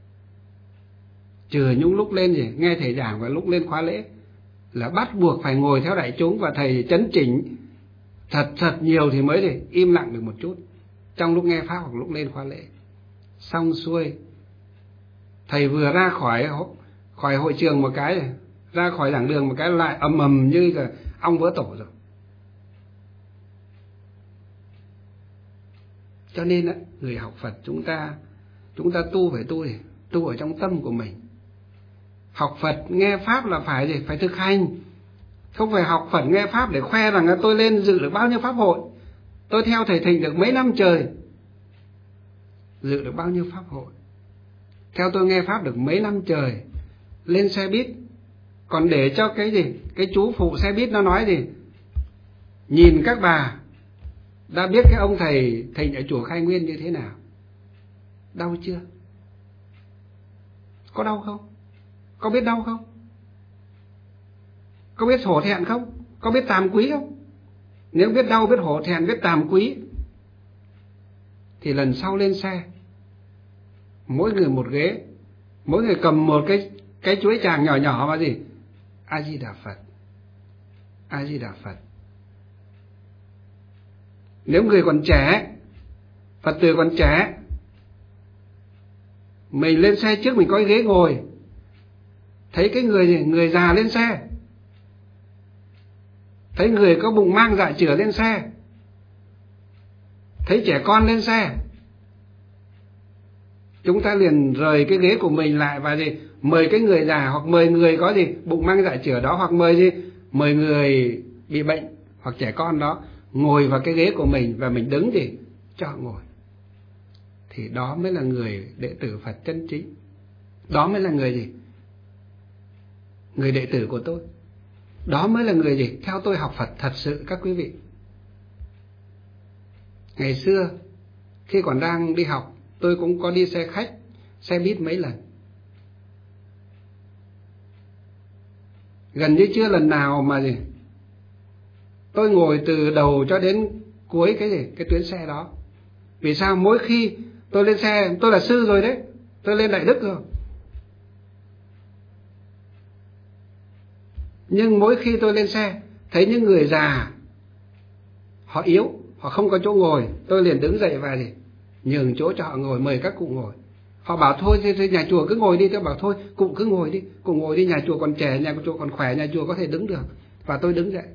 Trừ những lúc lên gì nghe thầy giảng và lúc lên khóa lễ là bắt buộc phải ngồi theo đại chúng, và thầy chấn chỉnh thật thật nhiều thì mới gì im lặng được một chút trong lúc nghe pháp hoặc lúc lên khóa lễ. Xong xuôi thầy vừa ra khỏi khỏi hội trường một cái, ra khỏi giảng đường một cái lại ầm ầm như là ong vỡ tổ rồi. Cho nên á, người học Phật chúng ta chúng ta tu phải tu gì? Tu ở trong tâm của mình. Học Phật nghe pháp là phải gì? Phải thực hành. Không phải học Phật nghe pháp để khoe rằng là tôi lên dự được bao nhiêu pháp hội, tôi theo thầy Thịnh được mấy năm trời, dự được bao nhiêu pháp hội, theo tôi nghe pháp được mấy năm trời, lên xe buýt còn để cho cái gì, cái chú phụ xe buýt nó nói gì, nhìn các bà đã biết cái ông thầy Thịnh ở chùa Khai Nguyên như thế nào. Đau chưa? Có đau không? Có biết đau không? Có biết hổ thẹn không? Có biết tàm quý không? Nếu biết đau, biết hổ thẹn, biết tàm quý thì lần sau lên xe, mỗi người một ghế, mỗi người cầm một cái cái chuỗi tràng nhỏ nhỏ mà gì? A Di Đà Phật. A Di Đà Phật. Nếu người còn trẻ, Phật tử còn trẻ, mình lên xe trước mình có cái ghế ngồi, thấy cái người gì? Người già lên xe, thấy người có bụng mang dạ chửa lên xe, thấy trẻ con lên xe, chúng ta liền rời cái ghế của mình lại và gì? Mời cái người già, hoặc mời người có gì? Bụng mang dạ chửa đó, hoặc mời gì? Mời người bị bệnh hoặc trẻ con đó ngồi vào cái ghế của mình và mình đứng gì? Cho họ ngồi. Thì đó mới là người đệ tử Phật chân chính. Đó mới là người gì? Người đệ tử của tôi. Đó mới là người gì? Theo tôi học Phật thật sự các quý vị. Ngày xưa khi còn đang đi học, tôi cũng có đi xe khách, xe buýt mấy lần. Gần như chưa lần nào mà gì tôi ngồi từ đầu cho đến cuối cái gì cái tuyến xe đó. Vì sao? Mỗi khi tôi lên xe, tôi là sư rồi đấy, tôi lên Đại Đức rồi, nhưng mỗi khi tôi lên xe thấy những người già họ yếu, họ không có chỗ ngồi, tôi liền đứng dậy và gì nhường chỗ cho họ ngồi, mời các cụ ngồi. Họ bảo thôi thì nhà chùa cứ ngồi đi, tôi bảo thôi cụ cứ ngồi đi, cụ ngồi đi, nhà chùa còn trẻ, nhà chùa còn khỏe, nhà chùa có thể đứng được. Và tôi đứng dậy.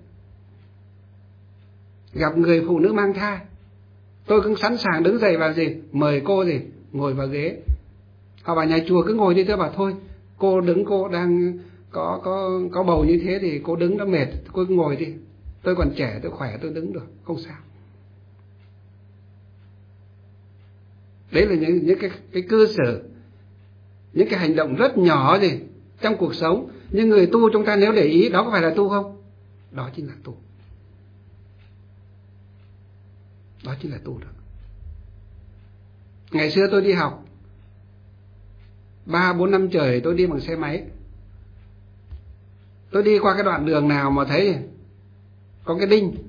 Gặp người phụ nữ mang thai, tôi cũng sẵn sàng đứng dậy và gì mời cô gì ngồi vào ghế. Họ bảo nhà chùa cứ ngồi đi, tôi bảo thôi cô đứng, cô đang có có có bầu như thế thì cô đứng đã mệt, cô cứ ngồi đi, tôi còn trẻ, tôi khỏe, tôi đứng được, không sao. Đấy là những những cái cái cơ sở, những cái hành động rất nhỏ gì trong cuộc sống, nhưng người tu chúng ta nếu để ý, đó có phải là tu không? Đó chính là tu. Đó chính là tu được. Ngày xưa tôi đi học ba bốn năm trời tôi đi bằng xe máy. Tôi đi qua cái đoạn đường nào mà thấy có cái đinh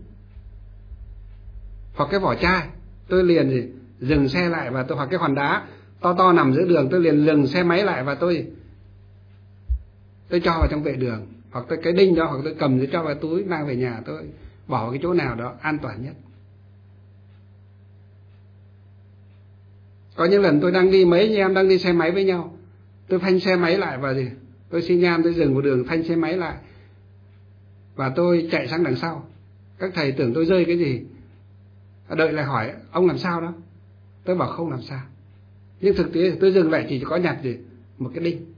hoặc cái vỏ chai, tôi liền gì dừng xe lại, và tôi hoặc cái hòn đá to to nằm giữa đường, tôi liền dừng xe máy lại và tôi tôi cho vào trong vệ đường, hoặc tôi cái đinh đó, hoặc tôi cầm rồi cho vào túi mang về nhà, tôi bỏ vào cái chỗ nào đó an toàn nhất. Có những lần tôi đang đi, mấy anh em đang đi xe máy với nhau, tôi phanh xe máy lại và gì tôi xi nhan, tôi dừng một đường phanh xe máy lại và tôi chạy sang đằng sau. Các thầy tưởng tôi rơi cái gì, đợi lại hỏi ông làm sao đó, tôi bảo không làm sao, nhưng thực tế tôi dừng lại chỉ có nhặt gì một cái đinh.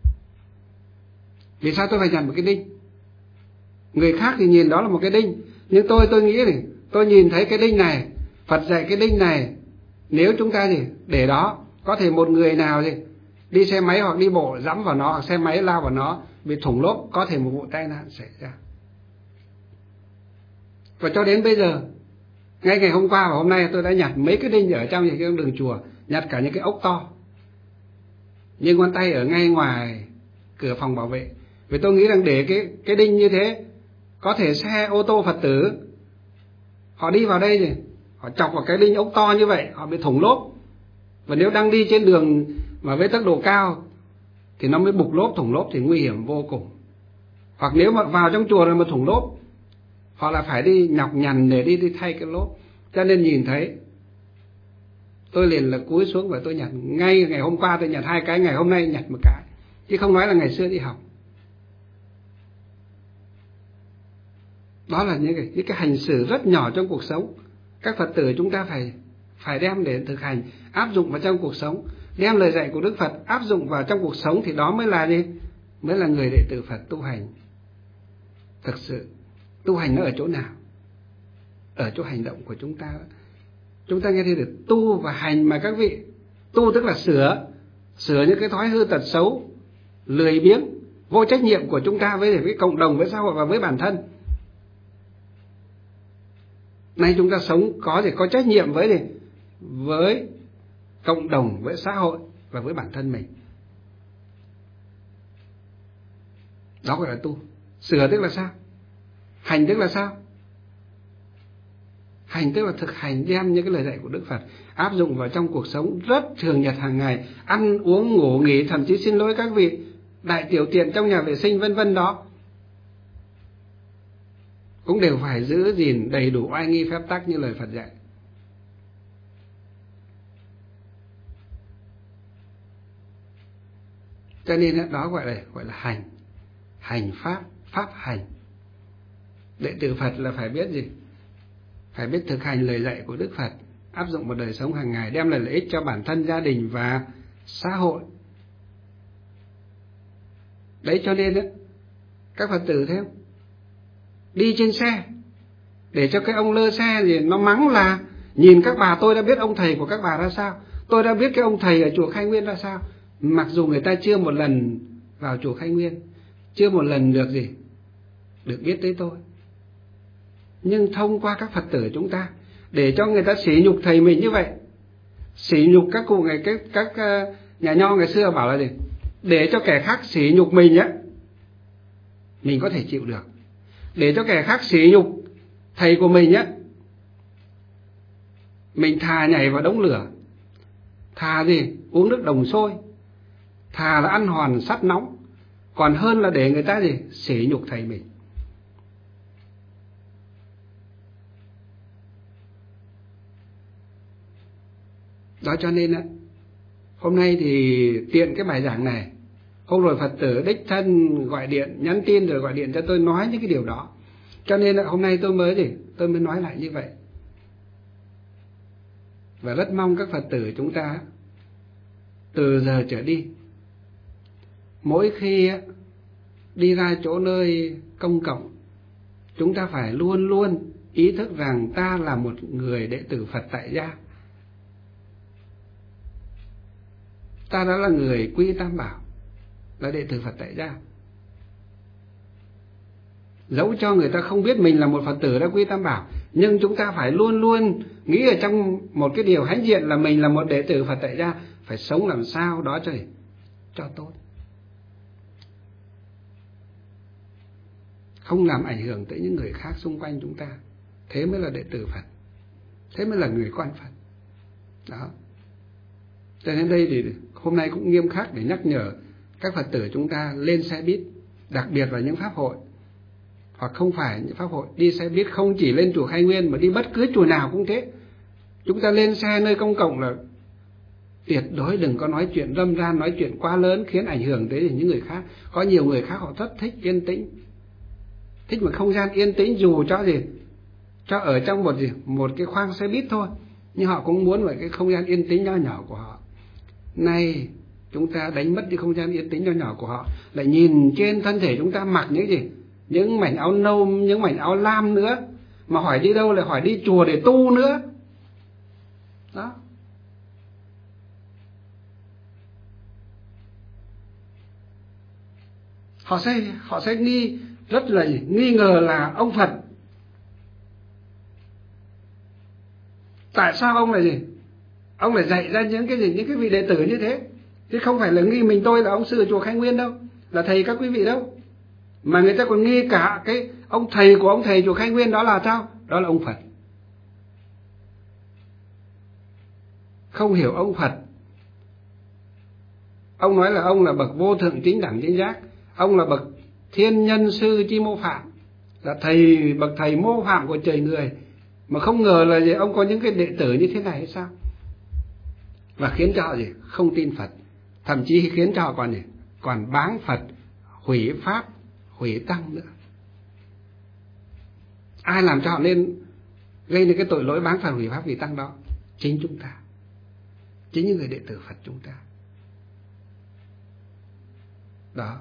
Vì sao tôi phải nhặt một cái đinh? Người khác thì nhìn đó là một cái đinh, nhưng tôi tôi nghĩ này, tôi nhìn thấy cái đinh này, Phật dạy cái đinh này, nếu chúng ta gì để đó, có thể một người nào gì đi xe máy hoặc đi bộ dẫm vào nó, hoặc xe máy lao vào nó bị thủng lốp, có thể một vụ tai nạn xảy ra. Và cho đến bây giờ, ngay ngày hôm qua và hôm nay tôi đã nhặt mấy cái đinh ở trong những cái đường chùa, nhặt cả những cái ốc to, nhưng ngón tay ở ngay ngoài cửa phòng bảo vệ. Vì tôi nghĩ rằng để cái cái đinh như thế, có thể xe ô tô Phật tử họ đi vào đây thì họ chọc vào cái đinh ốc to như vậy, họ bị thủng lốp. Và nếu đang đi trên đường mà với tốc độ cao thì nó mới bục lốp, thủng lốp thì nguy hiểm vô cùng. Hoặc nếu mà vào trong chùa rồi mà thủng lốp, họ là phải đi nhọc nhằn để đi đi thay cái lốp. Cho nên nhìn thấy, tôi liền là cúi xuống và tôi nhặt. Ngay ngày hôm qua tôi nhặt hai cái, ngày hôm nay nhặt một cái, chứ không nói là ngày xưa đi học. Đó là những cái, những cái hành xử rất nhỏ trong cuộc sống. Các Phật tử chúng ta phải phải đem để thực hành, áp dụng vào trong cuộc sống, đem lời dạy của Đức Phật áp dụng vào trong cuộc sống, thì đó mới là gì? Mới là người đệ tử Phật tu hành. Thực sự tu hành nó ở chỗ nào? Ở chỗ hành động của chúng ta. Chúng ta nghe thấy được tu và hành mà các vị. Tu tức là sửa, sửa những cái thói hư tật xấu, lười biếng, vô trách nhiệm của chúng ta với, với cộng đồng, với xã hội và với bản thân. Nay chúng ta sống có thể có trách nhiệm với gì? Với cộng đồng, với xã hội và với bản thân mình. Đó gọi là tu. Sửa tức là sao? Hành tức là sao? Hành tức là thực hành đem những cái lời dạy của Đức Phật áp dụng vào trong cuộc sống rất thường nhật hàng ngày, ăn uống ngủ nghỉ, thậm chí xin lỗi các vị đại tiểu tiện trong nhà vệ sinh vân vân đó cũng đều phải giữ gìn đầy đủ oai nghi phép tắc như lời Phật dạy. Cho nên đó gọi là gọi là hành. Hành pháp, pháp hành. Đệ tử Phật là phải biết gì? Phải biết thực hành lời dạy của Đức Phật, áp dụng vào đời sống hàng ngày, đem lại lợi ích cho bản thân, gia đình và xã hội. Đấy cho nên đấy, các Phật tử thấy không? Đi trên xe, để cho cái ông lơ xe gì nó mắng là nhìn các bà, tôi đã biết ông thầy của các bà ra sao, tôi đã biết cái ông thầy ở chùa Khai Nguyên ra sao. Mặc dù người ta chưa một lần vào chùa Khai Nguyên, chưa một lần được gì, được biết tới tôi, nhưng thông qua các Phật tử chúng ta, để cho người ta sỉ nhục thầy mình như vậy, sỉ nhục các cụ ngày các các uh, nhà nho ngày xưa bảo là gì? Để cho kẻ khác sỉ nhục mình á, mình có thể chịu được. Để cho kẻ khác sỉ nhục thầy của mình á, mình thà nhảy vào đống lửa, thà gì uống nước đồng sôi, thà là ăn hòn sắt nóng, còn hơn là để người ta gì sỉ nhục thầy mình. Đó cho nên á, hôm nay thì tiện cái bài giảng này, hôm rồi Phật tử đích thân gọi điện, nhắn tin rồi gọi điện cho tôi nói những cái điều đó. Cho nên hôm nay tôi mới gì, tôi mới nói lại như vậy. Và rất mong các Phật tử chúng ta từ giờ trở đi, mỗi khi đi ra chỗ nơi công cộng, chúng ta phải luôn luôn ý thức rằng ta là một người đệ tử Phật tại gia. Ta đã là người quy Tam Bảo, là đệ tử Phật tại gia. Dẫu cho người ta không biết mình là một Phật tử đã quy Tam Bảo, nhưng chúng ta phải luôn luôn nghĩ ở trong một cái điều hãnh diện là mình là một đệ tử Phật tại gia, phải sống làm sao đó cho cho tốt, không làm ảnh hưởng tới những người khác xung quanh chúng ta. Thế mới là đệ tử Phật, thế mới là người con Phật. Đó. Cho nên đây thì hôm nay cũng nghiêm khắc để nhắc nhở các Phật tử chúng ta lên xe buýt, đặc biệt là những pháp hội, hoặc không phải những pháp hội, đi xe buýt không chỉ lên chùa Khai Nguyên mà đi bất cứ chùa nào cũng thế. Chúng ta lên xe nơi công cộng là tuyệt đối đừng có nói chuyện râm ran, nói chuyện quá lớn khiến ảnh hưởng tới những người khác. Có nhiều người khác họ rất thích yên tĩnh, thích một không gian yên tĩnh, dù cho gì, cho ở trong một gì, một cái khoang xe buýt thôi, nhưng họ cũng muốn một cái không gian yên tĩnh nho nhỏ của họ. Nay chúng ta đánh mất đi không gian yên tĩnh nho nhỏ của họ, lại nhìn trên thân thể chúng ta mặc những gì, những mảnh áo nâu, những mảnh áo lam nữa, mà hỏi đi đâu lại hỏi đi chùa để tu nữa. Đó. Họ sẽ họ sẽ nghi rất là nghi ngờ là ông Phật. Tại sao ông là gì? Ông lại dạy ra những cái gì, những cái vị đệ tử như thế, chứ không phải là nghi mình tôi là ông sư ở chùa Khai Nguyên đâu, là thầy các quý vị đâu, mà người ta còn nghi cả cái ông thầy của ông thầy chùa Khai Nguyên, đó là sao? Đó là ông Phật. Không hiểu ông Phật. Ông nói là ông là bậc vô thượng chính đẳng chính giác, ông là bậc thiên nhân sư chi mô phạm, là thầy, bậc thầy mô phạm của trời người, mà không ngờ là gì, ông có những cái đệ tử như thế này hay sao? Và khiến cho họ gì không tin Phật, thậm chí khiến cho họ còn gì còn báng Phật, hủy pháp, hủy tăng nữa. Ai làm cho họ nên gây nên cái tội lỗi báng Phật, hủy pháp, hủy tăng đó? Chính chúng ta, chính những người đệ tử Phật chúng ta. Đó.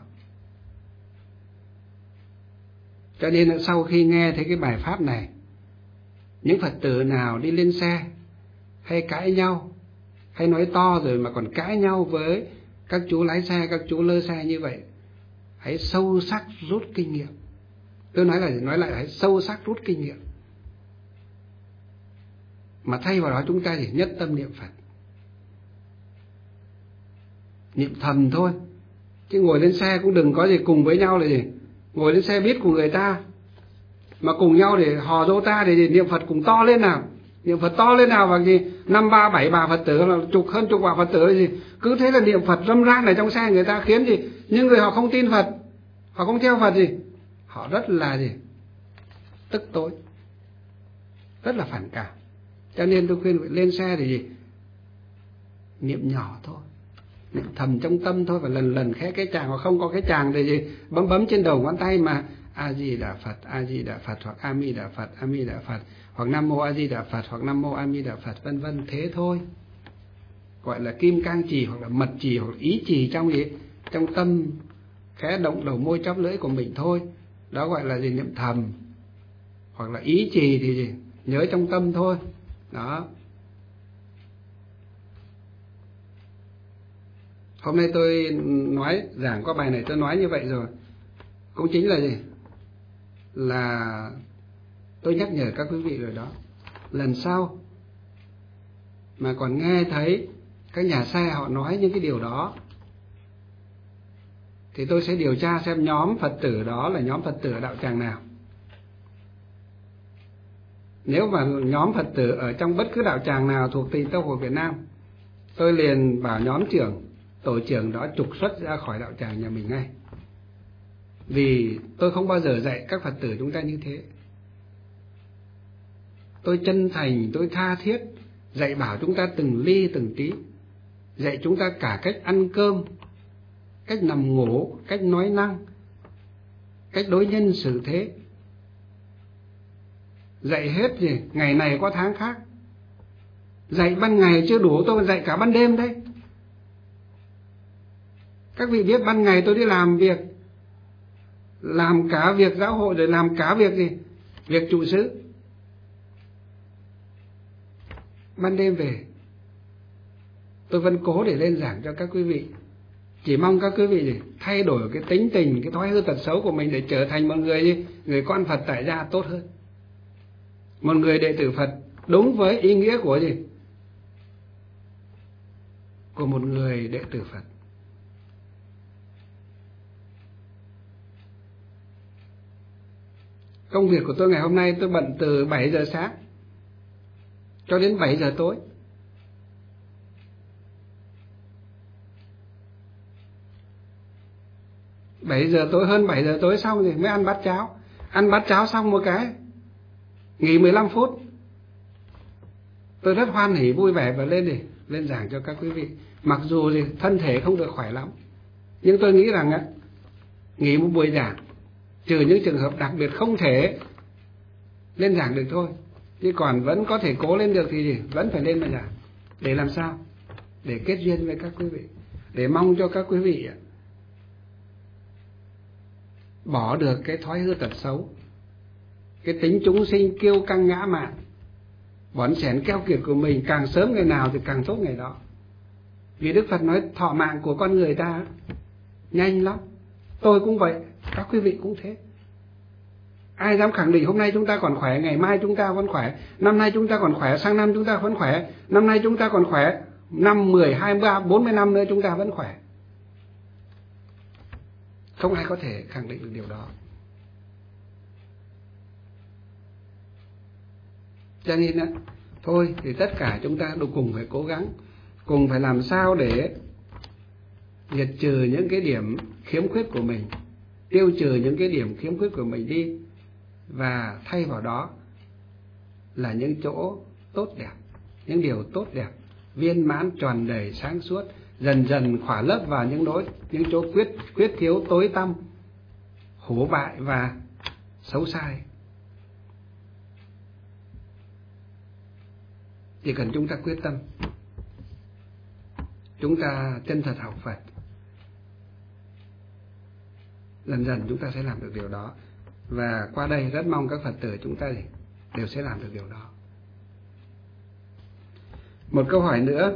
Cho nên sau khi nghe thấy cái bài pháp này, những Phật tử nào đi lên xe hay cãi nhau, hay nói to rồi mà còn cãi nhau với các chú lái xe, các chú lơ xe như vậy, hãy sâu sắc rút kinh nghiệm. Tôi nói là nói lại hãy sâu sắc rút kinh nghiệm, mà thay vào đó chúng ta chỉ nhất tâm niệm Phật, niệm thầm thôi, Chứ ngồi lên xe cũng đừng có gì cùng với nhau là gì, ngồi lên xe buýt của người ta mà cùng nhau để hò dô ta để niệm Phật cùng to lên nào, niệm Phật to lên nào, và gì năm ba bảy bà Phật tử là chục hơn chục bà Phật tử là gì, cứ thế là niệm Phật râm ran ở trong xe người ta, khiến gì những người họ không tin Phật, họ không theo Phật gì, họ rất là gì tức tối, rất là phản cảm. Cho nên tôi khuyên lên xe thì gì niệm nhỏ thôi, niệm thầm trong tâm thôi, và lần lần khẽ cái chàng, hoặc không có cái chàng thì gì bấm bấm trên đầu ngón tay mà A Di Đà Phật, A Di Đà Phật, hoặc A Mi Đà Phật, A Mi Đà Phật, hoặc Nam Mô A Di Đà Phật, hoặc Nam Mô A Mi Đà Phật, vân vân, thế thôi. Gọi là kim cang trì, hoặc là mật trì, hoặc là ý trì trong gì trong tâm, khẽ động đầu môi chóp lưỡi của mình thôi, đó gọi là gì niệm thầm. Hoặc là ý trì thì gì nhớ trong tâm thôi. Đó. Hôm nay tôi nói giảng qua bài này, tôi nói như vậy rồi, cũng chính là gì là tôi nhắc nhở các quý vị rồi đó. Lần sau mà còn nghe thấy các nhà xe họ nói những cái điều đó thì tôi sẽ điều tra xem nhóm Phật tử đó là nhóm Phật tử ở đạo tràng nào. Nếu mà nhóm Phật tử ở trong bất cứ đạo tràng nào thuộc Tịnh Tông của Việt Nam, tôi liền bảo nhóm trưởng, tổ trưởng đó trục xuất ra khỏi đạo tràng nhà mình ngay. Vì tôi không bao giờ dạy các Phật tử chúng ta như thế. Tôi chân thành, tôi tha thiết dạy bảo chúng ta từng ly từng tí, dạy chúng ta cả cách ăn cơm, cách nằm ngủ, cách nói năng, cách đối nhân xử thế. Dạy hết gì, ngày này có tháng khác. Dạy ban ngày chưa đủ, tôi dạy cả ban đêm đấy. Các vị biết ban ngày tôi đi làm việc, làm cả việc giáo hội, rồi làm cả việc gì, việc trụ xứ. Ban đêm về tôi vẫn cố để lên giảng cho các quý vị. Chỉ mong các quý vị gì thay đổi cái tính tình, cái thói hư tật xấu của mình để trở thành một người gì, người con Phật tại gia tốt hơn, một người đệ tử Phật đúng với ý nghĩa của gì của một người đệ tử Phật. Công việc của tôi ngày hôm nay tôi bận từ bảy giờ sáng cho đến bảy giờ tối. bảy giờ tối, hơn bảy giờ tối xong thì mới ăn bát cháo. Ăn bát cháo xong một cái nghỉ mười lăm phút. Tôi rất hoan hỉ vui vẻ và lên đi lên giảng cho các quý vị. Mặc dù thì thân thể không được khỏe lắm, nhưng tôi nghĩ rằng á, nghỉ một buổi giảng, trừ những trường hợp đặc biệt không thể lên giảng được thôi, chứ còn vẫn có thể cố lên được thì gì vẫn phải lên mà giảng. Để làm sao? Để kết duyên với các quý vị, để mong cho các quý vị bỏ được cái thói hư tật xấu, cái tính chúng sinh kiêu căng ngã mạn, bỏn sẻn keo kiệt của mình, càng sớm ngày nào thì càng tốt ngày đó. Vì Đức Phật nói thọ mạng của con người ta nhanh lắm. Tôi cũng vậy, các quý vị cũng thế. Ai dám khẳng định hôm nay chúng ta còn khỏe, ngày mai chúng ta vẫn khỏe, năm nay chúng ta còn khỏe, sang năm chúng ta vẫn khỏe, năm nay chúng ta còn khỏe, năm, mười, hai, ba, bốn mươi năm nữa chúng ta vẫn khỏe. Không ai có thể khẳng định được điều đó. Cho nên á, thôi thì tất cả chúng ta đều cùng phải cố gắng, cùng phải làm sao để diệt trừ những cái điểm khiếm khuyết của mình, tiêu trừ những cái điểm khiếm khuyết của mình đi, và thay vào đó là những chỗ tốt đẹp, những điều tốt đẹp, viên mãn, tròn đầy, sáng suốt, dần dần khỏa lấp vào những đối những chỗ quyết quyết thiếu, tối tăm, hổ bại và xấu sai. Chỉ cần chúng ta quyết tâm, chúng ta chân thật học Phật, dần dần chúng ta sẽ làm được điều đó. Và qua đây rất mong các Phật tử chúng ta đều sẽ làm được điều đó. Một câu hỏi nữa.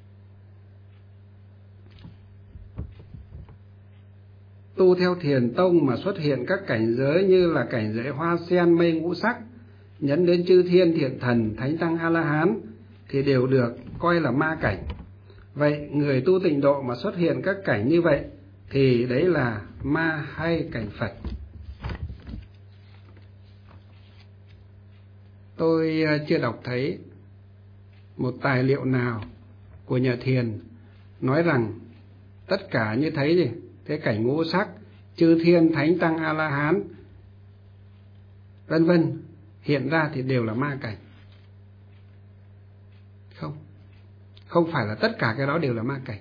Tu theo Thiền Tông mà xuất hiện các cảnh giới như là cảnh giới hoa sen, mây ngũ sắc, nhấn đến chư thiên, thiện thần, thánh tăng, A-la-hán thì đều được coi là ma cảnh. Vậy người tu tịnh độ mà xuất hiện các cảnh như vậy thì đấy là ma hay cảnh Phật. Tôi chưa đọc thấy một tài liệu nào của nhà thiền nói rằng tất cả như thấy gì, thế cảnh ngũ sắc, chư thiên, thánh tăng, a la hán, vân vân hiện ra thì đều là ma cảnh. Không, không phải là tất cả cái đó đều là ma cảnh.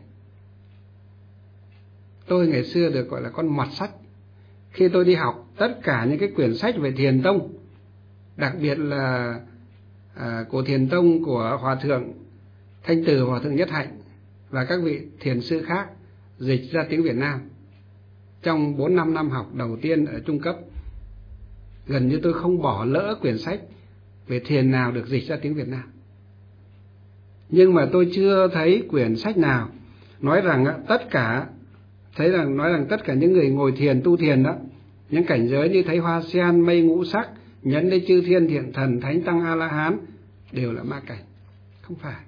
Tôi ngày xưa được gọi là con mọt sách. Khi tôi đi học tất cả những cái quyển sách về Thiền Tông, đặc biệt là à, của Thiền Tông của Hòa Thượng Thanh Từ, Hòa Thượng Nhất Hạnh và các vị thiền sư khác dịch ra tiếng Việt Nam, trong bốn năm năm học đầu tiên ở trung cấp, gần như tôi không bỏ lỡ quyển sách về thiền nào được dịch ra tiếng Việt Nam. Nhưng mà tôi chưa thấy quyển sách nào nói rằng tất cả thấy rằng nói rằng tất cả những người ngồi thiền tu thiền đó, những cảnh giới như thấy hoa sen, mây ngũ sắc, nhấn đến chư thiên, thiện thần, thánh tăng, a la hán đều là ma cảnh. Không phải.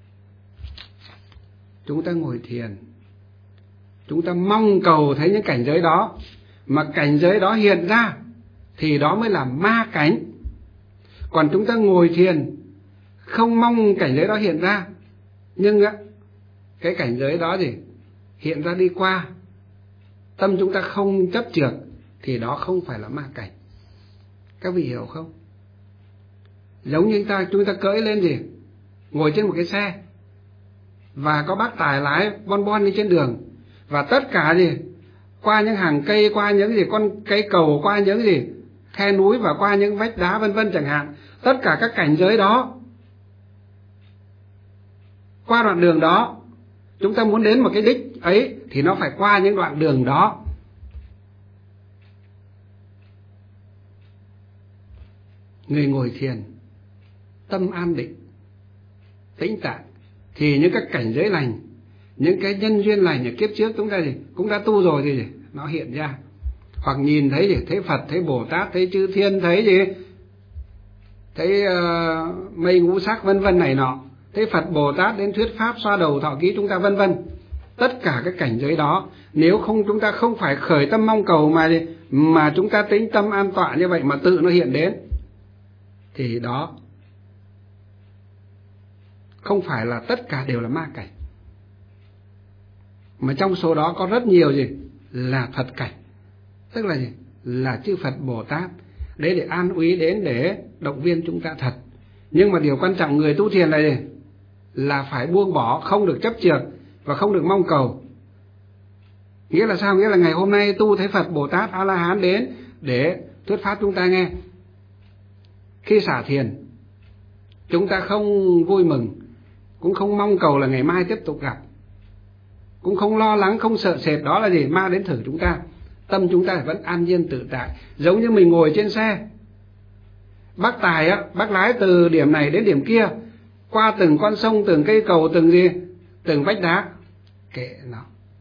Chúng ta ngồi thiền, chúng ta mong cầu thấy những cảnh giới đó, mà cảnh giới đó hiện ra thì đó mới là ma cảnh. Còn chúng ta ngồi thiền không mong cảnh giới đó hiện ra, nhưng á cái cảnh giới đó gì hiện ra đi qua, tâm chúng ta không chấp chược, thì đó không phải là ma cảnh. Các vị hiểu không? Giống như ta chúng ta cưỡi lên gì, ngồi trên một cái xe và có bác tài lái bon bon đi trên đường, và tất cả gì qua những hàng cây, qua những gì con cây cầu, qua những gì khe núi và qua những vách đá vân vân chẳng hạn, tất cả các cảnh giới đó, qua đoạn đường đó chúng ta muốn đến một cái đích ấy thì nó phải qua những đoạn đường đó. Người ngồi thiền tâm an định, tĩnh tại, thì những các cảnh giới lành, những cái nhân duyên lành ở kiếp trước chúng ta gì cũng đã tu rồi thì gì nó hiện ra. Hoặc nhìn thấy gì, thấy Phật, thấy Bồ Tát, thấy chư thiên, thấy gì, thấy uh, mây ngũ sắc vân vân này nọ, thấy Phật Bồ Tát đến thuyết pháp xoa đầu thọ ký chúng ta vân vân. Tất cả các cảnh giới đó, nếu không chúng ta không phải khởi tâm mong cầu mà gì, mà chúng ta tĩnh tâm an tọa như vậy mà tự nó hiện đến, thì đó không phải là tất cả đều là ma cảnh. Mà trong số đó có rất nhiều gì là thật cảnh, tức là gì là chư Phật Bồ Tát đấy để an úy đến, để động viên chúng ta thật. Nhưng mà điều quan trọng người tu thiền là gì, là phải buông bỏ, không được chấp chược và không được mong cầu. Nghĩa là sao? Nghĩa là ngày hôm nay tu thấy Phật Bồ Tát A La Hán đến để thuyết pháp chúng ta nghe. Khi xả thiền chúng ta không vui mừng, cũng không mong cầu là ngày mai tiếp tục gặp, cũng không lo lắng, không sợ sệt đó là gì ma đến thử chúng ta. Tâm chúng ta vẫn an nhiên tự tại, giống như mình ngồi trên xe. Bác tài á, bác lái từ điểm này đến điểm kia, qua từng con sông, từng cây cầu, từng gì, từng vách đá, kệ nó.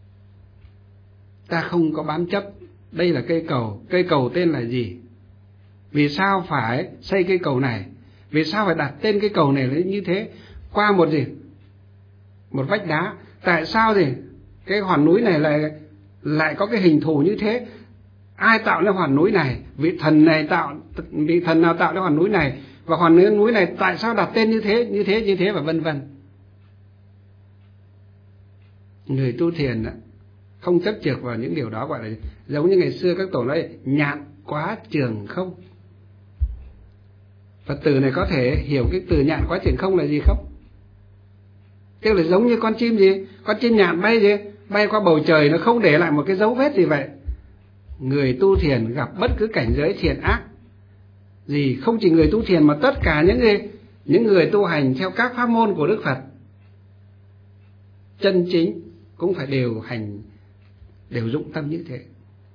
Ta không có bám chấp đây là cây cầu, cây cầu tên là gì, vì sao phải xây cây cầu này, vì sao phải đặt tên cây cầu này là như thế, qua một gì, một vách đá, tại sao gì cái hòn núi này lại lại có cái hình thù như thế, ai tạo ra hòn núi này, vị thần này tạo, vị thần nào tạo ra hòn núi này, và hòn núi này tại sao đặt tên như thế, như thế, như thế và vân vân. Người tu thiền không chấp chược vào những điều đó, gọi là giống như ngày xưa các tổ nói nhạn quá trường không. Phật tử này có thể hiểu cái từ nhạn quá trường không là gì không? Tức là giống như con chim gì, con chim nhạn bay gì, bay qua bầu trời nó không để lại một cái dấu vết gì vậy. Người tu thiền gặp bất cứ cảnh giới thiện ác gì, không chỉ người tu thiền mà tất cả những người, những người tu hành theo các pháp môn của Đức Phật chân chính cũng phải đều hành, đều dụng tâm như thế.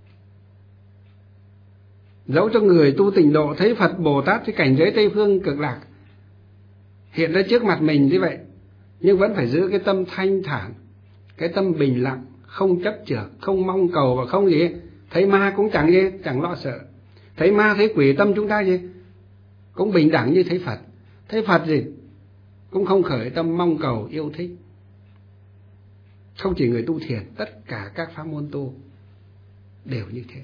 Dẫu cho người tu tịnh độ thấy Phật Bồ Tát cái cảnh giới Tây Phương Cực Lạc hiện ra trước mặt mình như vậy, nhưng vẫn phải giữ cái tâm thanh thản, cái tâm bình lặng, không chấp chược, không mong cầu và không gì. Thấy ma cũng chẳng gì, chẳng lo sợ. Thấy ma thấy quỷ, tâm chúng ta gì cũng bình đẳng như thấy Phật. Thấy Phật gì cũng không khởi tâm mong cầu yêu thích. Không chỉ người tu thiền, tất cả các pháp môn tu đều như thế.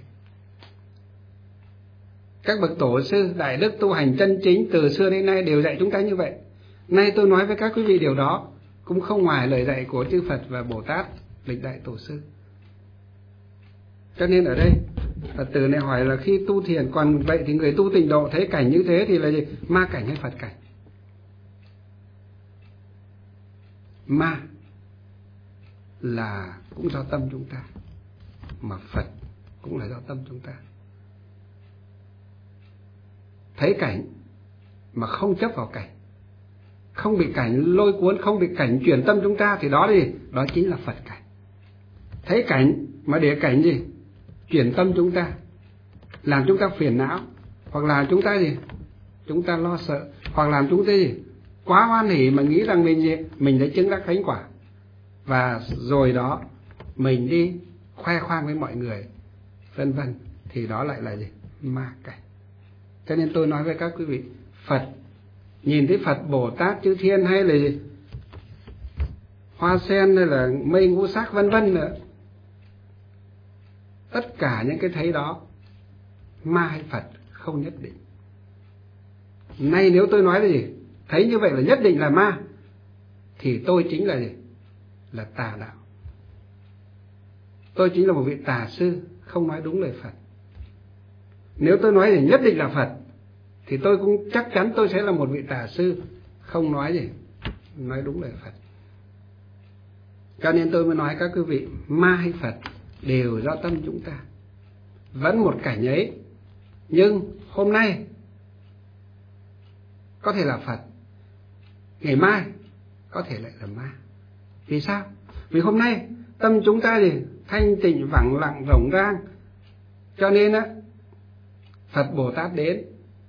Các bậc tổ sư đại đức tu hành chân chính từ xưa đến nay đều dạy chúng ta như vậy. Nay tôi nói với các quý vị điều đó cũng không ngoài lời dạy của chư Phật và Bồ Tát lịch đại tổ sư. Cho nên ở đây Phật tử này hỏi là khi tu thiền, còn vậy thì người tu tịnh độ thấy cảnh như thế thì là gì? Ma cảnh hay Phật cảnh? Ma là cũng do tâm chúng ta, mà Phật cũng là do tâm chúng ta. Thấy cảnh mà không chấp vào cảnh, không bị cảnh lôi cuốn, không bị cảnh chuyển tâm chúng ta, thì đó gì? Đó chính là Phật cảnh. Thấy cảnh mà để cảnh gì? Chuyển tâm chúng ta, làm chúng ta phiền não, hoặc là chúng ta gì? Chúng ta lo sợ, hoặc làm chúng ta gì? Quá hoan hỉ mà nghĩ rằng mình gì? Mình đã chứng đắc thánh quả, và rồi đó mình đi khoe khoang với mọi người, vân vân, thì đó lại là gì? Ma cảnh. Cho nên tôi nói với các quý vị, Phật, nhìn thấy Phật, Bồ Tát, chư Thiên hay là gì? Hoa sen hay là mây ngũ sắc vân vân nữa, tất cả những cái thấy đó, ma hay Phật không nhất định. Nay nếu tôi nói là gì? Thấy như vậy là nhất định là ma, thì tôi chính là gì? Là tà đạo. Tôi chính là một vị tà sư, không nói đúng lời Phật. Nếu tôi nói thì nhất định là Phật, thì tôi cũng chắc chắn tôi sẽ là một vị tà sư, không nói gì? Nói đúng lời Phật. Cho nên tôi mới nói các quý vị, ma hay Phật đều do tâm chúng ta. Vẫn một cảnh ấy, nhưng hôm nay có thể là Phật, ngày mai có thể lại là ma. Vì sao? Vì hôm nay tâm chúng ta gì? Thanh tịnh, vắng lặng, rộng rang. Cho nên á, Phật Bồ Tát đến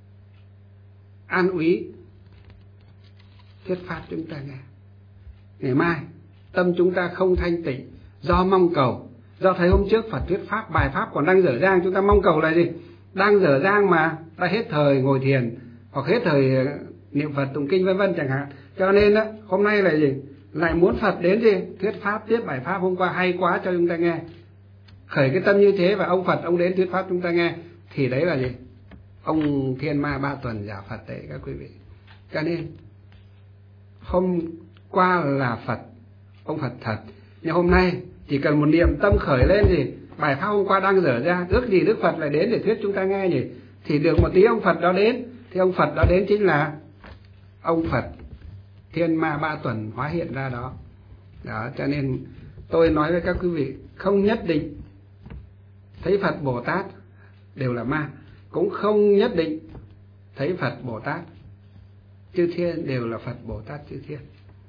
an ủi, thuyết pháp chúng ta nghe. Ngày mai tâm chúng ta không thanh tịnh, do mong cầu, do thấy hôm trước Phật thuyết pháp, bài pháp còn đang dở dang, chúng ta mong cầu là gì? Đang dở dang mà đã hết thời ngồi thiền, hoặc hết thời niệm Phật tụng kinh vân vân chẳng hạn. Cho nên á, hôm nay là gì? Lại muốn Phật đến gì? Thuyết pháp, tiếp bài pháp hôm qua hay quá cho chúng ta nghe. Khởi cái tâm như thế, và ông Phật ông đến thuyết pháp chúng ta nghe, thì đấy là gì? Ông thiên ma ba tuần giả Phật đấy các quý vị. Cho nên hôm qua là Phật, ông Phật thật, nhưng hôm nay chỉ cần một niệm tâm khởi lên gì? Bài pháp hôm qua đang dở ra, ước gì Đức Phật lại đến để thuyết chúng ta nghe nhỉ? Thì được một tí ông Phật đó đến, thì ông Phật đó đến chính là ông Phật thiên ma ba tuần hóa hiện ra đó. Đó, cho nên tôi nói với các quý vị, không nhất định thấy Phật Bồ Tát đều là ma, cũng không nhất định thấy Phật Bồ Tát chư Thiên đều là Phật Bồ Tát chư Thiên.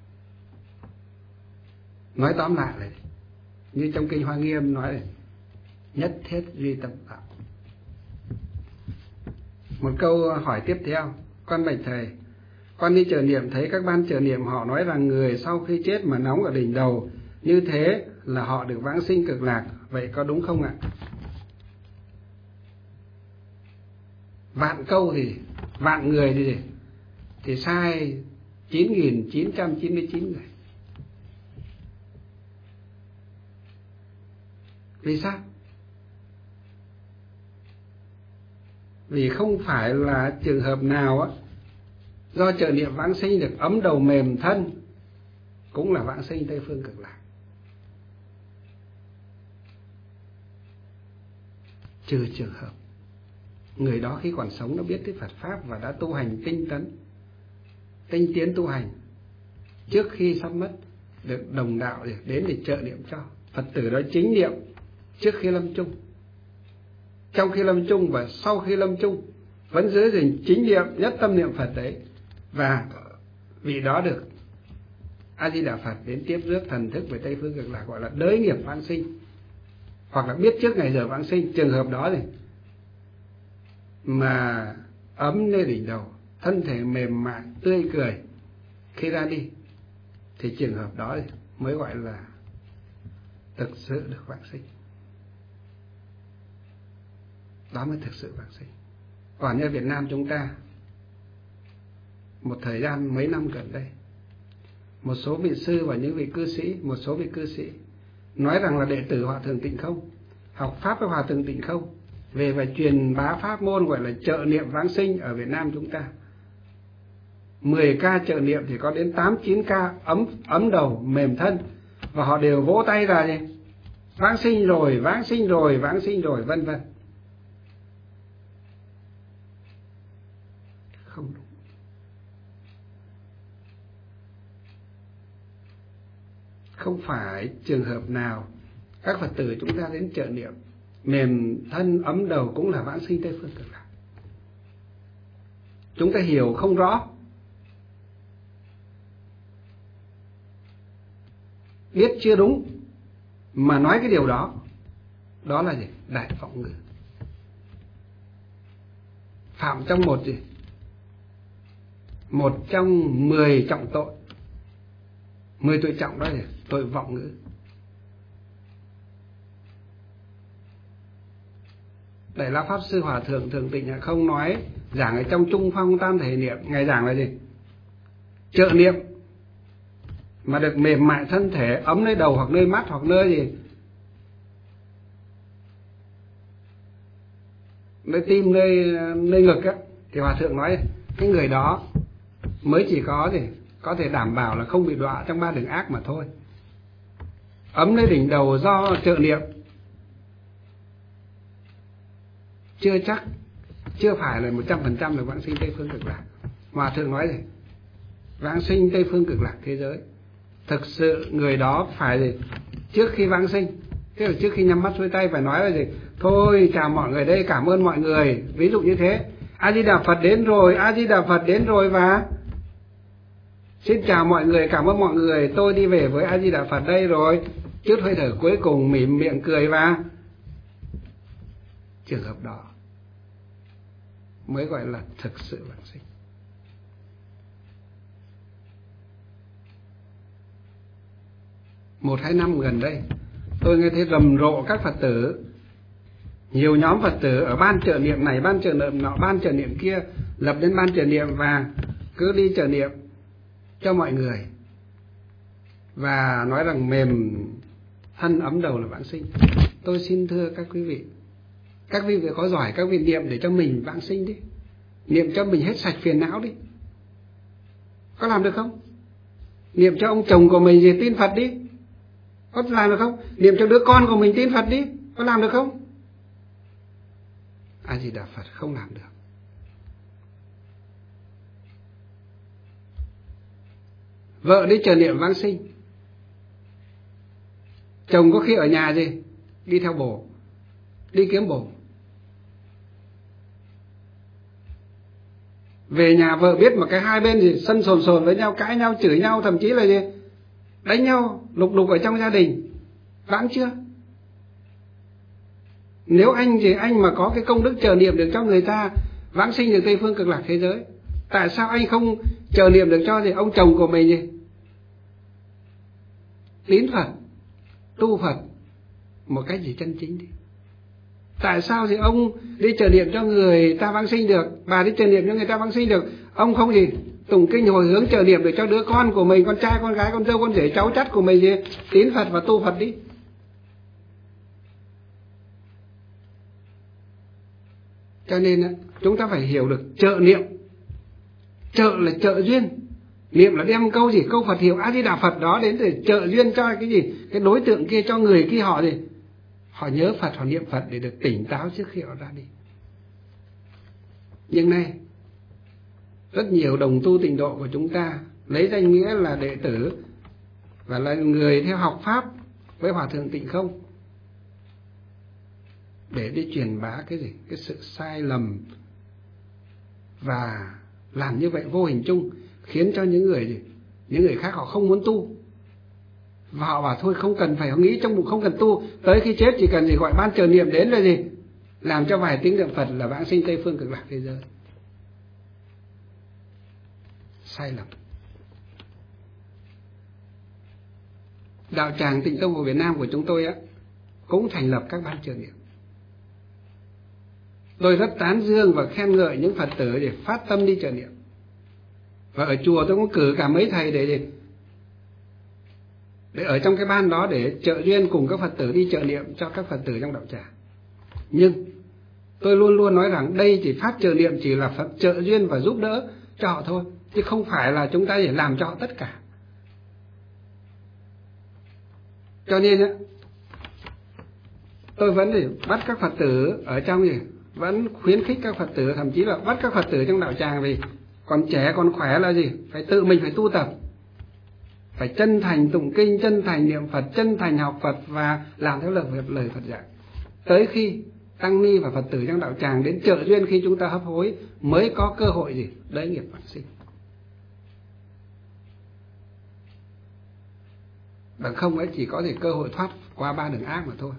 Nói tóm lại này, như trong kinh Hoa Nghiêm nói này, nhất thiết duy tâm tạo. Một câu hỏi tiếp theo, con bạch thầy, con đi chợ niệm thấy các ban chợ niệm họ nói rằng người sau khi chết mà nóng ở đỉnh đầu, như thế là họ được vãng sinh cực lạc, vậy có đúng không ạ? Vạn câu thì vạn người thì thì sai chín nghìn chín trăm chín mươi chín người. Vì sao? Vì không phải là trường hợp nào á do trợ niệm vãng sinh được ấm đầu mềm thân cũng là vãng sinh Tây Phương Cực Lạc. Trừ trường hợp người đó khi còn sống nó biết tới Phật Pháp và đã tu hành tinh tấn, tinh tiến tu hành, trước khi sắp mất được đồng đạo để đến để trợ niệm cho. Phật tử đó chính niệm trước khi lâm chung, trong khi lâm chung và sau khi lâm chung vẫn giữ gìn chính niệm, nhất tâm niệm Phật đấy, và vị đó được A Di Đà Phật đến tiếp rước thần thức về Tây Phương Cực Lạc, gọi là đới nghiệp vãng sinh, hoặc là biết trước ngày giờ vãng sinh. Trường hợp đó thì mà ấm nơi đỉnh đầu, thân thể mềm mại, tươi cười khi ra đi, thì trường hợp đó thì mới gọi là thực sự được vãng sinh. Đó mới thực sự vãng sinh. Còn như Việt Nam chúng ta, một thời gian mấy năm gần đây, một số vị sư và những vị cư sĩ, một số vị cư sĩ nói rằng là đệ tử Hòa Thượng Tịnh Không, học pháp với Hòa Thượng Tịnh Không, về và truyền bá pháp môn gọi là trợ niệm vãng sinh ở Việt Nam chúng ta. mười ca trợ niệm thì có đến tám chín ca ấm ấm đầu mềm thân, và họ đều vỗ tay ra gì vãng sinh rồi, vãng sinh rồi, vãng sinh rồi, vân vân. Không đúng. Không phải trường hợp nào các Phật tử chúng ta đến trợ niệm mềm thân ấm đầu cũng là vãng sinh Tây Phương Cực Lạc. Chúng ta hiểu không rõ, biết chưa đúng mà nói cái điều đó, đó là gì? Đại vọng ngữ, phạm trong một gì một trong mười trọng tội, mười tội trọng, đó là tội vọng ngữ. Đại Lão Pháp Sư Hòa Thượng Thường Tịnh không nói giảng ở trong Trung Phong Tam Thể Niệm, ngài giảng là gì? Trợ niệm mà được mềm mại thân thể, ấm nơi đầu hoặc nơi mắt hoặc nơi gì, nơi tim, nơi nơi ngực á, thì Hòa Thượng nói cái người đó mới chỉ có gì có thể đảm bảo là không bị đọa trong ba đường ác mà thôi. Ấm nơi đỉnh đầu do trợ niệm chưa chắc, chưa phải là một trăm phần trăm là vãng sinh Tây Phương Cực Lạc. Hòa Thượng nói gì? Vãng sinh Tây Phương Cực Lạc thế giới, thực sự người đó phải gì? Trước khi vãng sinh, tức là trước khi nhắm mắt xuôi tay phải nói là gì? Thôi chào mọi người đây, cảm ơn mọi người, ví dụ như thế. A Di Đà Phật đến rồi, A Di Đà Phật đến rồi, và xin chào mọi người, cảm ơn mọi người, tôi đi về với A Di Đà Phật đây rồi. Chút hơi thở cuối cùng mỉm miệng cười, và trường hợp đó mới gọi là thực sự vãng sinh. Một hai năm gần đây, tôi nghe thấy rầm rộ các Phật tử, nhiều nhóm Phật tử ở ban trợ niệm này, ban trợ niệm nọ, ban trợ niệm kia, lập đến ban trợ niệm và cứ đi trợ niệm cho mọi người, và nói rằng mềm thân ấm đầu là vãng sinh. Tôi xin thưa các quý vị, các quý vị có giỏi các vị niệm để cho mình vãng sinh đi, niệm cho mình hết sạch phiền não đi, có làm được không? Niệm cho ông chồng của mình gì tin Phật đi, có làm được không? Niệm cho đứa con của mình tin Phật đi, có làm được không? A Di Đà Phật không làm được. Vợ đi trợ niệm vãng sinh, chồng có khi ở nhà gì đi theo bồ, đi kiếm bồ. Về nhà vợ biết mà cái hai bên gì sân sồn sồn với nhau, cãi nhau, chửi nhau, thậm chí là gì đánh nhau, lục đục ở trong gia đình, vãng chưa? Nếu anh gì anh mà có cái công đức trợ niệm được cho người ta vãng sinh được Tây Phương Cực Lạc thế giới, tại sao anh không trợ niệm được cho gì ông chồng của mình gì tín Phật, tu Phật một cách gì chân chính đi? Tại sao thì ông đi trợ niệm cho người ta vãng sinh được, bà đi trợ niệm cho người ta vãng sinh được, ông không gì tụng kinh hồi hướng trợ niệm được cho đứa con của mình, con trai, con gái, con dâu, con rể, cháu chắt của mình gì tín Phật và tu Phật đi? Cho nên chúng ta phải hiểu được trợ niệm. Trợ là trợ duyên, niệm là đem câu gì, câu Phật hiệu A Di Đà Phật đó đến để trợ duyên cho cái gì, cái đối tượng kia, cho người kia họ gì họ nhớ Phật, họ niệm Phật để được tỉnh táo trước khi họ ra đi. Nhưng nay rất nhiều đồng tu tịnh độ của chúng ta lấy danh nghĩa là đệ tử và là người theo học pháp với Hòa Thượng Tịnh Không để đi truyền bá cái gì, cái sự sai lầm, và làm như vậy vô hình chung khiến cho những người gì, những người khác họ không muốn tu, và họ bảo thôi không cần phải nghĩ trong bụng không cần tu, tới khi chết chỉ cần gì gọi ban trợ niệm đến là gì làm cho vài tiếng niệm Phật là vãng sinh Tây Phương Cực Lạc thế giới. Sai lầm. Đạo tràng Tịnh Tông của Việt Nam của chúng tôi á cũng thành lập các ban trợ niệm. Tôi rất tán dương và khen ngợi những Phật tử để phát tâm đi trợ niệm. Và ở chùa tôi cũng cử cả mấy thầy để để ở trong cái ban đó để trợ duyên cùng các Phật tử đi trợ niệm cho các Phật tử trong đạo tràng. Nhưng tôi luôn luôn nói rằng đây chỉ pháp trợ niệm chỉ là Phật trợ duyên và giúp đỡ cho họ thôi, chứ không phải là chúng ta để làm cho họ tất cả. Cho nên á, tôi vẫn để bắt các Phật tử ở trong gì, vẫn khuyến khích các Phật tử, thậm chí là bắt các Phật tử trong đạo tràng, vì còn trẻ còn khỏe là gì, phải tự mình phải tu tập, phải chân thành tụng kinh, chân thành niệm Phật, chân thành học Phật và làm theo lời lời Phật dạy. Tới khi tăng ni và Phật tử trong đạo tràng đến trợ duyên khi chúng ta hấp hối mới có cơ hội gì đấy nghiệp vãng sinh. Bằng không ấy chỉ có thể cơ hội thoát qua ba đường ác mà thôi.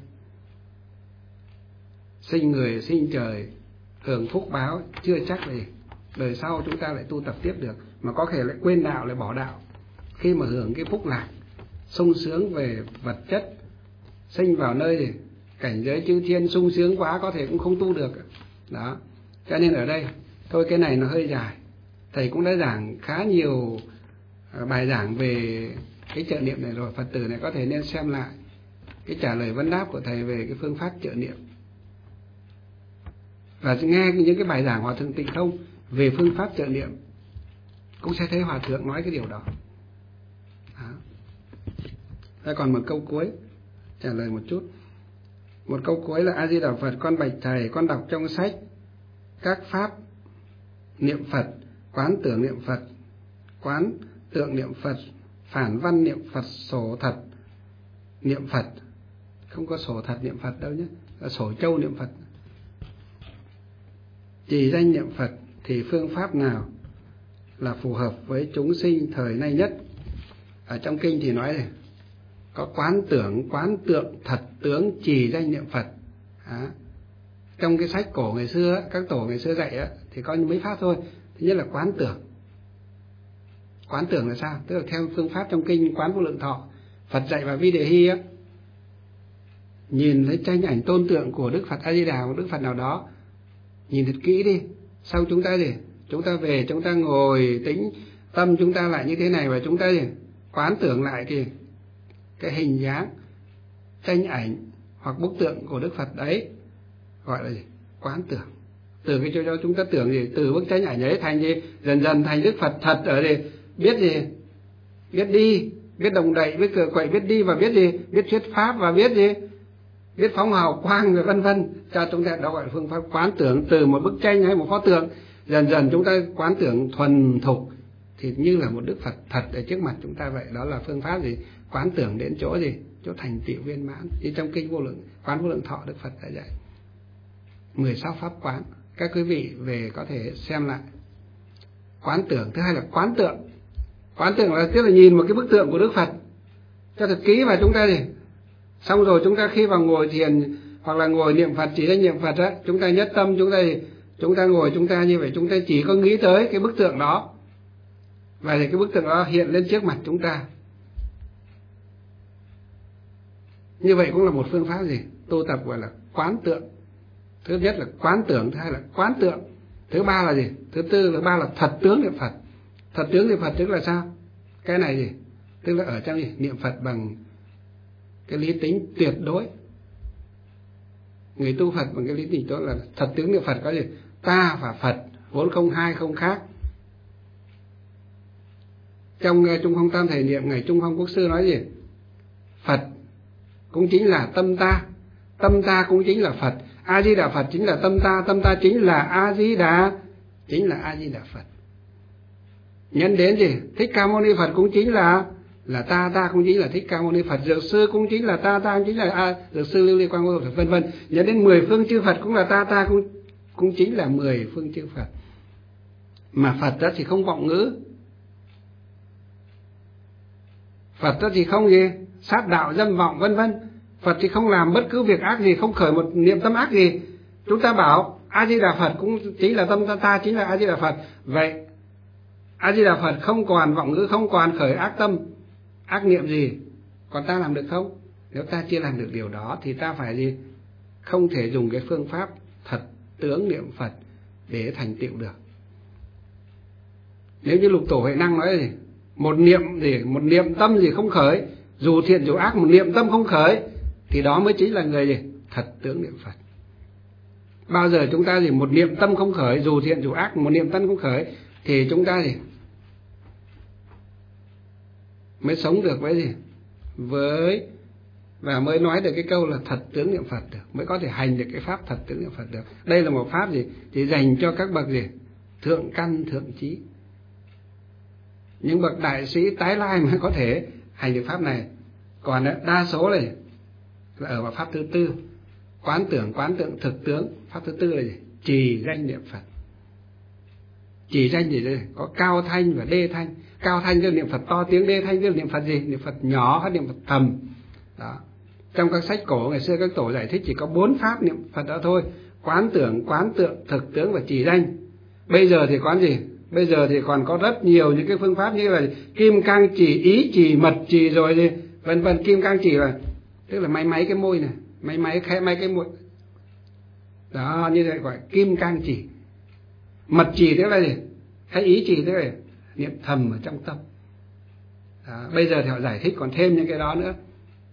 Sinh người sinh trời hưởng phúc báo chưa chắc là gì đời sau chúng ta lại tu tập tiếp được, mà có thể lại quên đạo, lại bỏ đạo. Khi mà hưởng cái phúc lạc sung sướng về vật chất, sinh vào nơi gì cảnh giới chư thiên sung sướng quá, có thể cũng không tu được đó. Cho nên ở đây thôi, cái này nó hơi dài, thầy cũng đã giảng khá nhiều bài giảng về cái trợ niệm này rồi. Phật tử này có thể nên xem lại cái trả lời vấn đáp của thầy về cái phương pháp trợ niệm, và nghe những cái bài giảng Hòa Thượng Tịnh Thông về phương pháp trợ niệm, cũng sẽ thấy Hòa Thượng nói cái điều đó. Đó. Còn một câu cuối trả lời một chút. Một câu cuối là: A Di Đà Phật, con bạch thầy, con đọc trong sách các pháp niệm Phật, quán tưởng niệm Phật, quán tượng niệm Phật, phản văn niệm Phật, sổ thật niệm Phật. Không có sổ thật niệm Phật đâu nhé, là sổ châu niệm Phật. Trì danh niệm Phật thì phương pháp nào là phù hợp với chúng sinh thời nay nhất? Ở trong kinh thì nói này, có quán tưởng, quán tượng, thật tướng, trì danh niệm Phật. À, trong cái sách cổ ngày xưa, các tổ ngày xưa dạy thì có mấy pháp thôi. Thứ nhất là quán tưởng. Quán tưởng là sao? Tức là theo phương pháp trong kinh Quán Vô Lượng Thọ, Phật dạy vào Vi Đề Hy á, nhìn thấy tranh ảnh tôn tượng của Đức Phật A Di Đà, của Đức Phật nào đó, nhìn thật kỹ đi. Sau chúng ta gì? Chúng ta về, chúng ta ngồi tĩnh tâm chúng ta lại như thế này, và chúng ta gì? Quán tưởng lại thì cái hình dáng tranh ảnh hoặc bức tượng của Đức Phật đấy, gọi là gì? Quán tưởng. Từ cái chỗ cho chúng ta tưởng gì? Từ bức tranh ảnh ấy thành gì? Dần dần thành Đức Phật thật ở đây. Biết gì? Biết đi, biết đồng đậy, biết cờ quậy, biết đi và biết gì? Biết thuyết pháp và biết gì? Biết phóng hào quang và vân vân. Cho chúng ta đó gọi là phương pháp quán tưởng. Từ một bức tranh hay một pho tượng, dần dần chúng ta quán tưởng thuần thục thì như là một Đức Phật thật ở trước mặt chúng ta vậy. Đó là phương pháp gì? Quán tưởng đến chỗ gì? Chỗ thành tựu viên mãn. Như trong kinh Vô Lượng, Quán Vô Lượng Thọ Đức Phật đã dạy mười sáu pháp quán. Các quý vị về có thể xem lại. Quán tưởng. Thứ hai là quán tượng. Quán tượng là tức là nhìn một cái bức tượng của Đức Phật cho thật kỹ, và chúng ta gì? Xong rồi chúng ta khi vào ngồi thiền hoặc là ngồi niệm Phật, chỉ danh niệm Phật á, chúng ta nhất tâm, chúng ta gì? Chúng ta ngồi, chúng ta như vậy, chúng ta chỉ có nghĩ tới cái bức tượng đó, và thì cái bức tượng đó hiện lên trước mặt chúng ta. Như vậy cũng là một phương pháp gì? Tu tập gọi là quán tượng. Thứ nhất là quán tưởng, thứ hai là quán tượng, thứ ba là gì? Thứ tư, thứ ba là thật tướng niệm Phật. Thật tướng niệm Phật tức là sao? Cái này gì? Tức là ở trong gì? Niệm Phật bằng cái lý tính tuyệt đối. Người tu Phật bằng cái lý tính đó là thật tướng niệm Phật có gì? Ta và Phật vốn không hai không khác. Trong Trung Phong Tam Thể Niệm, Ngài Trung Phong Quốc Sư nói gì? Phật cũng chính là tâm ta, tâm ta cũng chính là Phật. A Di Đà Phật chính là tâm ta, tâm ta chính là A Di Đà, chính là A Di Đà Phật. Nhân đến gì? Thích Ca Mâu Ni Phật cũng chính là là ta, ta cũng chính là Thích Ca Mâu Ni Phật. Dược sư cũng chính là ta, ta cũng chính là a, dược sư Lưu Ly Quang Vô Phật, vân vân. Nhân đến mười phương chư Phật cũng là ta, ta cũng cũng chính là mười phương chư Phật. Mà Phật đó thì không vọng ngữ, Phật đó thì không gì sát đạo dâm vọng vân vân. Phật thì không làm bất cứ việc ác gì, không khởi một niệm tâm ác gì. Chúng ta bảo A Di Đà Phật cũng chính là tâm ta, ta chính là A Di Đà Phật. Vậy A Di Đà Phật không còn vọng ngữ, không còn khởi ác tâm, ác niệm gì, còn ta làm được không? Nếu ta chưa làm được điều đó thì ta phải gì? Không thể dùng cái phương pháp thật tướng niệm Phật để thành tựu được. Nếu như Lục Tổ Huệ Năng nói gì, một niệm gì, một niệm tâm gì không khởi, dù thiện dù ác, một niệm tâm không khởi, thì đó mới chính là người gì? Thật tướng niệm Phật. Bao giờ chúng ta gì? Một niệm tâm không khởi, dù thiện dù ác, một niệm tâm không khởi, thì chúng ta gì? Mới sống được với gì? Với và mới nói được cái câu là thật tướng niệm Phật được, mới có thể hành được cái pháp thật tướng niệm Phật được. Đây là một pháp gì? Chỉ dành cho các bậc gì? Thượng căn thượng trí. Những bậc đại sĩ tái lai mới có thể hành được pháp này. Còn đa số này là ở vào pháp thứ tư, quán tưởng, quán tượng thực tướng. Pháp thứ tư là gì? Trì danh niệm Phật. Trì danh gì đây? Có cao thanh và đê thanh. Cao thanh tức niệm Phật to tiếng, đê thanh tức niệm Phật gì? Niệm Phật nhỏ hay niệm Phật thầm. Đó. Trong các sách cổ ngày xưa các tổ giải thích chỉ có bốn pháp niệm Phật đó thôi: quán tưởng, quán tượng, thực tướng và trì danh. Bây giờ thì quán gì? Bây giờ thì còn có rất nhiều những cái phương pháp như là kim cang chỉ, ý chỉ, mật chỉ, rồi gì vân vân. Kim cang chỉ là tức là máy máy cái môi này, máy máy khai máy cái môi đó, như vậy gọi kim cang chỉ. Mật chỉ tức là gì? Hay ý chỉ tức là niệm thầm ở trong tâm đó. Bây giờ thì họ giải thích còn thêm những cái đó nữa.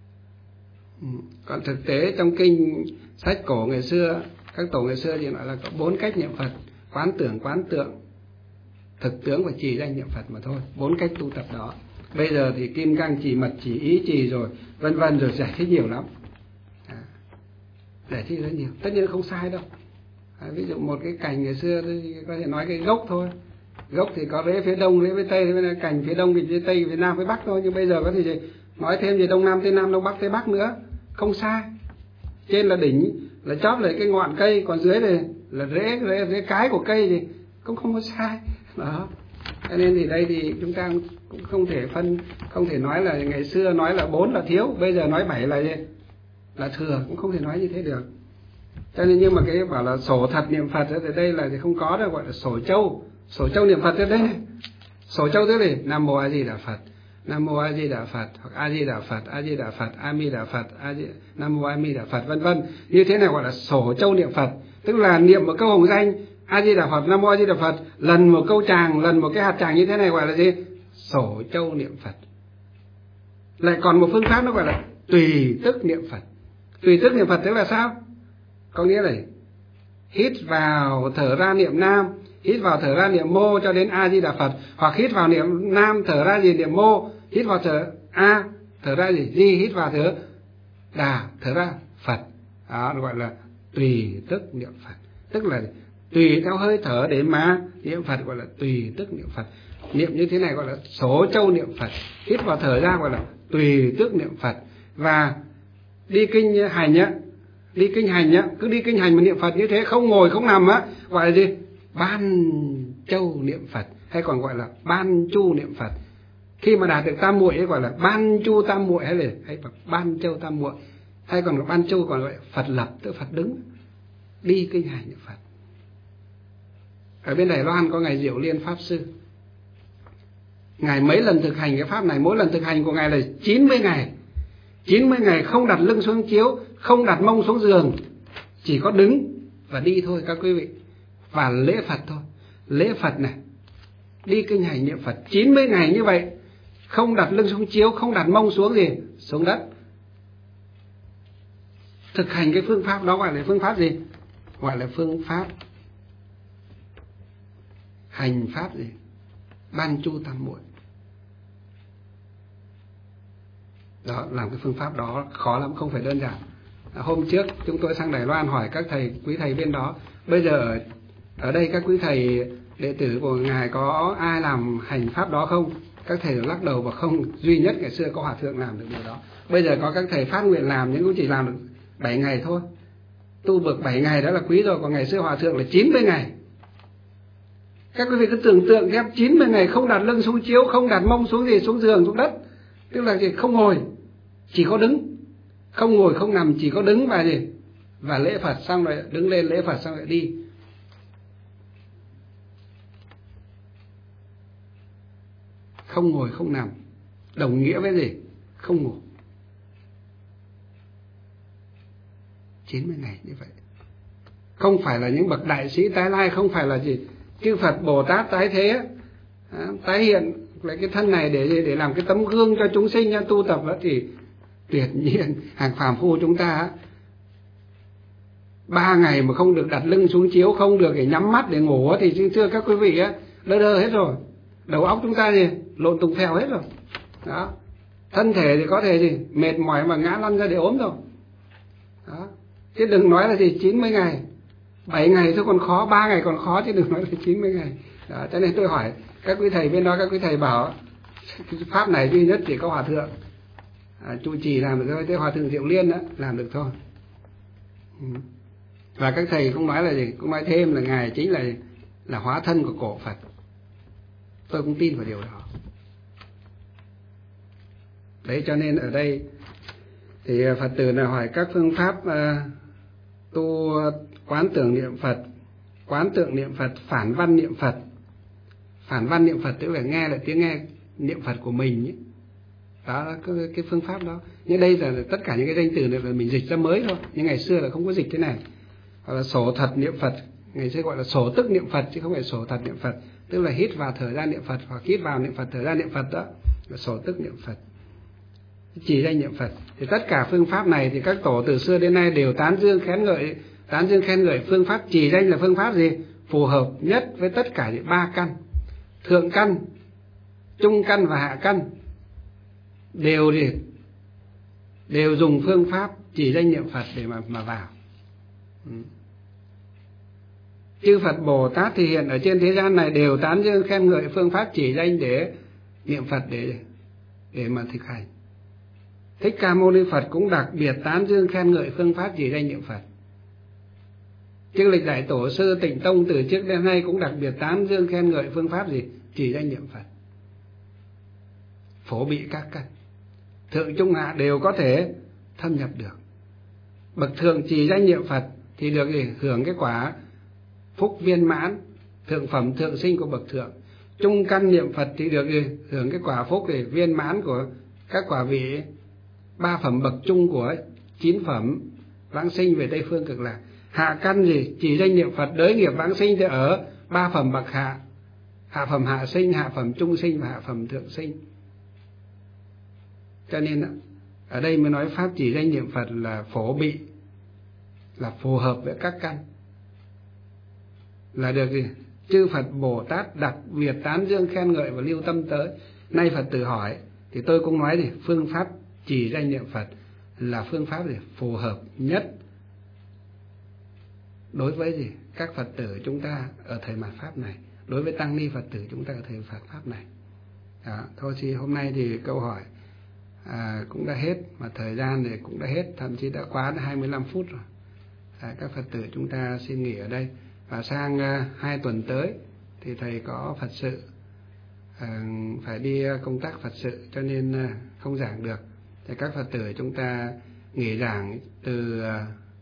Còn thực tế trong kinh sách cổ ngày xưa, các tổ ngày xưa thì nói là có bốn cách niệm Phật: quán tưởng, quán tượng, thực tướng và trì danh niệm Phật mà thôi. Bốn cách tu tập đó. Bây giờ thì kim cang chỉ, mật chỉ, ý chỉ, rồi vân vân, rồi giải thích nhiều lắm. À, giải thích rất nhiều. Tất nhiên không sai đâu. À, ví dụ một cái cành ngày xưa thì có thể nói cái gốc thôi. Gốc thì có rễ phía đông, rễ phía tây, thì cành phía đông, phía tây, phía nam, phía bắc thôi. Nhưng bây giờ có thể nói thêm về đông nam, tây nam, đông bắc, tây bắc nữa. Không sai. Trên là đỉnh, là chóp lại cái ngọn cây, còn dưới này là rễ, rễ, rễ cái của cây thì cũng không có sai. Đó. Cho nên thì đây thì chúng ta cũng không thể phân, không thể nói là ngày xưa nói là bốn là thiếu, bây giờ nói bảy là gì? Là thừa, cũng không thể nói như thế được. Cho nên nhưng mà cái bảo là sổ thật niệm Phật ở đây là thì không có đâu, gọi là sổ châu. Sổ châu niệm Phật ở đây này. Sổ châu tức là Nam Mô A Di Đà Phật, Nam Mô A Di Đà Phật, hoặc A Di Đà Phật, A Di Đà Phật, A Mi Đà Phật, A Di, Nam Mô A Mi Đà Phật, vân vân. Như thế này gọi là sổ châu niệm Phật, tức là niệm một câu hồng danh A Di Đà Phật, Nam Mô A Di Đà Phật, lần một câu tràng, lần một cái hạt tràng như thế này gọi là gì? Sổ châu niệm Phật. Lại còn một phương pháp nó gọi là tùy tức niệm Phật. Tùy tức niệm Phật tức là sao? Có nghĩa là hít vào thở ra niệm Nam, hít vào thở ra niệm Mô cho đến A Di Đà Phật, hoặc hít vào niệm Nam thở ra gì niệm Mô, hít vào thở A thở ra gì Di, hít vào thở Đà thở ra Phật. Đó gọi là tùy tức niệm Phật. Tức là tùy theo hơi thở để mà niệm Phật, gọi là tùy tức niệm Phật. Niệm như thế này gọi là số châu niệm Phật. Hít vào thở ra gọi là tùy tức niệm Phật. Và đi kinh hành nhá, đi kinh hành nhá, cứ đi kinh hành mà niệm Phật như thế, không ngồi không nằm á, gọi là gì? Ban châu niệm Phật, hay còn gọi là ban chu niệm Phật. Khi mà đạt được tam muội ấy gọi là ban chu tam muội, hay là hay là ban châu tam muội, hay còn là ban châu còn gọi là Phật lập, tức Phật đứng. Đi kinh hành niệm Phật. Ở bên Đài Loan có ngài Diệu Liên Pháp Sư. Ngài mấy lần thực hành cái pháp này, mỗi lần thực hành của ngài là chín mươi ngày. chín mươi ngày không đặt lưng xuống chiếu, không đặt mông xuống giường, chỉ có đứng và đi thôi các quý vị. Và lễ Phật thôi. Lễ Phật này, đi kinh hành niệm Phật chín mươi ngày như vậy, không đặt lưng xuống chiếu, không đặt mông xuống gì, xuống đất. Thực hành cái phương pháp đó gọi là phương pháp gì? Gọi là phương pháp hành pháp gì? Ban chu tam muội. Đó, làm cái phương pháp đó khó lắm, không phải đơn giản. Hôm trước chúng tôi sang Đài Loan hỏi các thầy, quý thầy bên đó, bây giờ ở, ở đây các quý thầy đệ tử của ngài có ai làm hành pháp đó không? Các thầy lắc đầu và không, duy nhất ngày xưa có hòa thượng làm được điều đó. Bây giờ có các thầy phát nguyện làm nhưng cũng chỉ làm được bảy ngày thôi. Tu bực bảy ngày đó là quý rồi, còn ngày xưa hòa thượng là chín mươi ngày. Các quý vị cứ tưởng tượng ghép chín mươi ngày không đặt lưng xuống chiếu, không đặt mông xuống gì, xuống giường, xuống đất. Tức là gì? Không ngồi, chỉ có đứng. Không ngồi, không nằm, chỉ có đứng và gì? Và lễ Phật xong rồi đứng lên lễ Phật xong rồi đi. Không ngồi, không nằm. Đồng nghĩa với gì? Không ngủ. chín mươi ngày như vậy. Không phải là những bậc đại sĩ tái lai, không phải là gì? Chư Phật Bồ Tát tái thế, tái hiện lấy cái thân này để để làm cái tấm gương cho chúng sinh cho tu tập đó, thì tuyệt nhiên hàng phàm phu chúng ta ba ngày mà không được đặt lưng xuống chiếu, không được để nhắm mắt để ngủ thì thưa các quý vị á, đơ đơ hết rồi, đầu óc chúng ta gì lộn tùng phèo hết rồi đó. Thân thể thì có thể gì mệt mỏi mà ngã lăn ra để ốm rồi đó, chứ đừng nói là gì chín mươi ngày, bảy ngày thôi còn khó, ba ngày còn khó chứ đừng nói là chín mươi ngày đó. Cho nên tôi hỏi các quý thầy bên đó, các quý thầy bảo pháp này duy nhất chỉ có hòa thượng à, trụ trì làm được thôi, thế hòa thượng Diệu Liên đó làm được thôi. Và các thầy cũng nói là gì, cũng nói thêm là ngài chính là là hóa thân của cổ Phật. Tôi cũng tin vào điều đó. Đấy, cho nên ở đây thì Phật tử là hỏi các phương pháp uh, tu quán tưởng niệm Phật, quán tưởng niệm Phật, phản văn niệm Phật. Phản văn niệm Phật tức là nghe lại tiếng nghe niệm Phật của mình ấy. Đó là cái, cái phương pháp đó. Nhưng đây là tất cả những cái danh từ này là mình dịch ra mới thôi, nhưng ngày xưa là không có dịch thế này. Hoặc là sổ thật niệm Phật, ngày xưa gọi là sổ tức niệm Phật chứ không phải sổ thật niệm Phật, tức là hít vào thở ra niệm Phật, hoặc hít vào niệm Phật thở ra niệm Phật, đó là sổ tức niệm Phật, chỉ danh niệm Phật. Thì tất cả phương pháp này thì các tổ từ xưa đến nay đều tán dương khen ngợi, tán dương khen ngợi phương pháp chỉ danh là phương pháp gì phù hợp nhất với tất cả những ba căn, thượng căn, trung căn và hạ căn, đều gì đều dùng phương pháp chỉ danh niệm Phật để mà mà vào. Chư Phật Bồ Tát thì hiện ở trên thế gian này đều tán dương khen ngợi phương pháp chỉ danh để niệm Phật, để để mà thực hành. Thích Ca Mâu Ni Phật cũng đặc biệt tán dương khen ngợi phương pháp chỉ danh niệm Phật. Chư lịch đại tổ sư Tịnh Tông từ trước đến nay cũng đặc biệt tán dương khen ngợi phương pháp gì chỉ danh niệm Phật, phổ bị các căn, thượng trung hạ đều có thể thâm nhập được. Bậc thượng chỉ danh niệm Phật thì được gì hưởng cái quả phúc viên mãn, thượng phẩm thượng sinh của bậc thượng. Trung căn niệm Phật thì được gì hưởng cái quả phúc để viên mãn của các quả vị ba phẩm bậc trung của chín phẩm vãng sinh về Tây Phương Cực Lạc. Hạ căn gì chỉ danh niệm Phật đới nghiệp vãng sinh thì ở ba phẩm bậc hạ, hạ phẩm hạ sinh, hạ phẩm trung sinh và hạ phẩm thượng sinh. Cho nên ở đây mới nói pháp chỉ danh niệm Phật là phổ bị, là phù hợp với các căn, là được gì chư Phật Bồ Tát đặc biệt tán dương khen ngợi và lưu tâm tới. Nay Phật tử hỏi thì tôi cũng nói gì phương pháp chỉ danh niệm Phật là phương pháp gì phù hợp nhất đối với gì các Phật tử chúng ta ở thời mạt pháp này, đối với tăng ni Phật tử chúng ta ở thời Phật pháp này. Đó, thôi thì hôm nay thì câu hỏi à, cũng đã hết, mà thời gian thì cũng đã hết, thậm chí đã quá hai mươi lăm phút rồi. À, các Phật tử chúng ta xin nghỉ ở đây, và sang uh, hai tuần tới thì thầy có Phật sự, uh, phải đi công tác Phật sự cho nên uh, không giảng được. Thì các Phật tử chúng ta nghỉ giảng từ uh,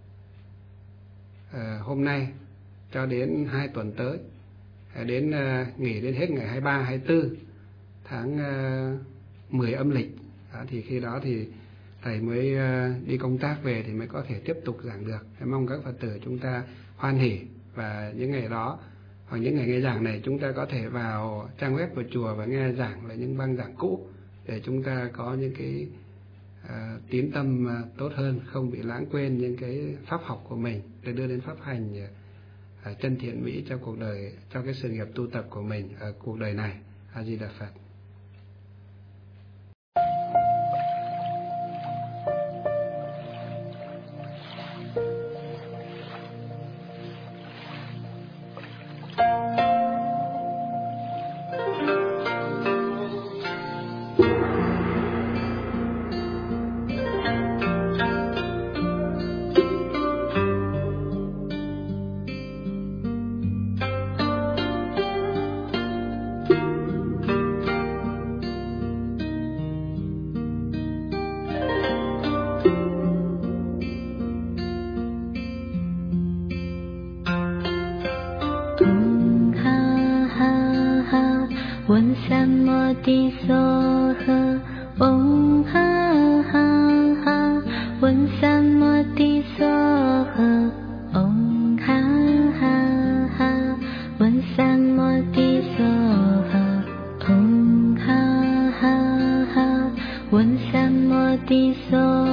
uh, hôm nay cho đến hai tuần tới, đến uh, nghỉ đến hết ngày hai mươi ba, hai mươi tư tháng uh, mười âm lịch. Đó, thì khi đó thì thầy mới uh, đi công tác về thì mới có thể tiếp tục giảng được. Thầy mong các Phật tử chúng ta hoan hỉ, và những ngày đó hoặc những ngày nghe giảng này chúng ta có thể vào trang web của chùa và nghe giảng là những băng giảng cũ, để chúng ta có những cái uh, tín tâm uh, tốt hơn, không bị lãng quên những cái pháp học của mình để đưa đến pháp hành uh, chân thiện mỹ cho cuộc đời, cho cái sự nghiệp tu tập của mình ở cuộc đời này. A Di Đà Phật. One Sam Moti Soha Om Ha 地所